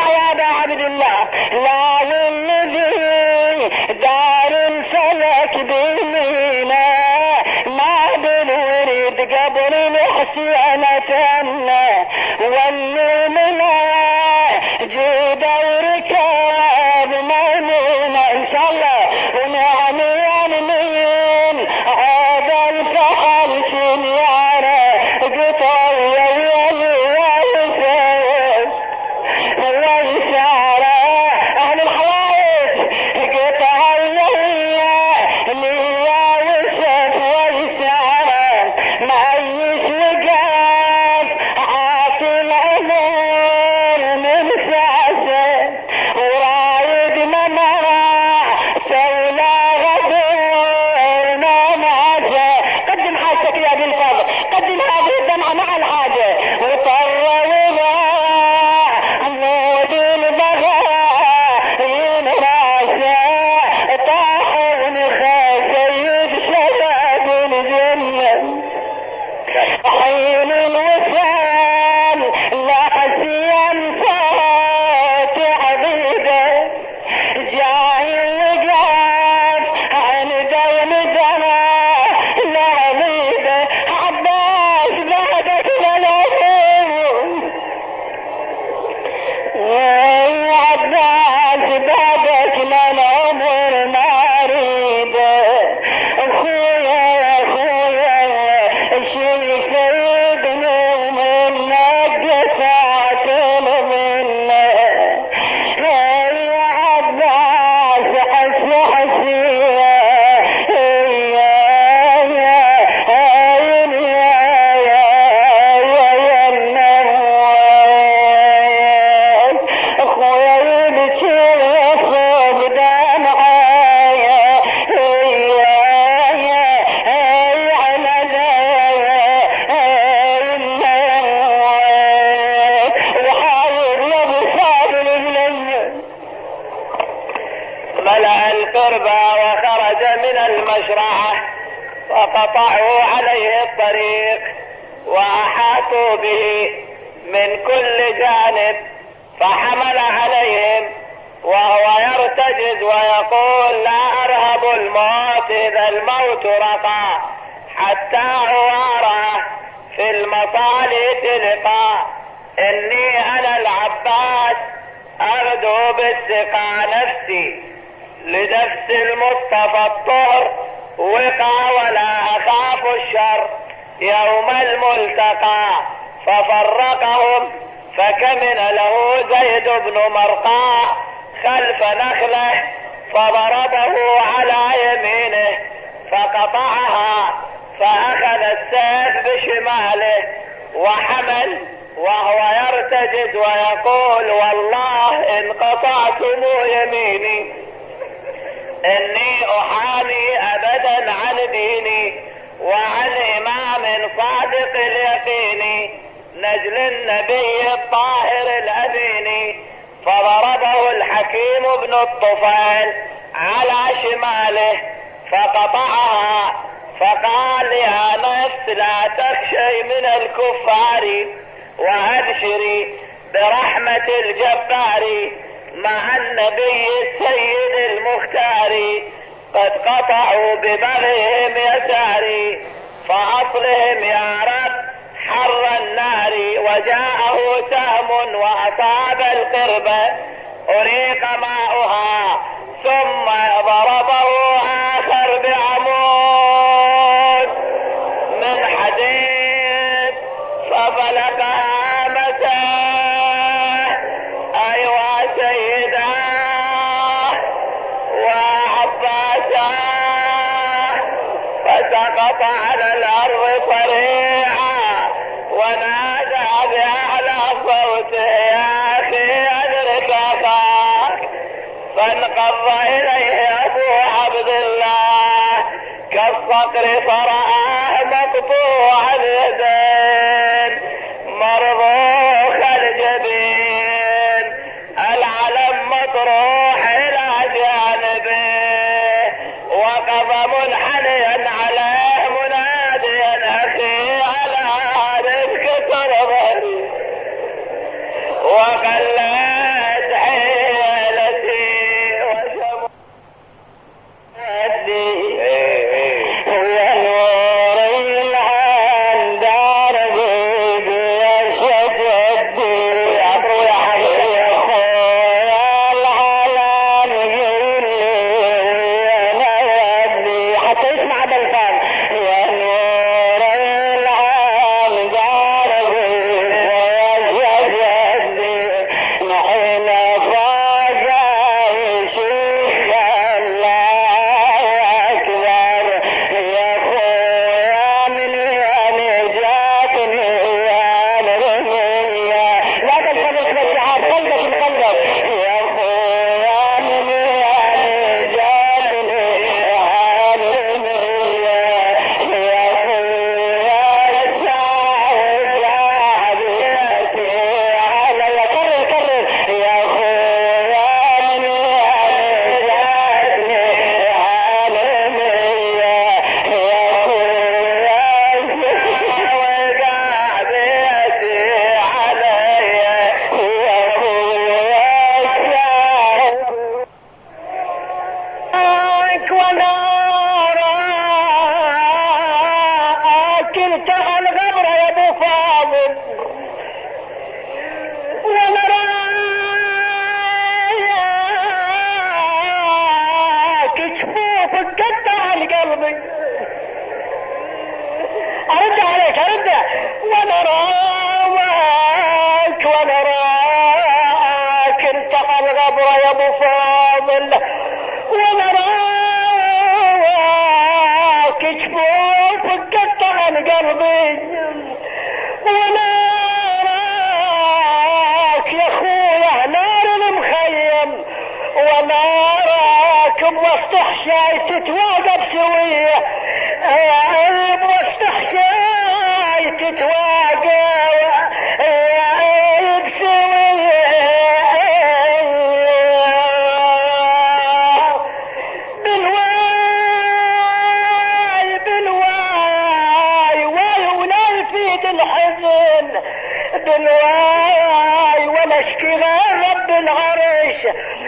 اسمع يا ابا عبد الله، لا والنبي دار الفلك بيمينا ما بالورد قبل الحسينة والنمنا جود وركاب ميمونة ان شاء الله ونعم يمين هذا الفحل شنيارة قطر ويسارة اهل الحوائج قطع الليلة ليا وسف ويسارة ما يسلقات عاطي الامور من ساسة ورايد منع سولا غدور ما معجة. قدم حاجتك يا ابي الفضل، قدم هذه الدمعة مع الحاجة وطر وضاع مود البغاء ينراسة طاحون خسيد شباب الجنة حين الوصال لا حسيا فات عبيده جاي وقاف عن دون دنا لا عبيده عباس بعدك للعمر عباس بعدك للعمر ما اريده اخويا اخويا شي سيدني منك قطعت منه يا عباس حس حسيه يا يا عين يا يا يا النوايا اخويا يبكي يصب دمعايا يا يا على وحاول يبصر الجنة. ملأ القربى وخرج من المشرعة وقطعوا عليه الطريق وأحاطوا به من كل جانب، فحمل عليهم وهو يرتجز ويقول لا أرهب الموت إذا الموت رقى حتى عواره في المصالي تلقى. إني أنا العباس أغدو بالسقى نفسي لنفس المصطفى الطهر وقى ولا أخاف الشر يوم الملتقى. ففرقهم فكمن له زيد بن مرقاع خلف نخله فضربه على يمينه فقطعها، فأخذ السيف بشماله وحمل وهو يرتجز ويقول والله إن قطعتم يميني إني أحامي أبدا عن ديني وعن إمام صادق اليقين نجل النبي الطاهر الأمين. فضربه الحكيم بن الطفيل على شماله فقطعها، فقال يا نفس لا تخشي من الكفار وأبشري برحمة الجبار مع النبي السيد المختار. قد قطعوا ببغيهم يساري فأصلهم يا رب حر النار. وجاءه سهم وأصاب القربة أريق ماؤها ثم ضربه آخر بعمود من حديد ففلقها متاه. أيوا سيدا وعباسا فسقط على الأرض صريعا ونادى بأعلى صوته يا أخي أدرك أخاك. فانقض إليه أبو عبد الله كالصقر فرآه مقطوع اليدين مرضوخ الجبين العلم مطروح إلى جانبه وقف منحنيا عليه مناديا أخي على رزق ترضى وقلت وين بالواي ولا اشكي غير رب العرش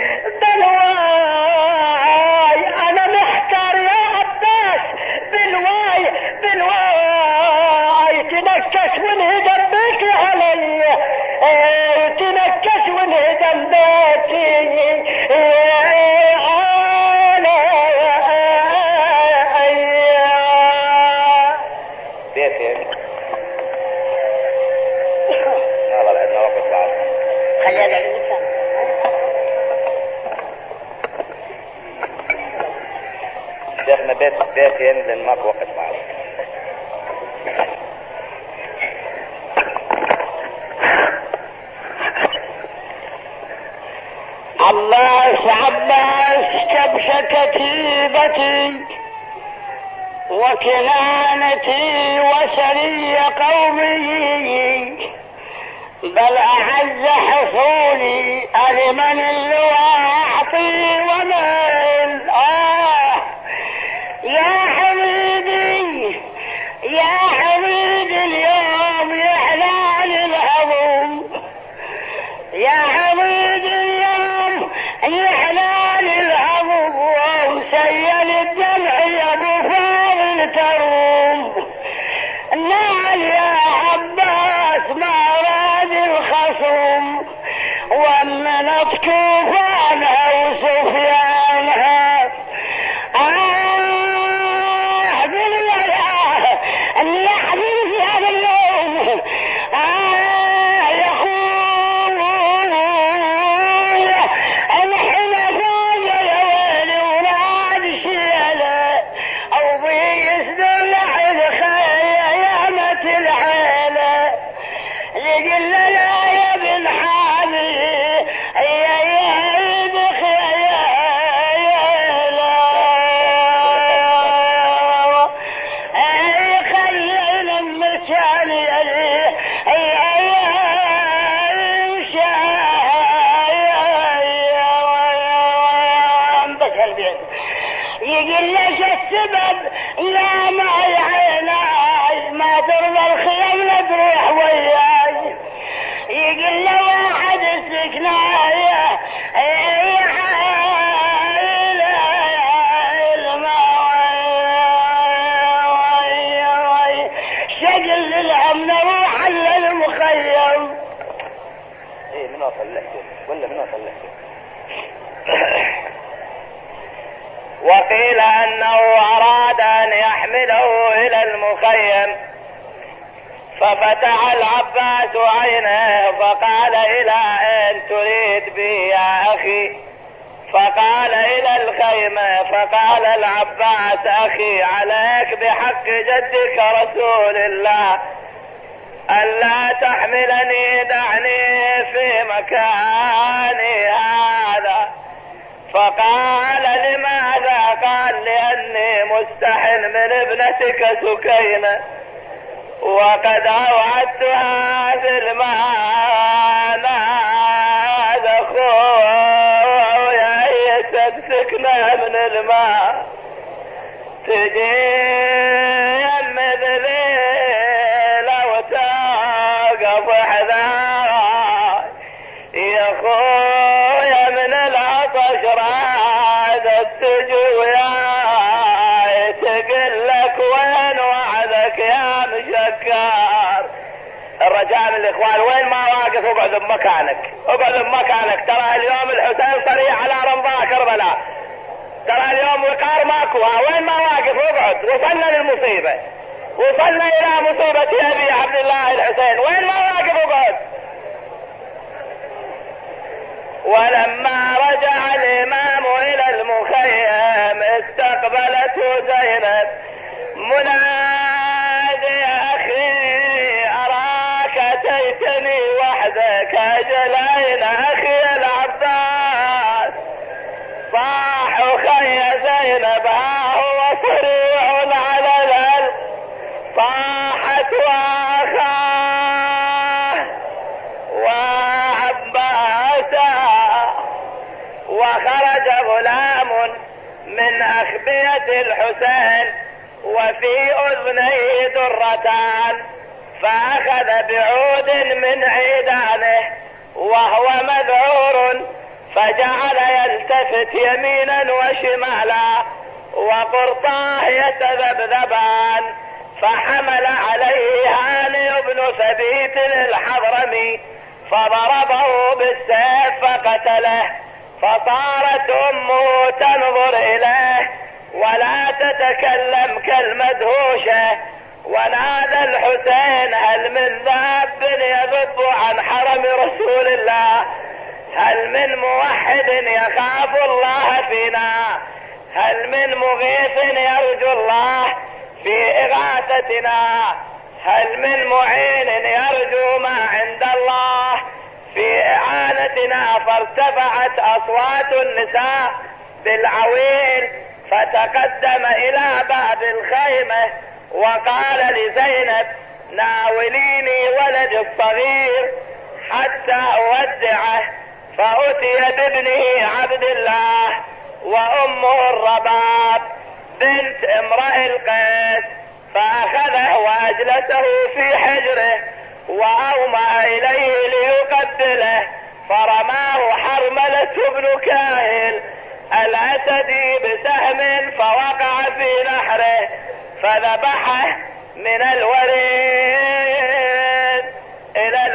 بالواي. انا محتار يا عباس بالواي بالواي. تنكس وانهدم بيتي علي تنكس وانهدم بيتي بيتي. يلا عندنا وقت بعد. خليها بعد الإنسان. شيخنا بيت بيتين لان ماكو وقت بعد. عباس عباس كبش كتيبتي وكنانتي وسري قومي بل أعز حصولي ألمن الواعطي ومن آه يا حبيبي يا حبيبي اليوم يحلال الهضم يا حبيبي اليوم يحلال الهضم ومسيل الدمع يا ابو فاضل تروم نال يا عباس ما راد الخصم ومنت كوفانها وسفيانها آه بالله اللي حبيبي في هذا اليوم آه يا اخويا الحين فوز يا ويلي وناد شيله او بيسدر لحد خيامة العيله يقول له لا يا ابن حامي يا يا يقول ليش السبب يا معي عيناي ما ترضى الخيام تروح وياي يقول له واحد السكناية شجل للهم نروح للمخيم. ايه من وصل لك ولا من وصل لك؟ وقيل انه اراد ان يحمله الى المخيم ففتح العباس عينه فقال الى اين تريد بي يا اخي؟ فقال الى الخيمة. فقال العباس اخي عليك بحق جدك رسول الله الا تحملني دعني في مكاني هذا. فقال لماذا؟ قال لاني مستحن من ابنتك سكينة وقد اوعدتها في المال هذا خويا هي تمسكنا من الماء تجي مثلي لو تقف حذاي يا خويا من العطش رادت تجويا تقل لك وين وعدك يا مشكار. الرجاء من الاخوان وين ما واقف اقعد بمكانك اقعد بمكانك. ترى اليوم الحسين صريح على رمضاء كربلاء ترى اليوم وقار ماكو. وين ما واقف اقعد. وصلنا للمصيبة وصلنا الى مصيبة ابي عبد الله الحسين وين ما واقف اقعد. ولما رجع الامام الى المخيم استقبلته زينب منادي يا اخي اراك اتيتني وحدك اجل اين اخي العباس؟ صاح خي زينب ها هو صريع على الهل. صاحت واخاه وعباسا وخرج غلام من اخبية الحسين وفي اذنيه درتان فأخذ بعود من عيدانه وهو مذعور، فجعل يلتفت يمينا وشمالا وقرطاه يتذبذبان، فحمل عليه هاني بن ثبيت الحضرمي فضربه بالسيف فقتله. فصارت أمه تنظر إليه ولا تتكلم كالمدهوشة، ونادى الحسين: هل من ذاب يذب عن حرم رسول الله؟ هل من موحد يخاف الله فينا؟ هل من مغيث يرجو الله في إغاثتنا؟ هل من معين يرجو ما عند الله في إعانتنا؟ فارتفعت أصوات النساء بالعويل، فتقدم إلى باب الخيمة وقال لزينب: ناوليني ولدي الصغير حتى أودعه. فأتي بابنه عبد الله وأمه الرباب بنت امرئ القيس، فأخذه وأجلسه في حجره وأومأ إليه ليقبله، فرماه حرملة بن كاهل الأسدي بسهم فوقع في نحره، فذبحه من الوريد إلى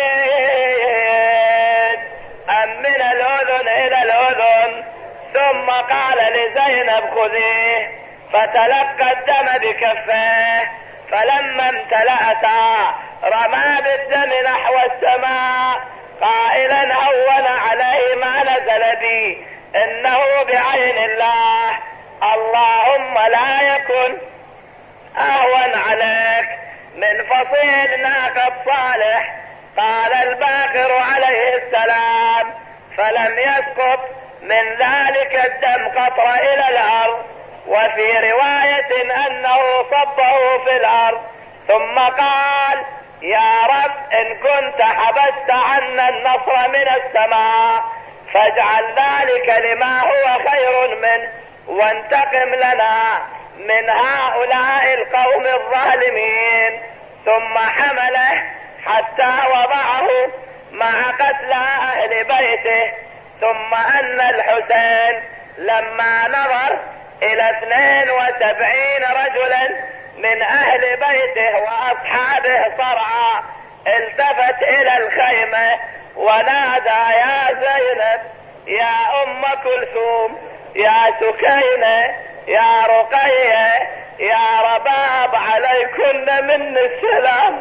الوريد أم من الأذن إلى الأذن، ثم قال لزينب: خذيه. فتلقى الدم بكفه، فلما امتلأتا رمى بالدم نحو السماء قائلا: هون عليه ما نزل بي، إنه بعين الله، اللهم لا يكن أهون عليك من فصيل ناقة صالح. قال الباقر عليه السلام: فلم يسقط من ذلك الدم قطرة إلى الأرض. وفي رواية أنه صبه في الأرض، ثم قال: يا رب إن كنت حبست عنا النصر من السماء فاجعل ذلك لما هو خير منه، وانتقم لنا من هؤلاء القوم الظالمين. ثم حمله حتى وضعه مع قتلى أهل بيته. ثم أن الحسين لما نظر إلى اثنين وسبعين رجلا من أهل بيته وأصحابه صرعى، التفت إلى الخيمة ونادى: يا زينب، يا أم كلثوم، يا سكينة، يا رقية، يا رباب، عليكن من السلام،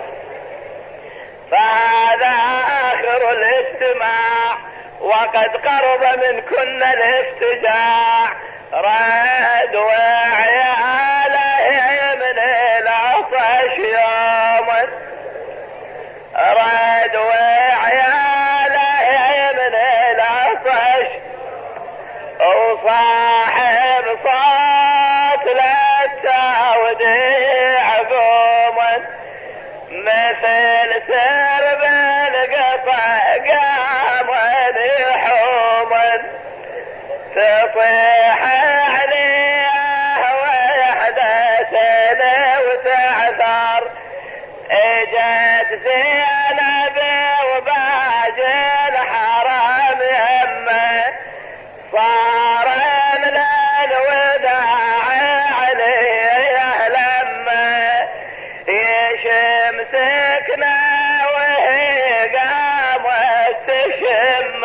فهذا آخر الاجتماع، وقد قرب منكن الافتجاع. راد وعياله من العطش يوم، راد وعياله من العطش، وصاحب صوت للتوديع قوما، مثل سرب القطع قاموا يحوما، تطيح عليه ويحدث وتعثر. اجت زينب وباجي الحرام يمه، صار من الوداع عليه لما يشمسكنا وهي قامت تشم،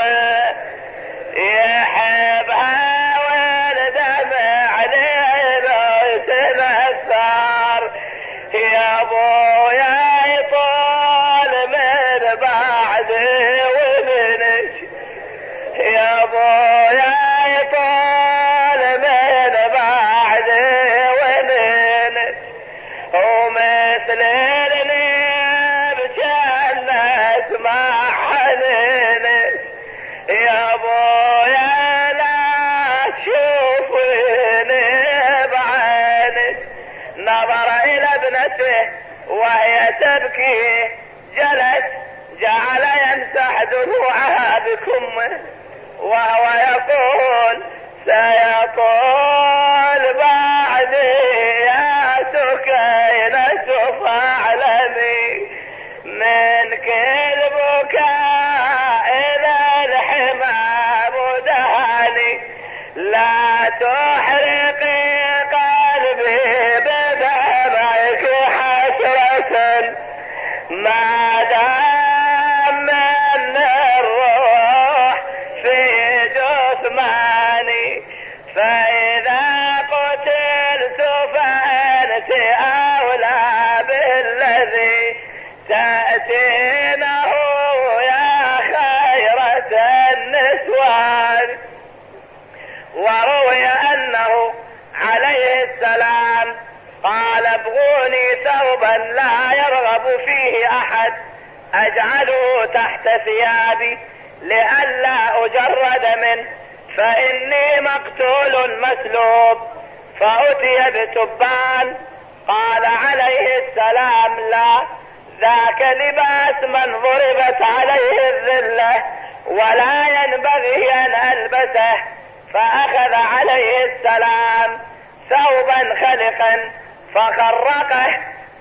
يحبها والدمع عليه تنثر. يا ابويا يطول من بعد ومنك، يا ابويا يطول من بعد ومنك، ومثل النيب جنة مع حنينك. يا ابويا لا تشوفيني بعينك. نظر الى ابنته وهي تبكي، جلس جعل يمسح دموعها بكمه وهو يقول: سيطول بعدي يا سكينة فاعلمي يبكي البكاء إذا الحمام دهاني لا تحرقي قلبي بدمعك حسرة ما دام من الروح في جثماني فإذا قتلت فأنت أولى بالذي تأتينه يا خيرة النسوان. وروي أنه عليه السلام قال ابغوني ثوبا لا يرغب فيه أحد أجعله تحت ثيابي لئلا أجرد منه فإني مقتول مسلوب. فأتي بتبان قال عليه السلام لا، ذاك لباس من ضربت عليه الذلة ولا ينبغي أن ألبسه. فأخذ عليه السلام ثوبا خلقا فخرقه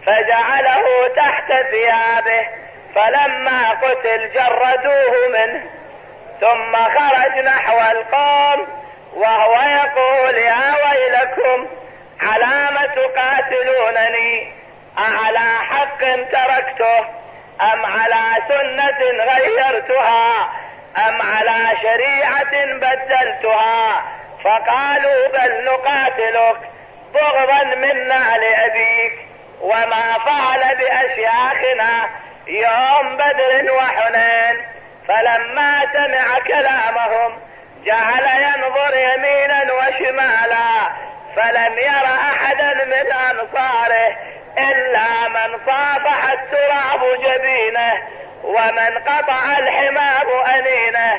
فجعله تحت ثيابه فلما قتل جردوه منه ثم خرج نحو القوم وهو يقول يا ويلكم على ما تقاتلونني أعلى حق تركته أم على سنة غيرتها أم على شريعة بدلتها؟ فقالوا بل نقاتلك بغضا منا لأبيك وما فعل بأشياخنا يوم بدر وحنين. فلما سمع كلامهم جعل ينظر يمينا وشمالا فلم ير أحدا من أنصاره إلا من صافح التراب جبينه ومن قطع الحمام أنينه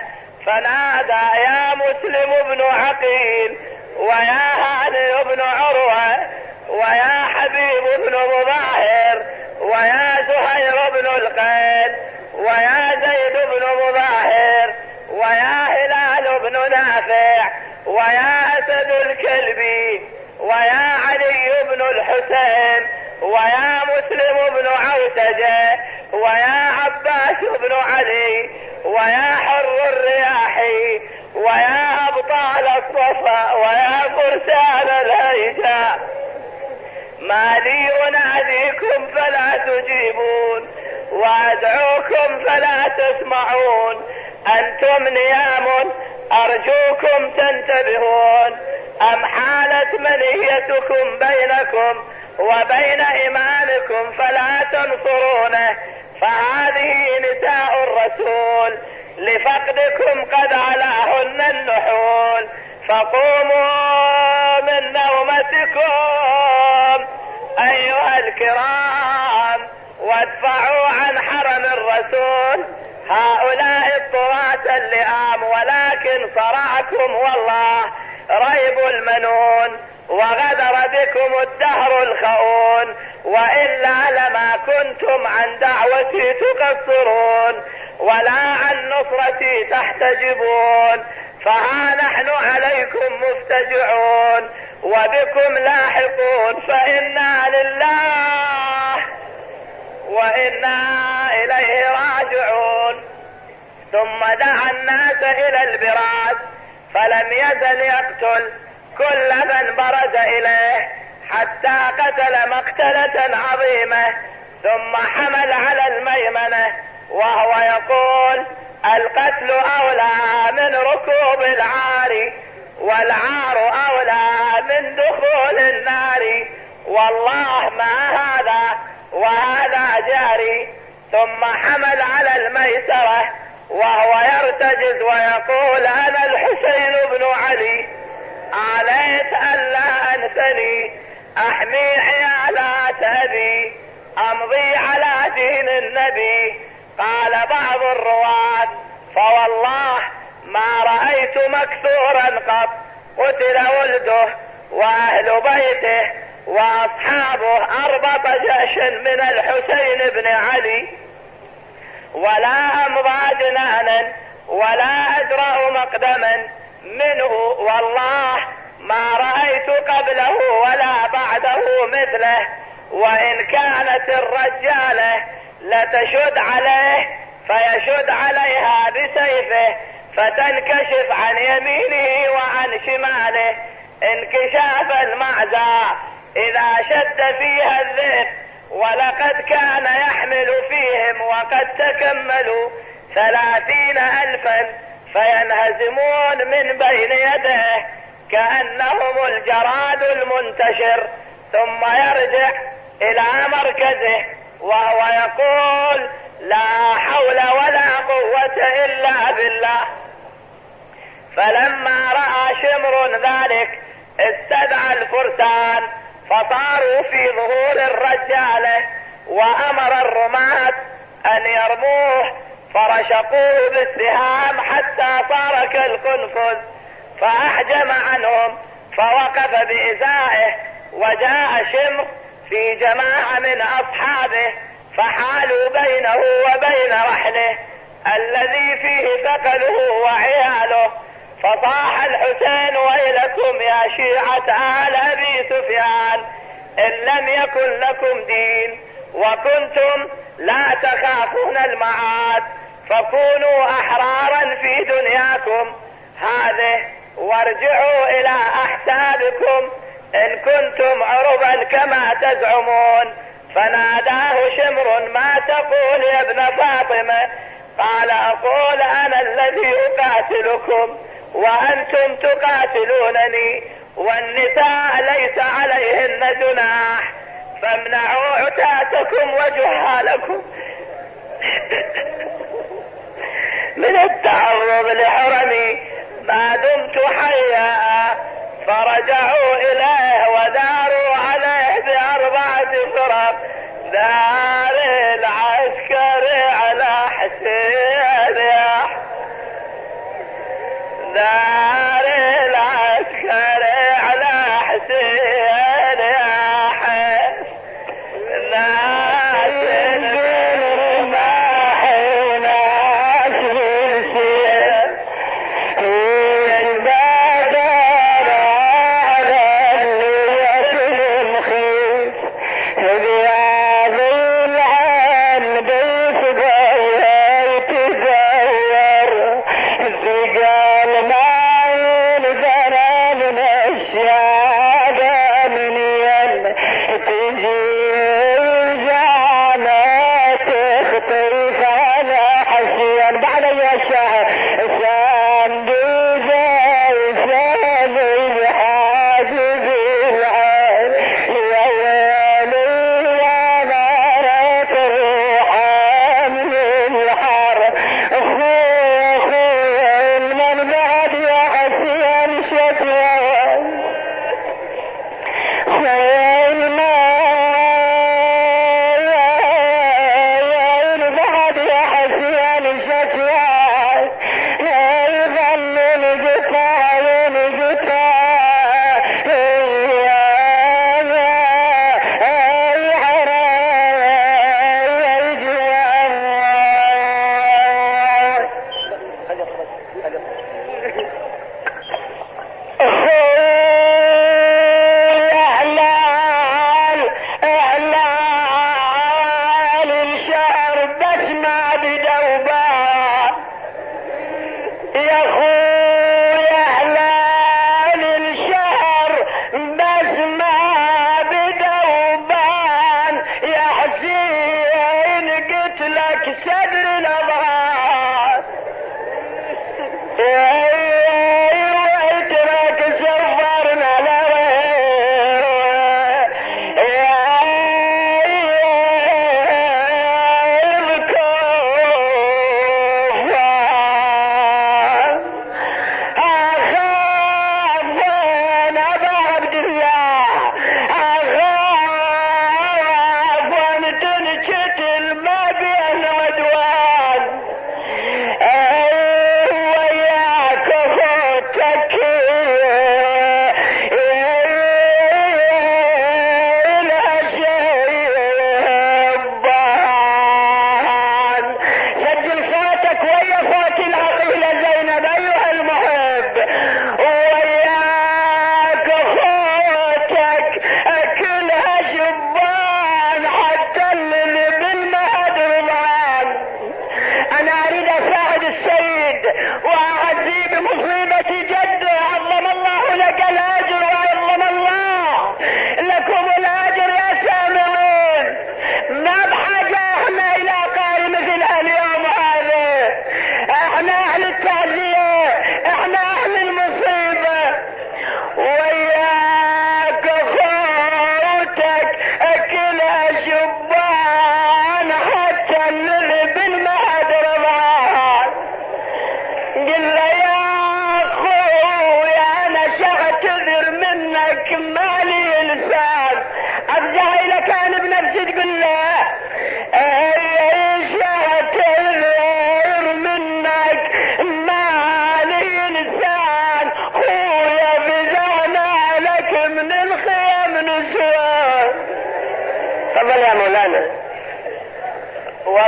فنادى يا مسلم بن عقيل ويا هانئ بن عروة ويا حبيب بن مظاهر ويا زهير بن القيل ويا زيد بن مظاهر ويا هلال بن نافع ويا أسد الكلبي ويا علي بن الحسين ويا مسلم بن عوسجة ويا عباس بن علي ويا حر الرياحي ويا أبطال الصفا ويا فرسان الهيجاء ما لي أناديكم فلا تجيبون وأدعوكم فلا تسمعون أنتم نيام أرجوكم تنتبهون أم حالت منيتكم بينكم وبين إمامكم فلا تنصرونه فهذه نساء الرسول لفقدكم قد علاهن النحول فقوموا من نومتكم أيها الكرام وادفعوا عن حرم الرسول هؤلاء الطغاة اللئام ولكن صرعكم والله ريب المنون وغدر بكم الدهر الخؤون وإلا لما كنتم عن دعوتي تقصرون ولا عن نصرتي تحتجبون فها نحن عليكم مفتجعون وبكم لاحقون فإنا لله وإنا إليه راجعون. ثم دعا الناس إلى البراز فلم يزل يقتل كل من برز إليه حتى قتل مقتلة عظيمة ثم حمل على الميمنة وهو يقول القتل أولى من ركوب العار والعار أولى من دخول النار والله ما هذا وهذا جاري. ثم حمل على الميسرة وهو يرتجز ويقول أنا الحسين بن علي عليت ألا أنسني أحمي حيالات أبي أمضي على دين النبي. قال بعض الرواة فوالله ما رأيت مكسورا قط قتل ولده وأهل بيته وأصحابه أربط جيش من الحسين بن علي ولا أمضى جنانا ولا أجرأ مقدما منه والله ما رأيت قبله ولا بعده مثله وإن كانت الرجالة لتشد عليه فيشد عليها بسيفه فتنكشف عن يمينه وعن شماله انكشاف المعزى إذا شد فيها الذئب. ولقد كان يحمل فيهم وقد تكملوا ثلاثين ألفا فينهزمون من بين يديه كأنهم الجراد المنتشر، ثم يرجع إلى مركزه وهو يقول لا حول ولا قوة إلا بالله. فلما رأى شمر ذلك استدعى الفرسان فصاروا في ظهور الرجالة وأمر الرماة أن يرموه فرشقوه بالسهام حتى صار كالقنفذ، فأحجم عنهم فوقف بإزائه. وجاء شمر في جماعة من أصحابه فحالوا بينه وبين رحله الذي فيه ثقله وعياله، فصاح الحسين ويلكم يا شيعة آل أبي سفيان إن لم يكن لكم دين وكنتم لا تخافون المعاد فكونوا أحرارا في دنياكم هذه وارجعوا إلى أحسابكم إن كنتم عربا كما تزعمون. فناداه شمر ما تقول يا ابن فاطمة؟ قال أقول أنا الذي أقاتلكم وأنتم تقاتلونني والنساء ليس عليهن جناح فامنعوا عتاتكم وجهالكم من التعرض لحرمي ما دمت حيا. فرجعوا إليه وداروا عليه بأربعة فرق، دار العسكري على حسين يا دار العسكري على حسين يا حسين ناس الرماح وناس بالسيف يتبادر على اللي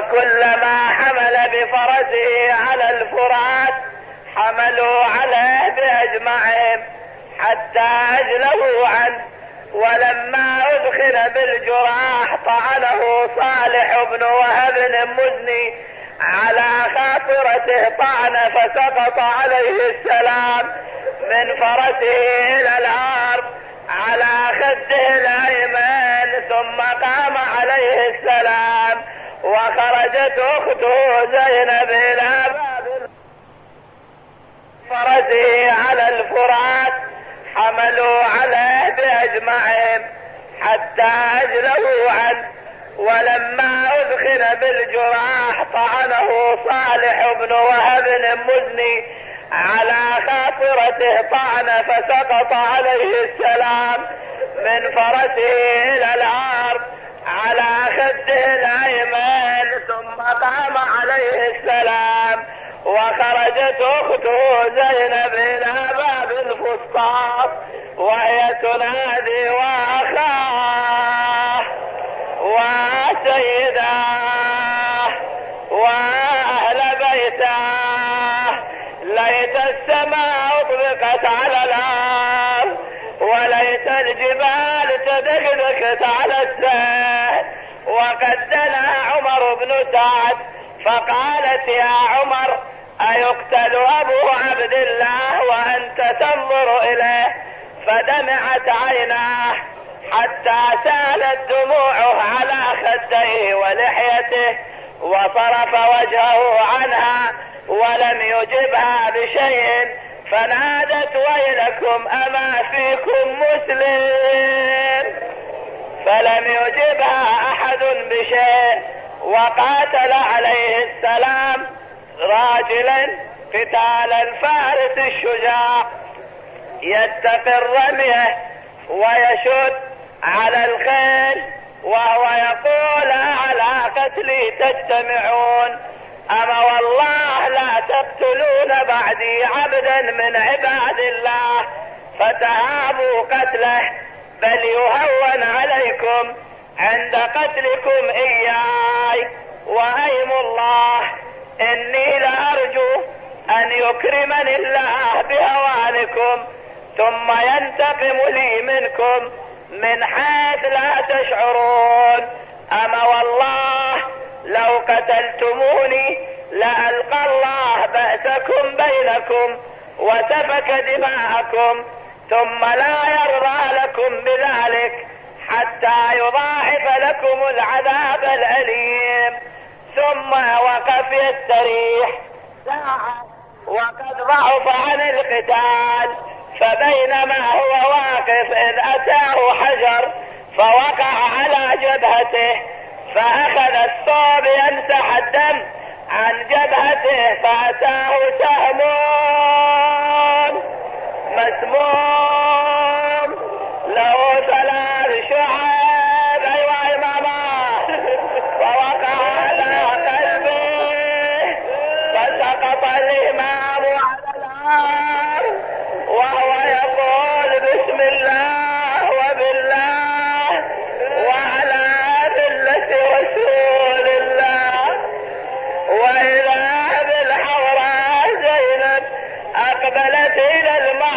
وكلما حمل بفرسه على الفرات حملوا عليه بأجمعهم حتى أجلبوا عنه. ولما أدخل بالجراح طعنه صالح بن وهب المزني على خاطرته طعن فسقط عليه السلام من فرسه إلى الأرض على خده الأيمن، ثم قام عليه السلام وخرجت أخته زينب إلى باب فرسه على الفرات حملوا عليه بأجمعهم حتى أجلبوا عنه. ولما أدخل بالجراح طعنه صالح بن وهب المزني على خاطرته طعن فسقط عليه السلام من فرسه إلى الأرض على خده الأيمن، ثم قام عليه السلام وخرجت أخته زينب إلى باب الفسطاط وهي تنادي وأخاه وسيداه وأهل بيته، ليت السماء أطبقت على الأرض وليت الجبال تدكدكت على السهل. وقد دنا عمر بن سعد فقالت يا عمر أيقتل أبو عبد الله وأنت تنظر إليه؟ فدمعت عيناه حتى سالت دموعه على خديه ولحيته، وصرف وجهه عنها ولم يجبها بشيء، فنادت ويلكم أما فيكم مسلم؟ فلم يجبها أحد بشيء، وقاتل عليه السلام راجلا قتال الفارس الشجاع يتقي الرمية ويشد على الخيل وهو يقول على قتلي تجتمعون؟ أما والله لا تقتلون بعدي عبدا من عباد الله فتهابوا قتله، بل يهون عليكم عند قتلكم إياي. وأيم الله إني لأرجو أن يكرمني الله بهوانكم ثم ينتقم لي منكم من حيث لا تشعرون. أما والله لو قتلتموني لألقى الله بأسكم بينكم وسفك دماءكم، ثم لا يرضى لكم بذلك حتى يضاعف لكم العذاب الأليم. ثم وقف يستريح ساعة وقد ضعف عن القتال، فبينما هو واقف إذ أتاه حجر فوقع على جبهته، فأخذ الثوب يمسح الدم عن جبهته فأتاه سهم مسموم له ثلاث شعاب، أيوة إماما، فوقع على قلبه فسقط الإمام على الأرض وهو يقول بسم الله وبالله وعلى ملة رسول الله. وإذا بالحوراء زينب أقبلت إلى الماء